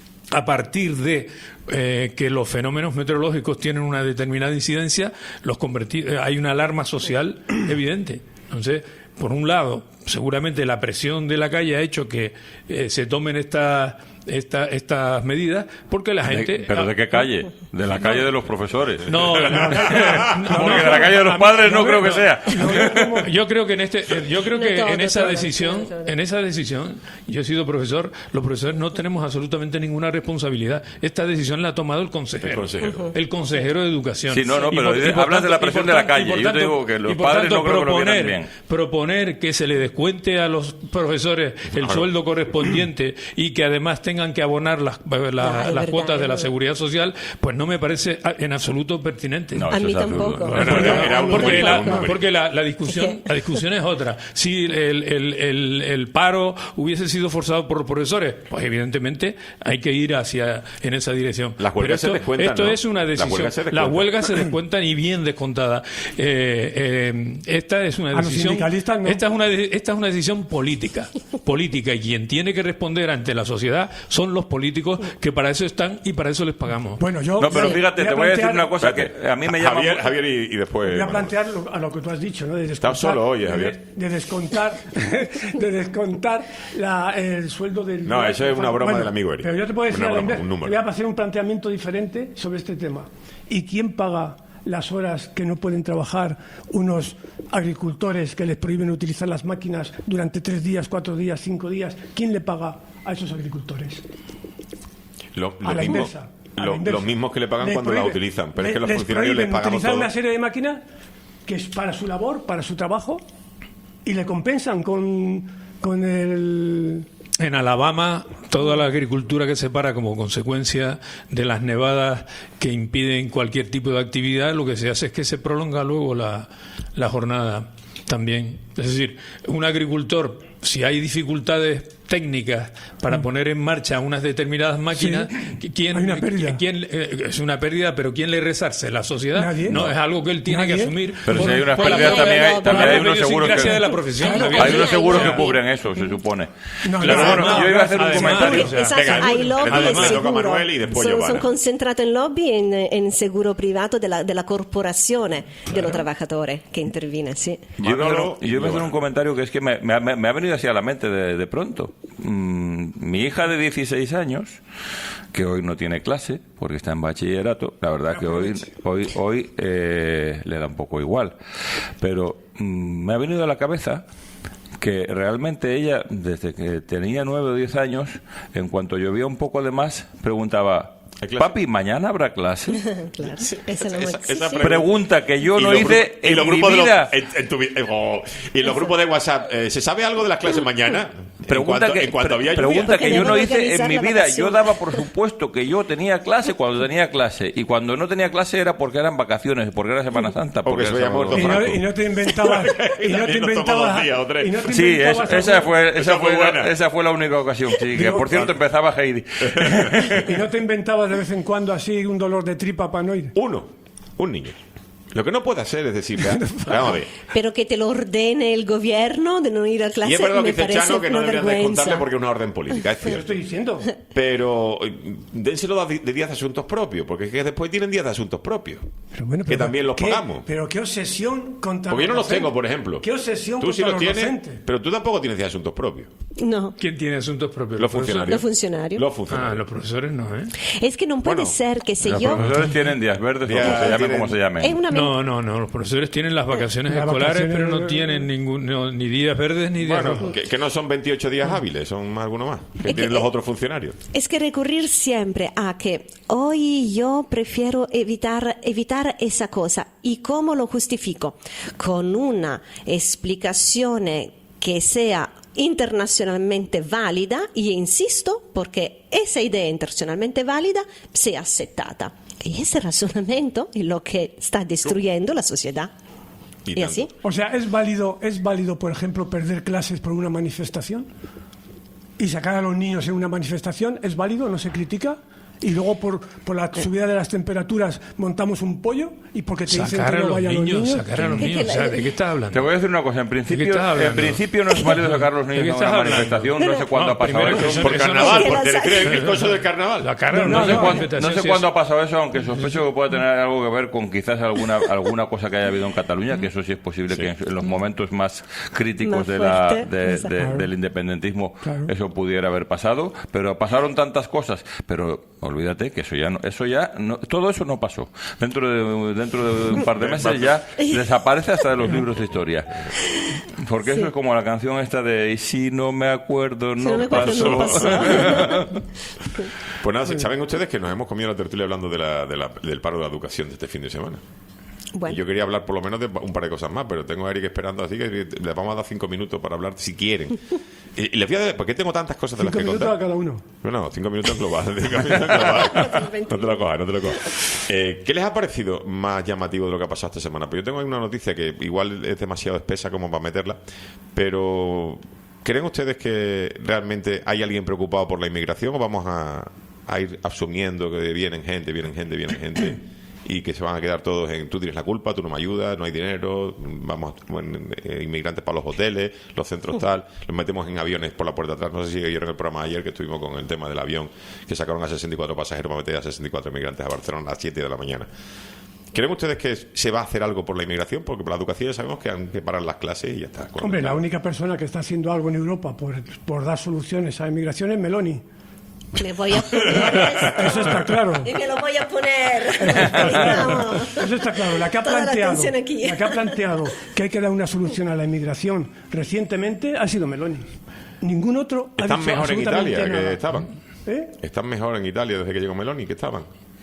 a partir de eh, que los fenómenos meteorológicos tienen una determinada incidencia, los converti- eh, hay una alarma social evidente. Entonces, por un lado, seguramente la presión de la calle ha hecho que eh, se tomen estas esta, estas medidas, porque la gente... De, ¿Pero de qué calle? ¿De la calle de los profesores? No, de la, no, porque de la calle de los padres no, no creo que sea. Yo creo que en este, yo creo que en esa decisión, en esa decisión, yo he sido profesor, los profesores no tenemos absolutamente ninguna responsabilidad. Esta decisión la ha tomado el consejero, el consejero, el consejero de educación. Sí, no, no, pero por, hablas de la presión de la calle. Tanto, yo te digo que los padres no creo proponer, que lo vieran bien. Proponer que se le descuente a los profesores el claro. sueldo correspondiente y que además tengan que abonar las, la, no, las verdad, cuotas de la seguridad social, pues no me parece en absoluto pertinente. No, a mí tampoco. Bueno, porque porque, la, porque la, la discusión la discusión es otra. Si el, el, el, el paro hubiese sido forzado por los profesores, pues evidentemente hay que ir hacia en esa dirección. Las huelgas Pero esto, se descuentan, esto ¿no? es una decisión. Las huelgas se, Las huelgas se descuentan y bien descontadas. Eh, eh, esta es una decisión. No. Esta es una esta es una decisión política, política y quien tiene que responder ante la sociedad son los políticos, que para eso están y para eso les pagamos. Bueno, yo no, pero fíjate, te voy a decir una cosa que a mí me llama Javier, mucho... Javier y, y después voy a plantear lo, a lo que tú has dicho, ¿no? De descontar, Estás solo hoy, Javier. De, de descontar, de descontar la, el sueldo del. No, eso es una broma bueno, del amigo Eric. Pero yo te puedo decir, broma, inglés, voy a hacer un planteamiento diferente sobre este tema. ¿Y quién paga las horas que no pueden trabajar unos agricultores que les prohíben utilizar las máquinas durante tres días, cuatro días, cinco días? ¿Quién le paga a esos agricultores? Lo, lo a la mismo, inversa. A lo, la inversa. Los mismos que le pagan les cuando prohíben, la utilizan. Pero les, es que los les funcionarios les pagamos utilizar todo. una serie de máquinas que es para su labor, para su trabajo, y le compensan con, con el... En Alabama, toda la agricultura que se para como consecuencia de las nevadas que impiden cualquier tipo de actividad, lo que se hace es que se prolonga luego la, la jornada también. Es decir, un agricultor si hay dificultades técnicas para poner en marcha unas determinadas máquinas, sí, ¿quién, hay una pérdida. ¿quién, eh, es una pérdida, pero ¿quién le resarce? ¿La sociedad? Nadie. No, es algo que él tiene Nadie. que asumir. Pero por, si hay unas por la pérdidas, propia- también hay, por también la hay unos seguros idiosincrasia que, de la profesión. Claro, Javier. hay unos seguros que O sea, cubren eso, se supone. No, Claro, no, bueno, no, yo iba a hacer un además, comentario. o sea, Exacto, venga, hay lobby además, en me toca seguro. Manuel y después Sono, Giovanna. sono concentrate in lobby e in, in seguro privato della, della corporazione dello trabajatore che interviene, sì. Yo iba, a hacer, Manolo, un- yo iba a hacer un comentario que es que me, me ha- me ha venido así a la mente de, de pronto. Mm, mi hija de dieciséis años, que hoy no tiene clase porque está en bachillerato, la verdad que hoy hoy hoy eh, le da un poco igual, pero mm, me ha venido a la cabeza que realmente ella, desde que tenía nueve o diez años, en cuanto llovía un poco de más, preguntaba: papi, ¿mañana habrá clase? Claro, esa es la Esa- sí, esa sí. Pregunta que yo Y no los hice grupos- y en los mi grupos de los- vida. en- en tu vi- eh, oh, y en los grupos de WhatsApp, eh, ¿se sabe algo de las clases mañana? Pregunta en cuanto, que, en cuanto pre- había pregunta lluvia. que Porque yo no deben hice en organizar mi la vida. vacación. Yo daba por supuesto que yo tenía clase cuando tenía clase, y cuando no tenía clase era porque eran vacaciones, porque era Semana Santa, porque se era había sábado. muerto Y no, Franco. y no te inventabas. Y no te Y nos tomó dos inventabas. días o tres. y no te Sí, es- inventabas esa algo- fue Esa esa fue fue la, buena. esa fue la única ocasión. Sí, que Digo, por cierto empezaba Heidi. Y no te inventabas de vez en cuando así un dolor de tripa para no ir. Uno, un niño. Lo que no puede hacer es decir, vea, vamos a ver. Pero que te lo ordene el gobierno de no ir a clase Y es verdad lo que me dice parece Chano, que no una deberían vergüenza. descontarle porque es una orden política, es Te lo cierto. estoy diciendo. Pero eh, dénselo de de días de asuntos propios, porque es que después tienen días de asuntos propios. Pero bueno, Que pero también los ¿qué- pagamos. Pero qué obsesión contra Porque yo no los docentes. tengo, por ejemplo. Qué obsesión Tú sí contra los los tienes, docentes. pero tú tampoco tienes días de asuntos propios. No, ¿Quién tiene asuntos propios? Los funcionarios. los funcionarios. Los Ah, funcionarios. los profesores no, ¿eh? Es que non puede Bueno, ser que se Los yo... profesores tienen días verdes, o Días- como se llamen, tienen- como se llamen. Es una men- No, no, no. Los profesores tienen las vacaciones Las escolares, vacaciones- pero no tienen ningún, no, ni días verdes ni días Bueno, rojos. que, que no son veintiocho días hábiles, son alguno más. Que Es tienen que- los otros funcionarios. Es que recurrir siempre a que hoy yo prefiero evitar, evitar esa cosa. ¿Y cómo lo justifico? Con una explicación que sea internacionalmente válida, y insisto, porque esa idea internacionalmente válida sea aceptada. Y ese razonamiento es lo que está destruyendo la sociedad. Y ¿Y tanto. así? O sea, ¿es válido, ¿es válido, por ejemplo, perder clases por una manifestación? ¿Y sacar a los niños en una manifestación? ¿Es válido? ¿No se critica? Y luego por, por la subida de las temperaturas montamos un pollo y porque te dicen Sacar que a no los vayan niños, los niños. sacar a los Es que niños. la- O sea, ¿de qué estás Te hablando? voy a decir una cosa. En ¿De qué principio, estás hablando? en principio no es válido sacar a los ¿De niños qué a una estás hablando? manifestación. No sé cuándo No, ha pasado primero que eso. eso- Por eso no- carnaval, no- porque no- creen que es cosa del carnaval. La cara, No, no, sé no, cuándo, manifestación, no sé sí, cuándo ha eso- pasado eso, aunque sospecho que puede tener algo que ver con quizás alguna alguna cosa que haya habido en Cataluña, que eso sí es posible que en, en los momentos más críticos Más de la, fuerte, de- exacto. de- del independentismo Claro. eso pudiera haber pasado, pero pasaron tantas cosas. Pero olvídate que eso ya no, eso ya no, todo eso no pasó. Dentro de dentro de un par de meses ya desaparece hasta de los libros de historia. Porque eso es como la canción esta de "Y si no me acuerdo, Si no, no me acuerdo, pasó". no pasó. Pues nada, saben ustedes que nos hemos comido la tertulia hablando de la, de la- del paro de la educación de este fin de semana. Bueno. Y yo quería hablar por lo menos de un par de cosas más, pero tengo a Eric esperando, así que les vamos a dar cinco minutos para hablar si quieren. Y, y les voy a decir, ¿por qué tengo tantas cosas de las Cinco que minutos contar? a cada uno. Bueno, cinco minutos en global. cinco minutos en global. No te lo cojas, no te lo cojas. Eh, ¿Qué les ha parecido más llamativo de lo que ha pasado esta semana? Pues yo tengo ahí una noticia que igual es demasiado espesa como para meterla, pero ¿creen ustedes que realmente hay alguien preocupado por la inmigración o vamos a, a ir asumiendo que vienen gente, vienen gente, vienen gente y que se van a quedar todos en tú tienes la culpa, tú no me ayudas, no hay dinero, vamos, bueno, eh, inmigrantes para los hoteles, los centros tal, los metemos en aviones por la puerta atrás? No sé si vieron el programa ayer que estuvimos con el tema del avión, que sacaron a sesenta y cuatro pasajeros para meter a sesenta y cuatro inmigrantes a Barcelona a las siete de la mañana. ¿Creen ustedes que se va a hacer algo por la inmigración? Porque por la educación ya sabemos que han que parar las clases y ya está. Hombre, la única persona que está haciendo algo en Europa por, por dar soluciones a la inmigración es Meloni. Me voy a poner Eso está claro. y me lo voy a poner. Vamos. Eso está claro. La que ha Toda la planteado, atención aquí. la que ha planteado que hay que dar una solución a la inmigración recientemente ha sido Meloni. Ningún otro ha Están dicho mejor en absolutamente Italia nada. que estaban. ¿Eh? Están mejor en Italia desde que llegó Meloni que estaban.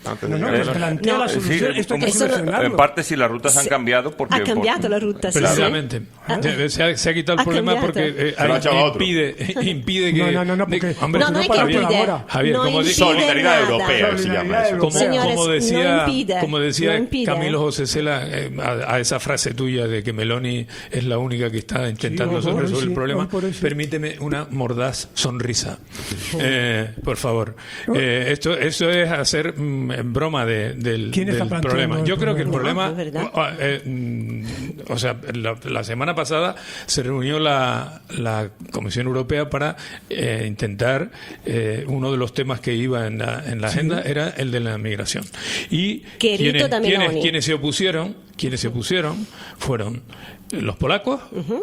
Antes No, de no, llegar nos a la- plantea No. la solución. Sí, Esto hay que como- solucionarlo. en parte sí las rutas han Sí. cambiado porque Ha cambiado por- la ruta, sí, sí. Precisamente. Se, se ha, se ha quitado el Ha problema cambiado. porque eh, Se lo ha hay- echado a otro. impide, impide que... No, no, no, no, de- porque- hombre, No, no hay que Javier, impide. Javier, no como impide dice- Solidaridad nada. europea se llama eso. Como, Señores, como no decía, impide, como decía no impide. Camilo José Cela, eh, a, a esa frase tuya de que Meloni es la única que está intentando Sí, resolver por ahí el sí, problema, por ahí sí. permíteme una mordaz sonrisa. Eh, por favor. Eh, esto, eso es hacer mm, broma de, del, ¿Quién está del planteando problema. el Yo creo que el problema? problema... No, es verdad. eh, mm, o sea, la, la semana pasada se reunió la, la Comisión Europea para eh, intentar... Eh, uno de los temas que iba en la, en la agenda era el de la migración. Y Querido quienes, da quienes, Meloni. quienes se opusieron, quienes se opusieron fueron los polacos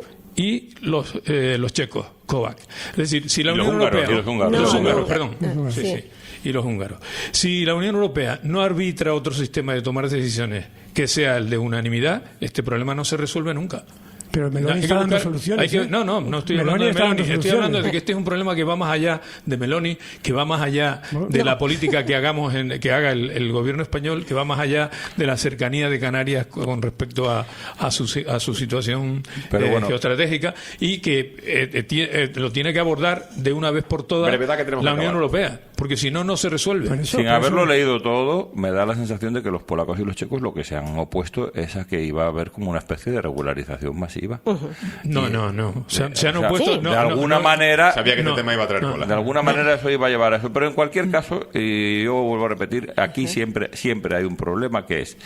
y los eh, los checos, Kovac. Es decir, si la Y los Unión húngaros, Europea y los húngaros. y los No, húngaros, no. perdón, Ah, sí, sí. sí, y los húngaros. Si la Unión Europea no arbitra otro sistema de tomar decisiones que sea el de unanimidad, este problema no se resuelve nunca. Pero Meloni Hay que está dando buscar- soluciones. hay que- ¿eh? no, no, no estoy Meloni hablando de está Meloni. dando Estoy soluciones. hablando de que este es un problema que va más allá de Meloni, que va más allá de No. la política que hagamos, en, que haga el, el gobierno español, que va más allá de la cercanía de Canarias con respecto a, a, su, si- a su situación Pero eh, bueno. geoestratégica y que eh, eh, tie- eh, lo tiene que abordar de una vez por todas Brevedad que tenemos la que Unión acabar. Europea, porque si no, no se resuelve. Por eso, Sin por haberlo eso- leído todo, me da la sensación de que los polacos y los checos lo que se han opuesto es a que iba a haber como una especie de regularización masiva. No, no, no. Se, han- se han O sea, opuesto. Sí. no, de no, alguna no, manera, Sabía que este No, tema iba a traer no. cola. de alguna manera eso iba a llevar a eso. Pero en cualquier caso, y yo vuelvo a repetir, aquí siempre, siempre hay un problema que es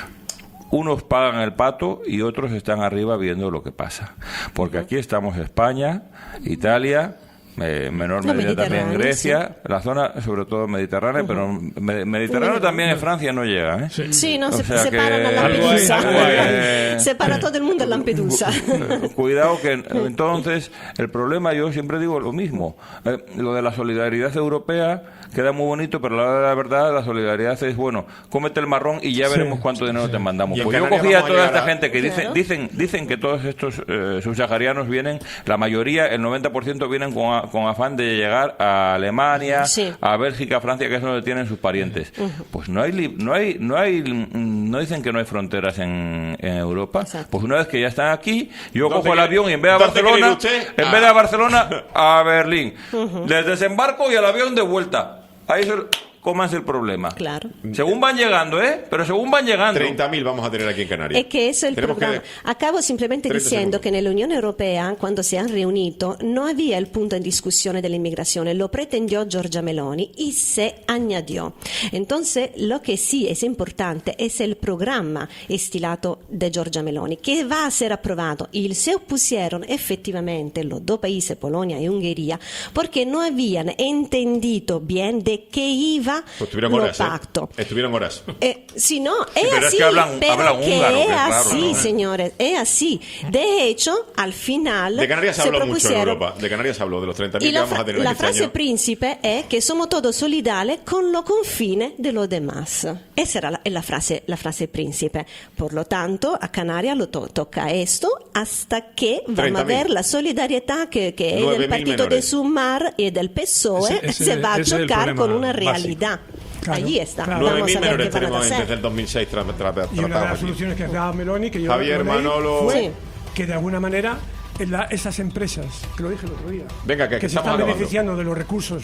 unos pagan el pato y otros están arriba viendo lo que pasa. Porque aquí estamos España, Italia, eh, en menor No, medida también Mediterráneo, Grecia, la zona sobre todo mediterránea, pero me- Mediterráneo también en Francia no llega. ¿eh? Sí, no, O se sea separan que- a Lampedusa. Algo hay, algo hay. Separa todo el mundo en Lampedusa. Cuidado que entonces el problema, yo siempre digo lo mismo, eh, lo de la solidaridad europea queda muy bonito, pero la, la verdad la solidaridad es, bueno, cómete el marrón y ya veremos cuánto dinero te mandamos. Y en Pues yo Canarias cogía a vamos a toda llegar esta a- gente que dicen, Claro. dicen dicen que todos estos eh, subsaharianos vienen, la mayoría, el noventa por ciento vienen con, a- con afán de llegar a Alemania, Sí. a Bélgica, a Francia, que es donde tienen sus parientes. Pues no hay, li- no hay, no hay, mm, no dicen que no hay fronteras en, en Europa. Exacto. Pues una vez que ya están aquí, yo ¿Dónde cojo el quiere- avión y en vez de a dónde quiere ir Barcelona, usted? en Ah. vez de a Barcelona, a Berlín. Les desembarco y al avión de vuelta. Ahí se, cómanse el problema. Claro. Según van llegando, ¿eh? Pero según van llegando. treinta mil vamos a tener aquí en Canarias. Es que eso es el Tenemos programa. que- Acabo simplemente treinta diciendo segundos. que en la Unión Europea, cuando se han reunido, no había el punto en discusión de la inmigración. Lo pretendió Giorgia Meloni y se añadió. Entonces, lo que sí es importante es el programa estilado de Giorgia Meloni, que va a ser aprobado. Y se opusieron efectivamente los dos países, Polonia y Hungría, porque no habían entendido bien de qué iba Pues estuvieron lo horas, ¿eh? pacto. Estuvieron horas. Eh, sí, no, es pero es así, que hablan- pero hablan que húngaro, es que es raro, así, ¿no? señores, es así. De hecho, al final De Canarias se se habló mucho en propusieron- Europa. De Canarias se habló de los treinta mil y que la, vamos a fra- tener la aquí este frase año. príncipe es que somos todos solidarios con los confines de los demás. Esa era la, la frase, la frase príncipe. Por lo tanto, a Canarias lo to- toca esto hasta que vamos a treinta mil. ver la solidaridad que, que nueve el mil partido de menores. Sumar y del P S O E Ese- ese- se va a ese es el chocar problema con una básico. realidad. Claro, Allí está. claro. nueve Vamos mil a ver menores qué van a tenemos hacer. desde el dos mil seis tra- tra- Y una de tratados las aquí. soluciones que daba Meloni, que yo Javier, lo leí, Manolo. fue Sí. que de alguna manera en la- esas empresas, que lo dije el otro día, Venga, que- que se estamos están acabando. beneficiando de los recursos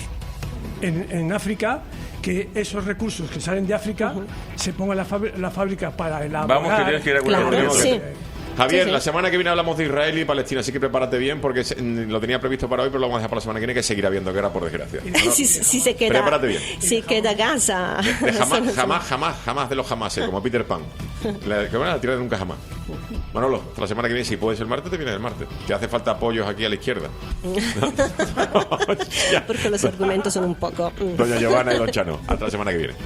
en, en África, que esos recursos que salen de África se pongan la, fabri- la fábrica para elaborar. Vamos, que tienes que ir a Claro, tenemos que- sí. Javier, Sí, sí. la semana que viene hablamos de Israel y Palestina, así que prepárate bien porque se- mm, lo tenía previsto para hoy, pero lo vamos a dejar para la semana que viene, que seguirá viendo guerra por desgracia. si, si se queda, Prepárate bien. si queda Gaza. De jamás, jamás, jamás, jamás de los jamás, eh, como Peter Pan. La, que van a tirar de nunca jamás. Manolo, hasta la semana que viene, si puedes el martes, te vienes el martes. Que hace falta apoyos aquí a la izquierda. Porque los argumentos son un poco. mm. Doña Giovanna y Don Chano. Hasta la semana que viene.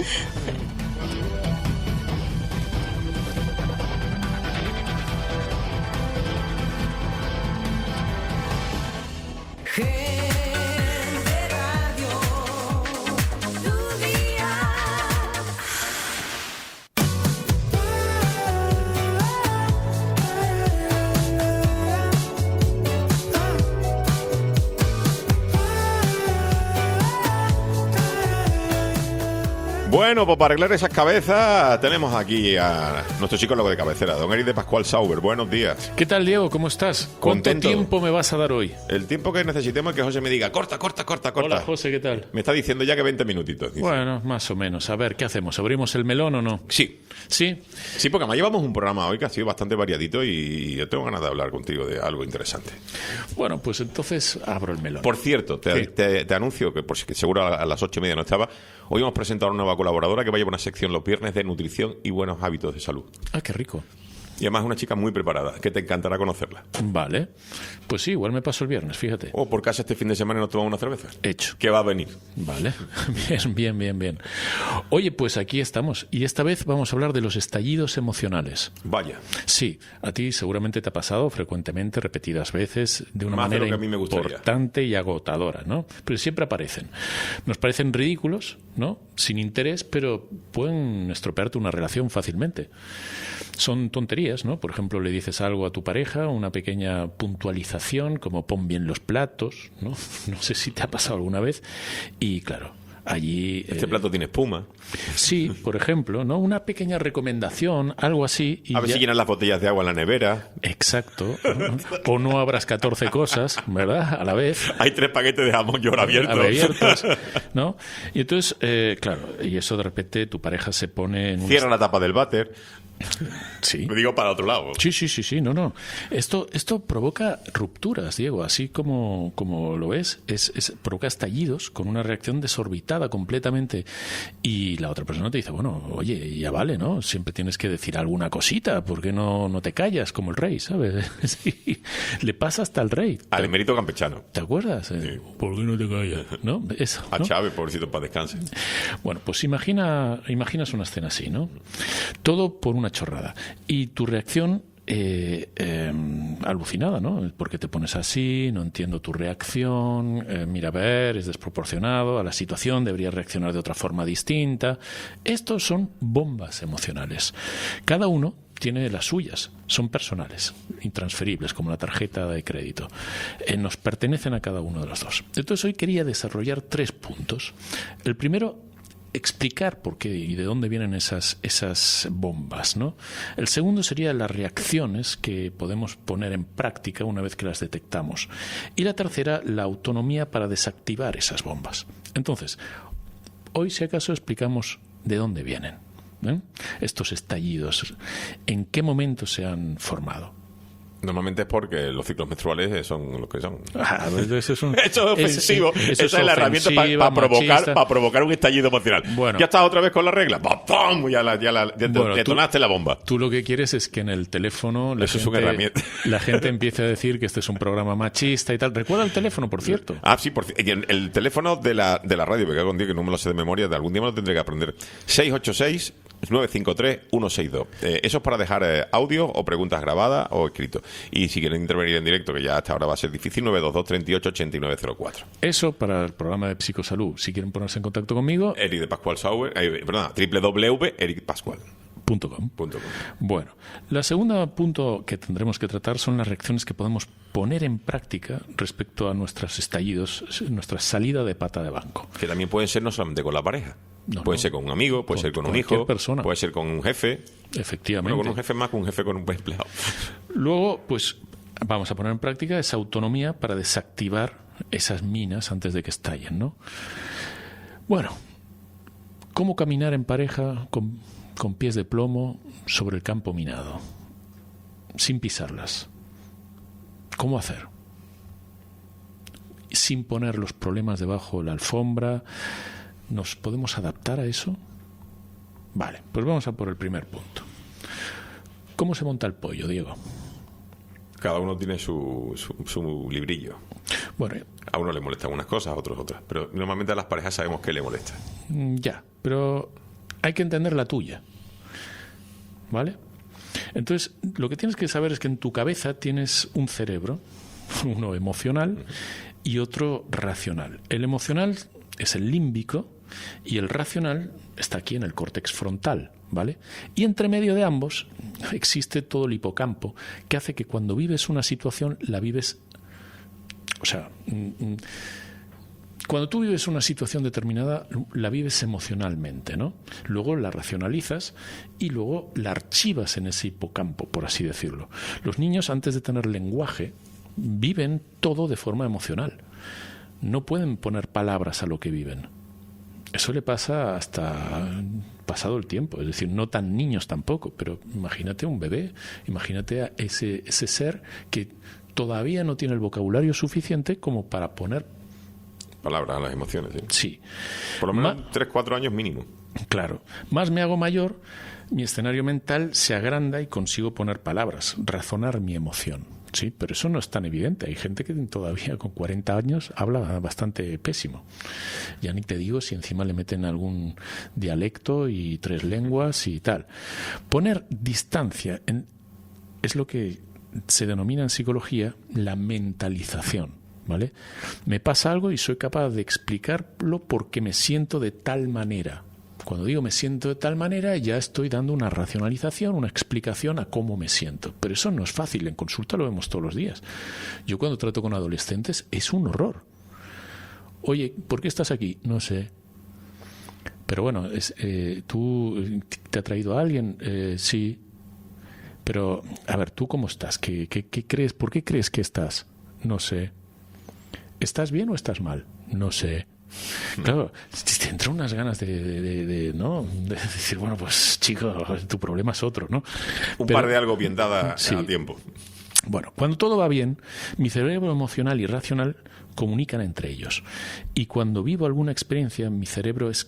Bueno, pues para arreglar esas cabezas tenemos aquí a nuestro psicólogo de cabecera, don Eric de Pascual Sauber. Buenos días. ¿Qué tal, Diego? ¿Cómo estás? ¿Cuánto Contento. tiempo me vas a dar hoy? El tiempo que necesitemos es que José me diga, corta, corta, corta, corta. Hola, José, ¿qué tal? Me está diciendo ya que veinte minutitos. Dice. Bueno, más o menos. A ver, ¿qué hacemos? ¿Abrimos el melón o no? Sí. ¿Sí? Sí, porque además llevamos un programa hoy que ha sido bastante variadito y yo tengo ganas de hablar contigo de algo interesante. Bueno, pues entonces abro el melón. Por cierto, te, Sí. te, te anuncio que, por si que seguro a las ocho y media no estaba, hoy hemos presentado a una nueva colaboradora que va a llevar una sección los viernes de nutrición y buenos hábitos de salud. Ah, qué rico. Y además una chica muy preparada, que te encantará conocerla. Vale. Pues sí, igual me paso el viernes, fíjate. O por casa este fin de semana nos tomamos una cerveza. Hecho. Que va a venir. Vale. Bien, bien, bien, bien. Oye, pues aquí estamos. Y esta vez vamos a hablar de los estallidos emocionales. Vaya. Sí, a ti seguramente te ha pasado frecuentemente, repetidas veces, de una Más de manera lo que a mí me gustaría. importante y agotadora, ¿no? Pero siempre aparecen. Nos parecen ridículos, ¿no? Sin interés, pero pueden estropearte una relación fácilmente. Son tonterías, ¿no? Por ejemplo, le dices algo a tu pareja, una pequeña puntualización, como pon bien los platos, ¿no? No sé si te ha pasado alguna vez. Y claro, allí... Este eh, plato tiene espuma. Sí, por ejemplo, ¿no? Una pequeña recomendación, algo así. Y A ver ya- si llenan las botellas de agua en la nevera. Exacto. ¿no? O no abras catorce cosas, ¿verdad? A la vez. Hay tres paquetes de jamón york abiertos. Abiertos, ¿no? Y entonces, eh, claro, y eso de repente tu pareja se pone en un Cierra la tapa del váter. Sí. Me digo para otro lado. Sí, sí, sí, sí, no, no. Esto, esto provoca rupturas, Diego, así como, como lo ves, es, es, provoca estallidos con una reacción desorbitada completamente. Y la otra persona te dice, bueno, oye, ya vale, ¿no? Siempre tienes que decir alguna cosita, ¿por qué no, no te callas como el rey, ¿sabes? Sí, le pasa hasta al rey. Al emérito campechano. ¿Te acuerdas? Eh, ¿Por qué no te callas? ¿No? Eso, A ¿no? Chávez, pobrecito, para descanse. Bueno, pues imagina, imaginas una escena así, ¿no? Todo por una chorrada. Y tu reacción, eh, eh, alucinada, ¿no? Porque te pones así, no entiendo tu reacción, eh, mira a ver, es desproporcionado a la situación, deberías reaccionar de otra forma distinta. Estos son bombas emocionales. Cada uno tiene las suyas, son personales, intransferibles, como la tarjeta de crédito. Eh, nos pertenecen a cada uno de los dos. Entonces hoy quería desarrollar tres puntos. El primero, explicar por qué y de dónde vienen esas, esas bombas, ¿no? El segundo sería las reacciones que podemos poner en práctica una vez que las detectamos. Y la tercera, la autonomía para desactivar esas bombas. Entonces, hoy si acaso explicamos de dónde vienen, ¿eh? Estos estallidos, en qué momento se han formado. Normalmente es porque los ciclos menstruales son lo que son. Ah, eso es, un, Eso es ofensivo. es- eso Esa es es la herramienta para ofensiva, provocar, machista. para provocar un estallido emocional. Bueno. Ya estás otra vez con la regla. ¡Pum! ¡Pum! Ya, la, ya, la, ya Bueno, detonaste tú- la bomba. Tú lo que quieres es que en el teléfono la, Eso es una gente, herramienta. la gente empiece a decir que este es un programa machista y tal. Recuerda el teléfono, por cierto. Ah, sí, por, ci- el, el teléfono de la, de la radio, me cago en Dios, que no me lo sé de memoria, de algún día me lo tendré que aprender. seis ocho seis, nueve cinco tres, uno seis dos. Eh, eso es para dejar eh, audio o preguntas grabadas o escrito. Y si quieren intervenir en directo, que ya hasta ahora va a ser difícil, nueve dos dos, treinta y ocho, ochenta y nueve cero cuatro. Eso para el programa de Psicosalud. Si quieren ponerse en contacto conmigo, Eric de Pascual Sauer, eh, perdona, doble u doble u doble u punto eric pascual punto com. punto com. Bueno, la segunda punto que tendremos que tratar son las reacciones que podemos poner en práctica respecto a nuestros estallidos, nuestra salida de pata de banco. Que también pueden ser no solamente con la pareja. No, puede no. ser con un amigo, puede Con ser con un cualquier hijo, persona. puede ser con un jefe. Efectivamente. Bueno, con un jefe más que un jefe con un empleado. Luego, pues vamos a poner en práctica esa autonomía para desactivar esas minas antes de que estallen, ¿no? Bueno, ¿cómo caminar en pareja con, con pies de plomo sobre el campo minado? Sin pisarlas. ¿Cómo hacer? Sin poner los problemas debajo de la alfombra. ¿Nos podemos adaptar a eso? Vale, pues vamos a por el primer punto. ¿Cómo se monta el pollo, Diego? Cada uno tiene su, su, su librillo. Bueno, A uno le molestan unas cosas, a otros otras. Pero normalmente a las parejas sabemos qué le molesta. mm, ya, pero hay que entender la tuya. ¿Vale? Entonces, lo que tienes que saber es que en tu cabeza tienes un cerebro, uno emocional y otro racional. El emocional es el límbico y el racional está aquí en el córtex frontal, ¿vale? Y entre medio de ambos existe todo el hipocampo que hace que cuando vives una situación la vives, o sea, mm, mm, cuando tú vives una situación determinada, la vives emocionalmente, ¿no? Luego la racionalizas y luego la archivas en ese hipocampo, por así decirlo. Los niños, antes de tener lenguaje, viven todo de forma emocional. No pueden poner palabras a lo que viven. Eso le pasa hasta pasado el tiempo, es decir, no tan niños tampoco, pero imagínate un bebé, imagínate a ese, ese ser que todavía no tiene el vocabulario suficiente como para poner palabras a las emociones. Sí. Sí. Por lo menos Ma- tres, cuatro años mínimo. Claro. Más me hago mayor, mi escenario mental se agranda y consigo poner palabras, razonar mi emoción. Sí, pero eso no es tan evidente. Hay gente que todavía con cuarenta años habla bastante pésimo. Ya ni te digo si encima le meten algún dialecto y tres lenguas y tal. Poner distancia en, es lo que se denomina en psicología la mentalización, ¿vale? Me pasa algo y soy capaz de explicarlo porque me siento de tal manera. Cuando digo me siento de tal manera, ya estoy dando una racionalización, una explicación a cómo me siento. Pero eso no es fácil, en consulta lo vemos todos los días. Yo cuando trato con adolescentes es un horror. Oye, ¿por qué estás aquí? No sé. Pero bueno, es, eh, ¿tú te ha traído a alguien? Eh, sí. Pero, a ver, ¿tú cómo estás? ¿Qué, qué, qué crees? ¿Por qué crees que estás? No sé. ¿Estás bien o estás mal? No sé. Claro, te entran unas ganas de, de, de, de, ¿no? de decir, bueno, pues chico, tu problema es otro, ¿no? Un Pero, par de algo bien dada sí. a tiempo. Bueno, cuando todo va bien, mi cerebro emocional y racional comunican entre ellos. Y cuando vivo alguna experiencia, mi cerebro es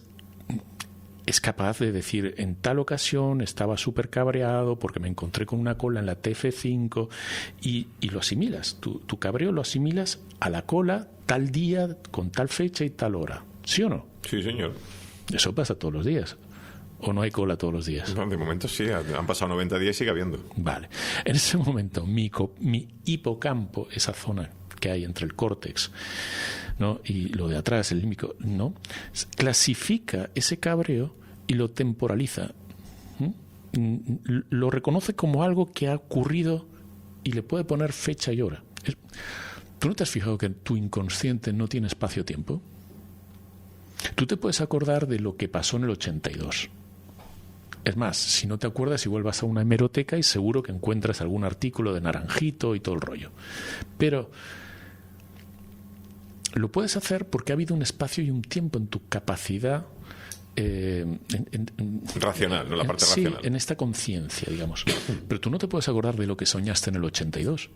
es capaz de decir, en tal ocasión estaba súper cabreado porque me encontré con una cola en la T F cinco y, y lo asimilas. Tu, tu cabreo lo asimilas a la cola tal día, con tal fecha y tal hora. ¿Sí o no? Sí, señor. Eso pasa todos los días. ¿O no hay cola todos los días? No, de momento sí, han pasado noventa días y sigue habiendo. Vale. En ese momento, mi, mi hipocampo, esa zona que hay entre el córtex, ¿no? y lo de atrás, el límbico, ¿no? clasifica ese cabreo y lo temporaliza. ¿Mm? Lo reconoce como algo que ha ocurrido y le puede poner fecha y hora. ¿Tú no te has fijado que tu inconsciente no tiene espacio-tiempo? Tú te puedes acordar de lo que pasó en el ochenta y dos. Es más, si no te acuerdas, igual vas a una hemeroteca y seguro que encuentras algún artículo de Naranjito y todo el rollo. Pero lo puedes hacer porque ha habido un espacio y un tiempo en tu capacidad eh, en, en, en, racional, ¿no? La parte en, sí, racional. en esta conciencia, digamos. Pero tú no te puedes acordar de lo que soñaste en el ochenta y dos.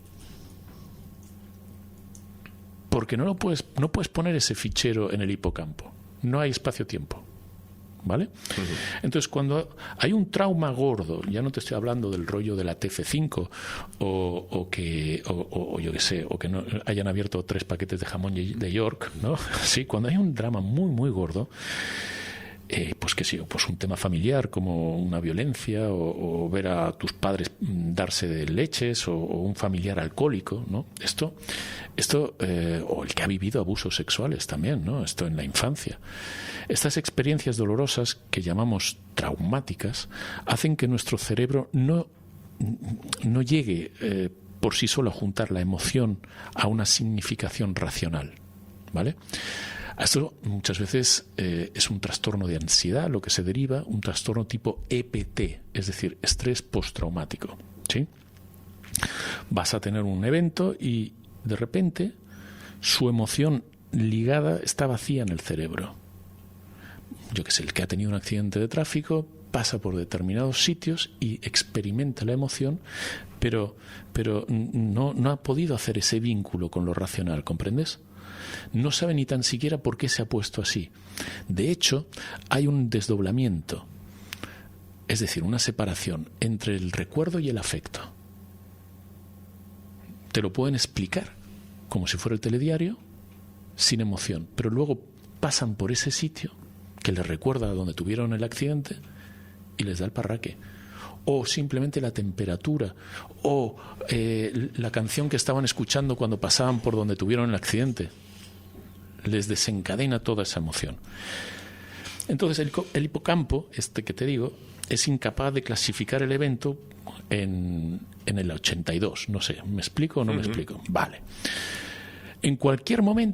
Porque no lo puedes, no puedes poner ese fichero en el hipocampo. No hay espacio-tiempo. ¿Vale? Uh-huh. Entonces, cuando hay un trauma gordo, ya no te estoy hablando del rollo de la T F cinco o, o que, o, o, o yo qué sé, o que no hayan abierto tres paquetes de jamón de York, ¿no? Sí, cuando hay un drama muy, muy gordo, eh, pues que sí, pues un tema familiar como una violencia o, o ver a tus padres darse de leches o, o un familiar alcohólico, ¿no? Esto, esto eh, o el que ha vivido abusos sexuales también, ¿no? Esto en la infancia. Estas experiencias dolorosas que llamamos traumáticas hacen que nuestro cerebro no, no llegue eh, por sí solo a juntar la emoción a una significación racional, ¿vale? Esto muchas veces eh, es un trastorno de ansiedad, lo que se deriva, un trastorno tipo E P T, es decir, estrés postraumático, ¿sí? Vas a tener un evento y de repente su emoción ligada está vacía en el cerebro. Yo que sé, el que ha tenido un accidente de tráfico pasa por determinados sitios y experimenta la emoción, pero, pero no, no ha podido hacer ese vínculo con lo racional, ¿comprendes? No sabe ni tan siquiera por qué se ha puesto así. De hecho, hay un desdoblamiento, es decir, una separación entre el recuerdo y el afecto. Te lo pueden explicar como si fuera el telediario, sin emoción, pero luego pasan por ese sitio que les recuerda a donde tuvieron el accidente y les da el parraque. O simplemente la temperatura, o eh, la canción que estaban escuchando cuando pasaban por donde tuvieron el accidente. Les desencadena toda esa emoción. Entonces el, el hipocampo, este que te digo, es incapaz de clasificar el evento en, en el ochenta y dos. No sé, ¿me explico o no uh-huh. me explico? Vale. En cualquier momento,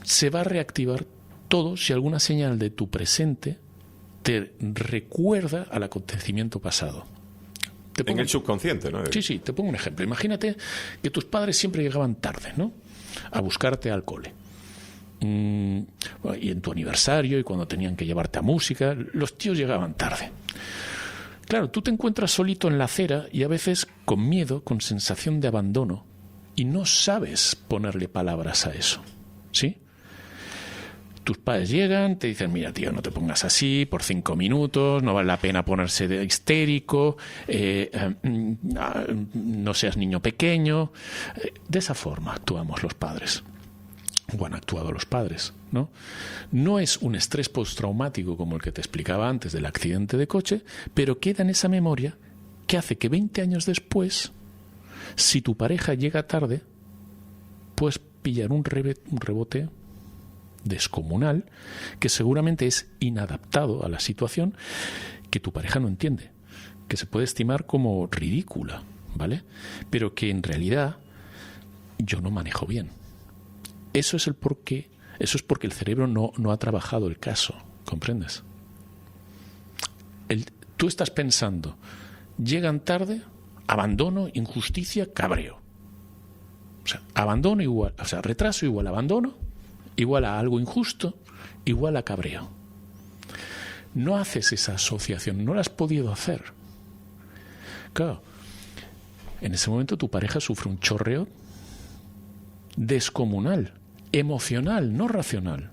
se va a reactivar todo si alguna señal de tu presente te recuerda al acontecimiento pasado. Te pongo, en el subconsciente, ¿no? Sí, sí, te pongo un ejemplo. Imagínate que tus padres siempre llegaban tarde, ¿no? A buscarte al cole. Mm, y en tu aniversario, y cuando tenían que llevarte a música, los tíos llegaban tarde. Claro, tú te encuentras solito en la acera y a veces con miedo, con sensación de abandono, y no sabes ponerle palabras a eso, ¿sí? Tus padres llegan, te dicen, mira, tío, no te pongas así por cinco minutos, no vale la pena ponerse de histérico, eh, eh, no seas niño pequeño. De esa forma actuamos los padres, o han actuado los padres, ¿no? No es un estrés postraumático como el que te explicaba antes del accidente de coche, pero queda en esa memoria que hace que veinte años después, si tu pareja llega tarde, puedes pillar un, rebe- un rebote descomunal, que seguramente es inadaptado a la situación, que tu pareja no entiende, que se puede estimar como ridícula, ¿vale? Pero que en realidad yo no manejo bien. Eso es el porqué, eso es porque el cerebro no, no ha trabajado el caso, ¿comprendes? El, tú estás pensando, llegan tarde, abandono, injusticia, cabreo. O sea, abandono igual, o sea, retraso igual a abandono, igual a algo injusto, igual a cabreo. No haces esa asociación, no la has podido hacer. Claro, en ese momento tu pareja sufre un chorreo descomunal, emocional, no racional.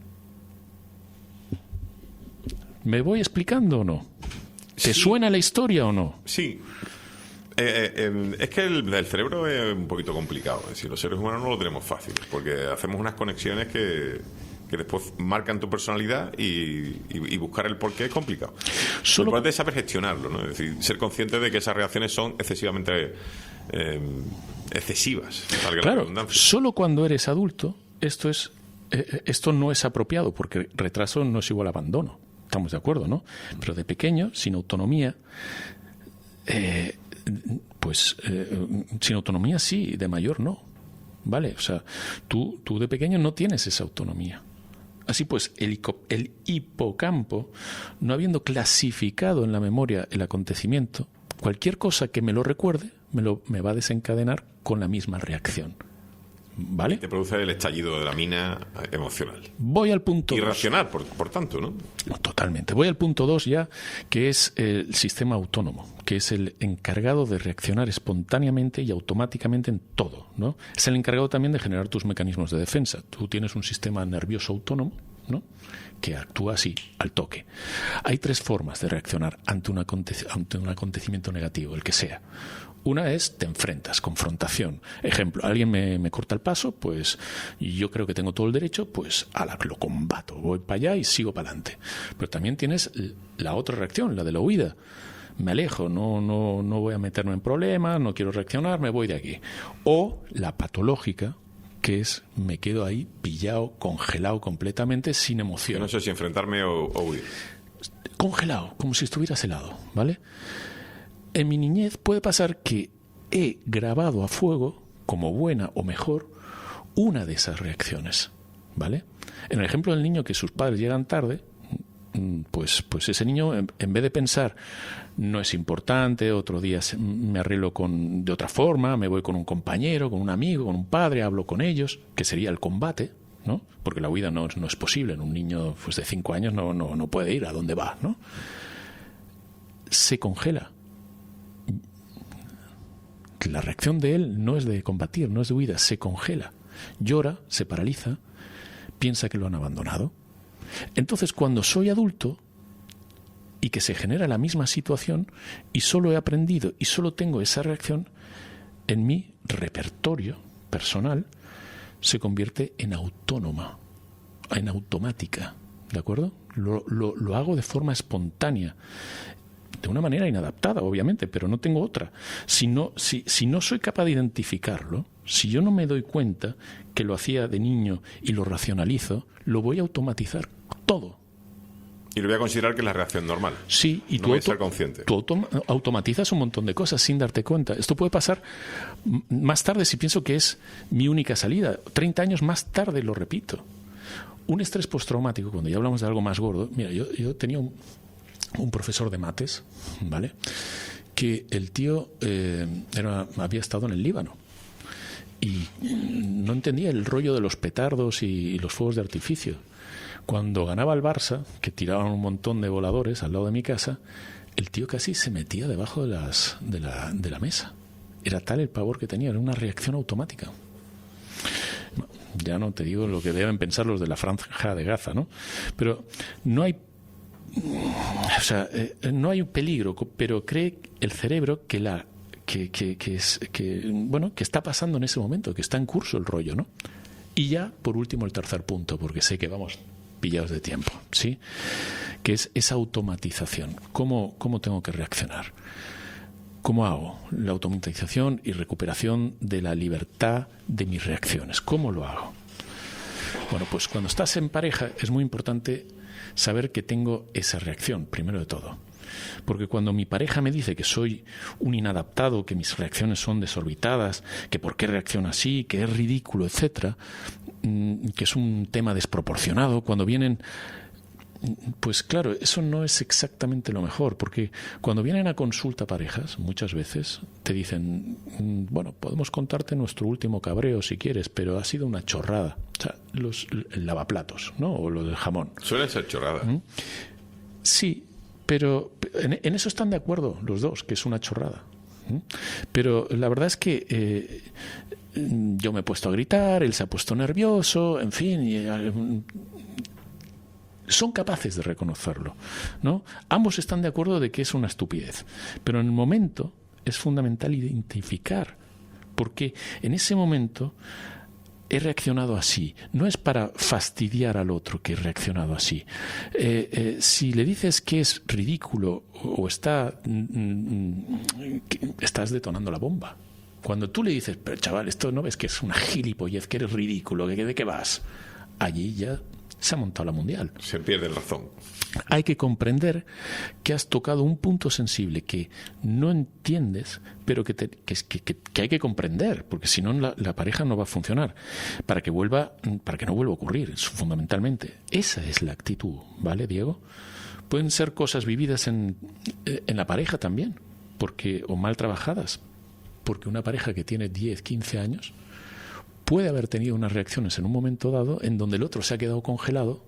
¿Me voy explicando o no? ¿Te sí. suena la historia o no? Sí. Eh, eh, es que el, el cerebro es un poquito complicado. Es decir, los seres humanos no lo tenemos fácil, porque hacemos unas conexiones que, que después marcan tu personalidad y, y, y buscar el porqué es complicado. Solo... Lo importante es saber gestionarlo, ¿no? Es decir, ser consciente de que esas reacciones son excesivamente eh, excesivas. Claro, solo cuando eres adulto esto es eh, esto no es apropiado, porque retraso no es igual a abandono. Estamos de acuerdo, ¿no? Pero de pequeño, sin autonomía, eh, pues eh, sin autonomía sí, de mayor no, ¿vale? O sea, tú, tú de pequeño no tienes esa autonomía. Así pues, el, el hipocampo, no habiendo clasificado en la memoria el acontecimiento, cualquier cosa que me lo recuerde me, lo, me va a desencadenar con la misma reacción, ¿vale? Te produce el estallido de la mina emocional. Voy al punto irracional, por, por tanto, ¿no? No, totalmente. Voy al punto dos ya, que es el sistema autónomo, que es el encargado de reaccionar espontáneamente y automáticamente en todo, ¿no? Es el encargado también de generar tus mecanismos de defensa. Tú tienes un sistema nervioso autónomo, ¿no?, que actúa así, al toque. Hay tres formas de reaccionar ante un, aconte- ante un acontecimiento negativo, el que sea. Una es, te enfrentas, confrontación. Ejemplo, alguien me, me corta el paso, pues yo creo que tengo todo el derecho, pues ala, lo combato, voy para allá y sigo para adelante. Pero también tienes la otra reacción, la de la huida. Me alejo, no, no, no voy a meterme en problemas, no quiero reaccionar, me voy de aquí. O la patológica, que es, me quedo ahí pillado, congelado completamente, sin emoción. Yo no sé si enfrentarme o, o huir. Congelado, como si estuvieras helado, ¿vale? En mi niñez puede pasar que he grabado a fuego, como buena o mejor, una de esas reacciones, ¿vale? En el ejemplo del niño que sus padres llegan tarde, pues, pues ese niño, en, en vez de pensar, no es importante, otro día me arreglo con, de otra forma, me voy con un compañero, con un amigo, con un padre, hablo con ellos, que sería el combate, ¿no? Porque la huida no, no es posible. En un niño pues, de cinco años no, no, no puede ir a donde va, ¿no? Se congela. La reacción de él no es de combatir, no es de huida, se congela, llora, se paraliza, piensa que lo han abandonado. Entonces, cuando soy adulto y que se genera la misma situación y solo he aprendido y solo tengo esa reacción, en mi repertorio personal se convierte en autónoma, en automática, ¿de acuerdo? Lo, lo, lo hago de forma espontánea. De una manera inadaptada, obviamente, pero no tengo otra. Si no, si, si no soy capaz de identificarlo, si yo no me doy cuenta que lo hacía de niño y lo racionalizo, lo voy a automatizar todo. Y lo voy a considerar que es la reacción normal. Sí, y no tú, voy a auto, ser consciente. tú autom- automatizas un montón de cosas sin darte cuenta. Esto puede pasar más tarde si pienso que es mi única salida. treinta años más tarde lo repito. Un estrés postraumático, cuando ya hablamos de algo más gordo, mira, yo, yo tenía un, un profesor de mates, ¿vale?, que el tío eh, era, había estado en el Líbano y no entendía el rollo de los petardos y, y los fuegos de artificio. Cuando ganaba el Barça, que tiraban un montón de voladores al lado de mi casa, el tío casi se metía debajo de, las, de, la, de la mesa. Era tal el pavor que tenía, era una reacción automática. Ya no te digo lo que deben pensar los de la Franja de Gaza, ¿no? Pero no hay, o sea, eh, no hay un peligro, pero cree el cerebro que la que, que, que es que bueno que está pasando en ese momento, que está en curso el rollo, ¿no? Y ya por último el tercer punto, porque sé que vamos pillados de tiempo, ¿sí? Que es esa automatización. ¿Cómo, cómo tengo que reaccionar? ¿Cómo hago la automatización y recuperación de la libertad de mis reacciones? ¿Cómo lo hago? Bueno, pues cuando estás en pareja es muy importante saber que tengo esa reacción, primero de todo. Porque cuando mi pareja me dice que soy un inadaptado, que mis reacciones son desorbitadas, que por qué reacciono así, que es ridículo, etcétera, que es un tema desproporcionado, cuando vienen... Pues claro, eso no es exactamente lo mejor, porque cuando vienen a consulta parejas, muchas veces te dicen, bueno, podemos contarte nuestro último cabreo si quieres, pero ha sido una chorrada. O sea, los el lavaplatos, ¿no? O lo del jamón. Suelen ser chorradas. ¿Mm? Sí, pero en, en eso están de acuerdo los dos, que es una chorrada. ¿Mm? Pero la verdad es que eh, yo me he puesto a gritar, él se ha puesto nervioso, en fin... Y, son capaces de reconocerlo, ¿no? Ambos están de acuerdo de que es una estupidez, pero en el momento es fundamental identificar, porque en ese momento he reaccionado así. No es para fastidiar al otro que he reaccionado así. Eh, eh, si le dices que es ridículo o está, mm, estás detonando la bomba. Cuando tú le dices, pero chaval, esto no ves que es una gilipollez, que eres ridículo, que de qué vas, allí ya se ha montado la mundial. Se pierde el razón. Hay que comprender que has tocado un punto sensible que no entiendes, pero que, te, que, que, que hay que comprender, porque si no la, la pareja no va a funcionar, para que vuelva, para que no vuelva a ocurrir, fundamentalmente. Esa es la actitud, ¿vale, Diego? Pueden ser cosas vividas en, en la pareja también, porque o mal trabajadas, porque una pareja que tiene diez, quince años puede haber tenido unas reacciones en un momento dado en donde el otro se ha quedado congelado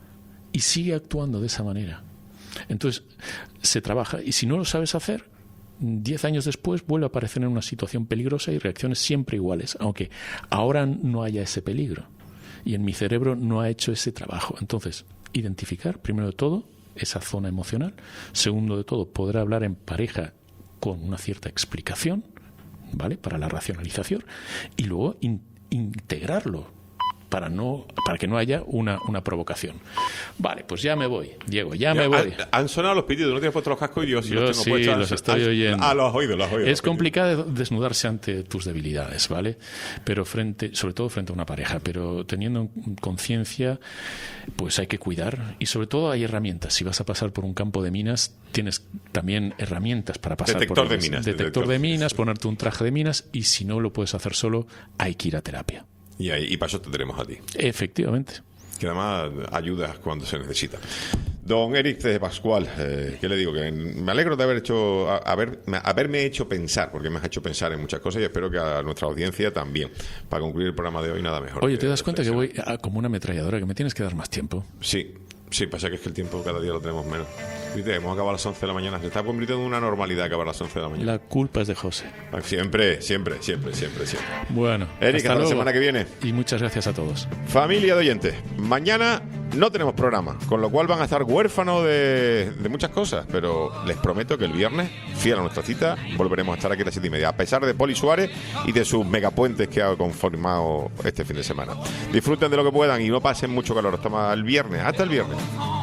y sigue actuando de esa manera. Entonces, se trabaja, y si no lo sabes hacer, diez años después vuelve a aparecer en una situación peligrosa y reacciones siempre iguales, aunque ahora no haya ese peligro. Y en mi cerebro no ha hecho ese trabajo. Entonces, identificar, primero de todo, esa zona emocional. Segundo de todo, poder hablar en pareja con una cierta explicación, ¿vale?, para la racionalización. Y luego in- integrarlo para no para que no haya una, una provocación. Vale, pues ya me voy, Diego, ya, ya me voy. Han, han sonado los pitidos, ¿no tienes puesto los cascos? Y yo, si yo los tengo sí, puestos, los estoy han, oyendo. Ah, los has oído, los has oído. Es complicado desnudarse ante tus debilidades, ¿vale? Pero frente, sobre todo frente a una pareja, pero teniendo conciencia, pues hay que cuidar, y sobre todo hay herramientas. Si vas a pasar por un campo de minas, tienes también herramientas para pasar detector por de minas, detector, detector de minas, ponerte un traje de minas, y si no lo puedes hacer solo, hay que ir a terapia. Y, ahí, y para eso te tenemos a ti. Efectivamente. Que además ayudas cuando se necesita. Don Eric de Pascual, eh, ¿qué le digo? Que me alegro de haber hecho, haber, haberme hecho pensar, porque me has hecho pensar en muchas cosas, y espero que a nuestra audiencia también. Para concluir el programa de hoy, nada mejor. Oye, ¿te das cuenta que voy a, como una ametralladora, que me tienes que dar más tiempo? Sí, sí, pasa que es que el tiempo cada día lo tenemos menos. ¿Viste? Hemos acabado a las once de la mañana. Se está convirtiendo en una normalidad acabar a las once de la mañana. La culpa es de José. Siempre, siempre, siempre, siempre, siempre. Bueno, Eric, hasta, hasta la semana que viene. Y muchas gracias a todos. Familia de oyentes, mañana no tenemos programa, con lo cual van a estar huérfanos de, de muchas cosas, pero les prometo que el viernes, fiel a nuestra cita, volveremos a estar aquí a las siete y media, a pesar de Poli Suárez y de sus megapuentes que ha conformado este fin de semana. Disfruten de lo que puedan y no pasen mucho calor. Hasta el viernes. Hasta el viernes.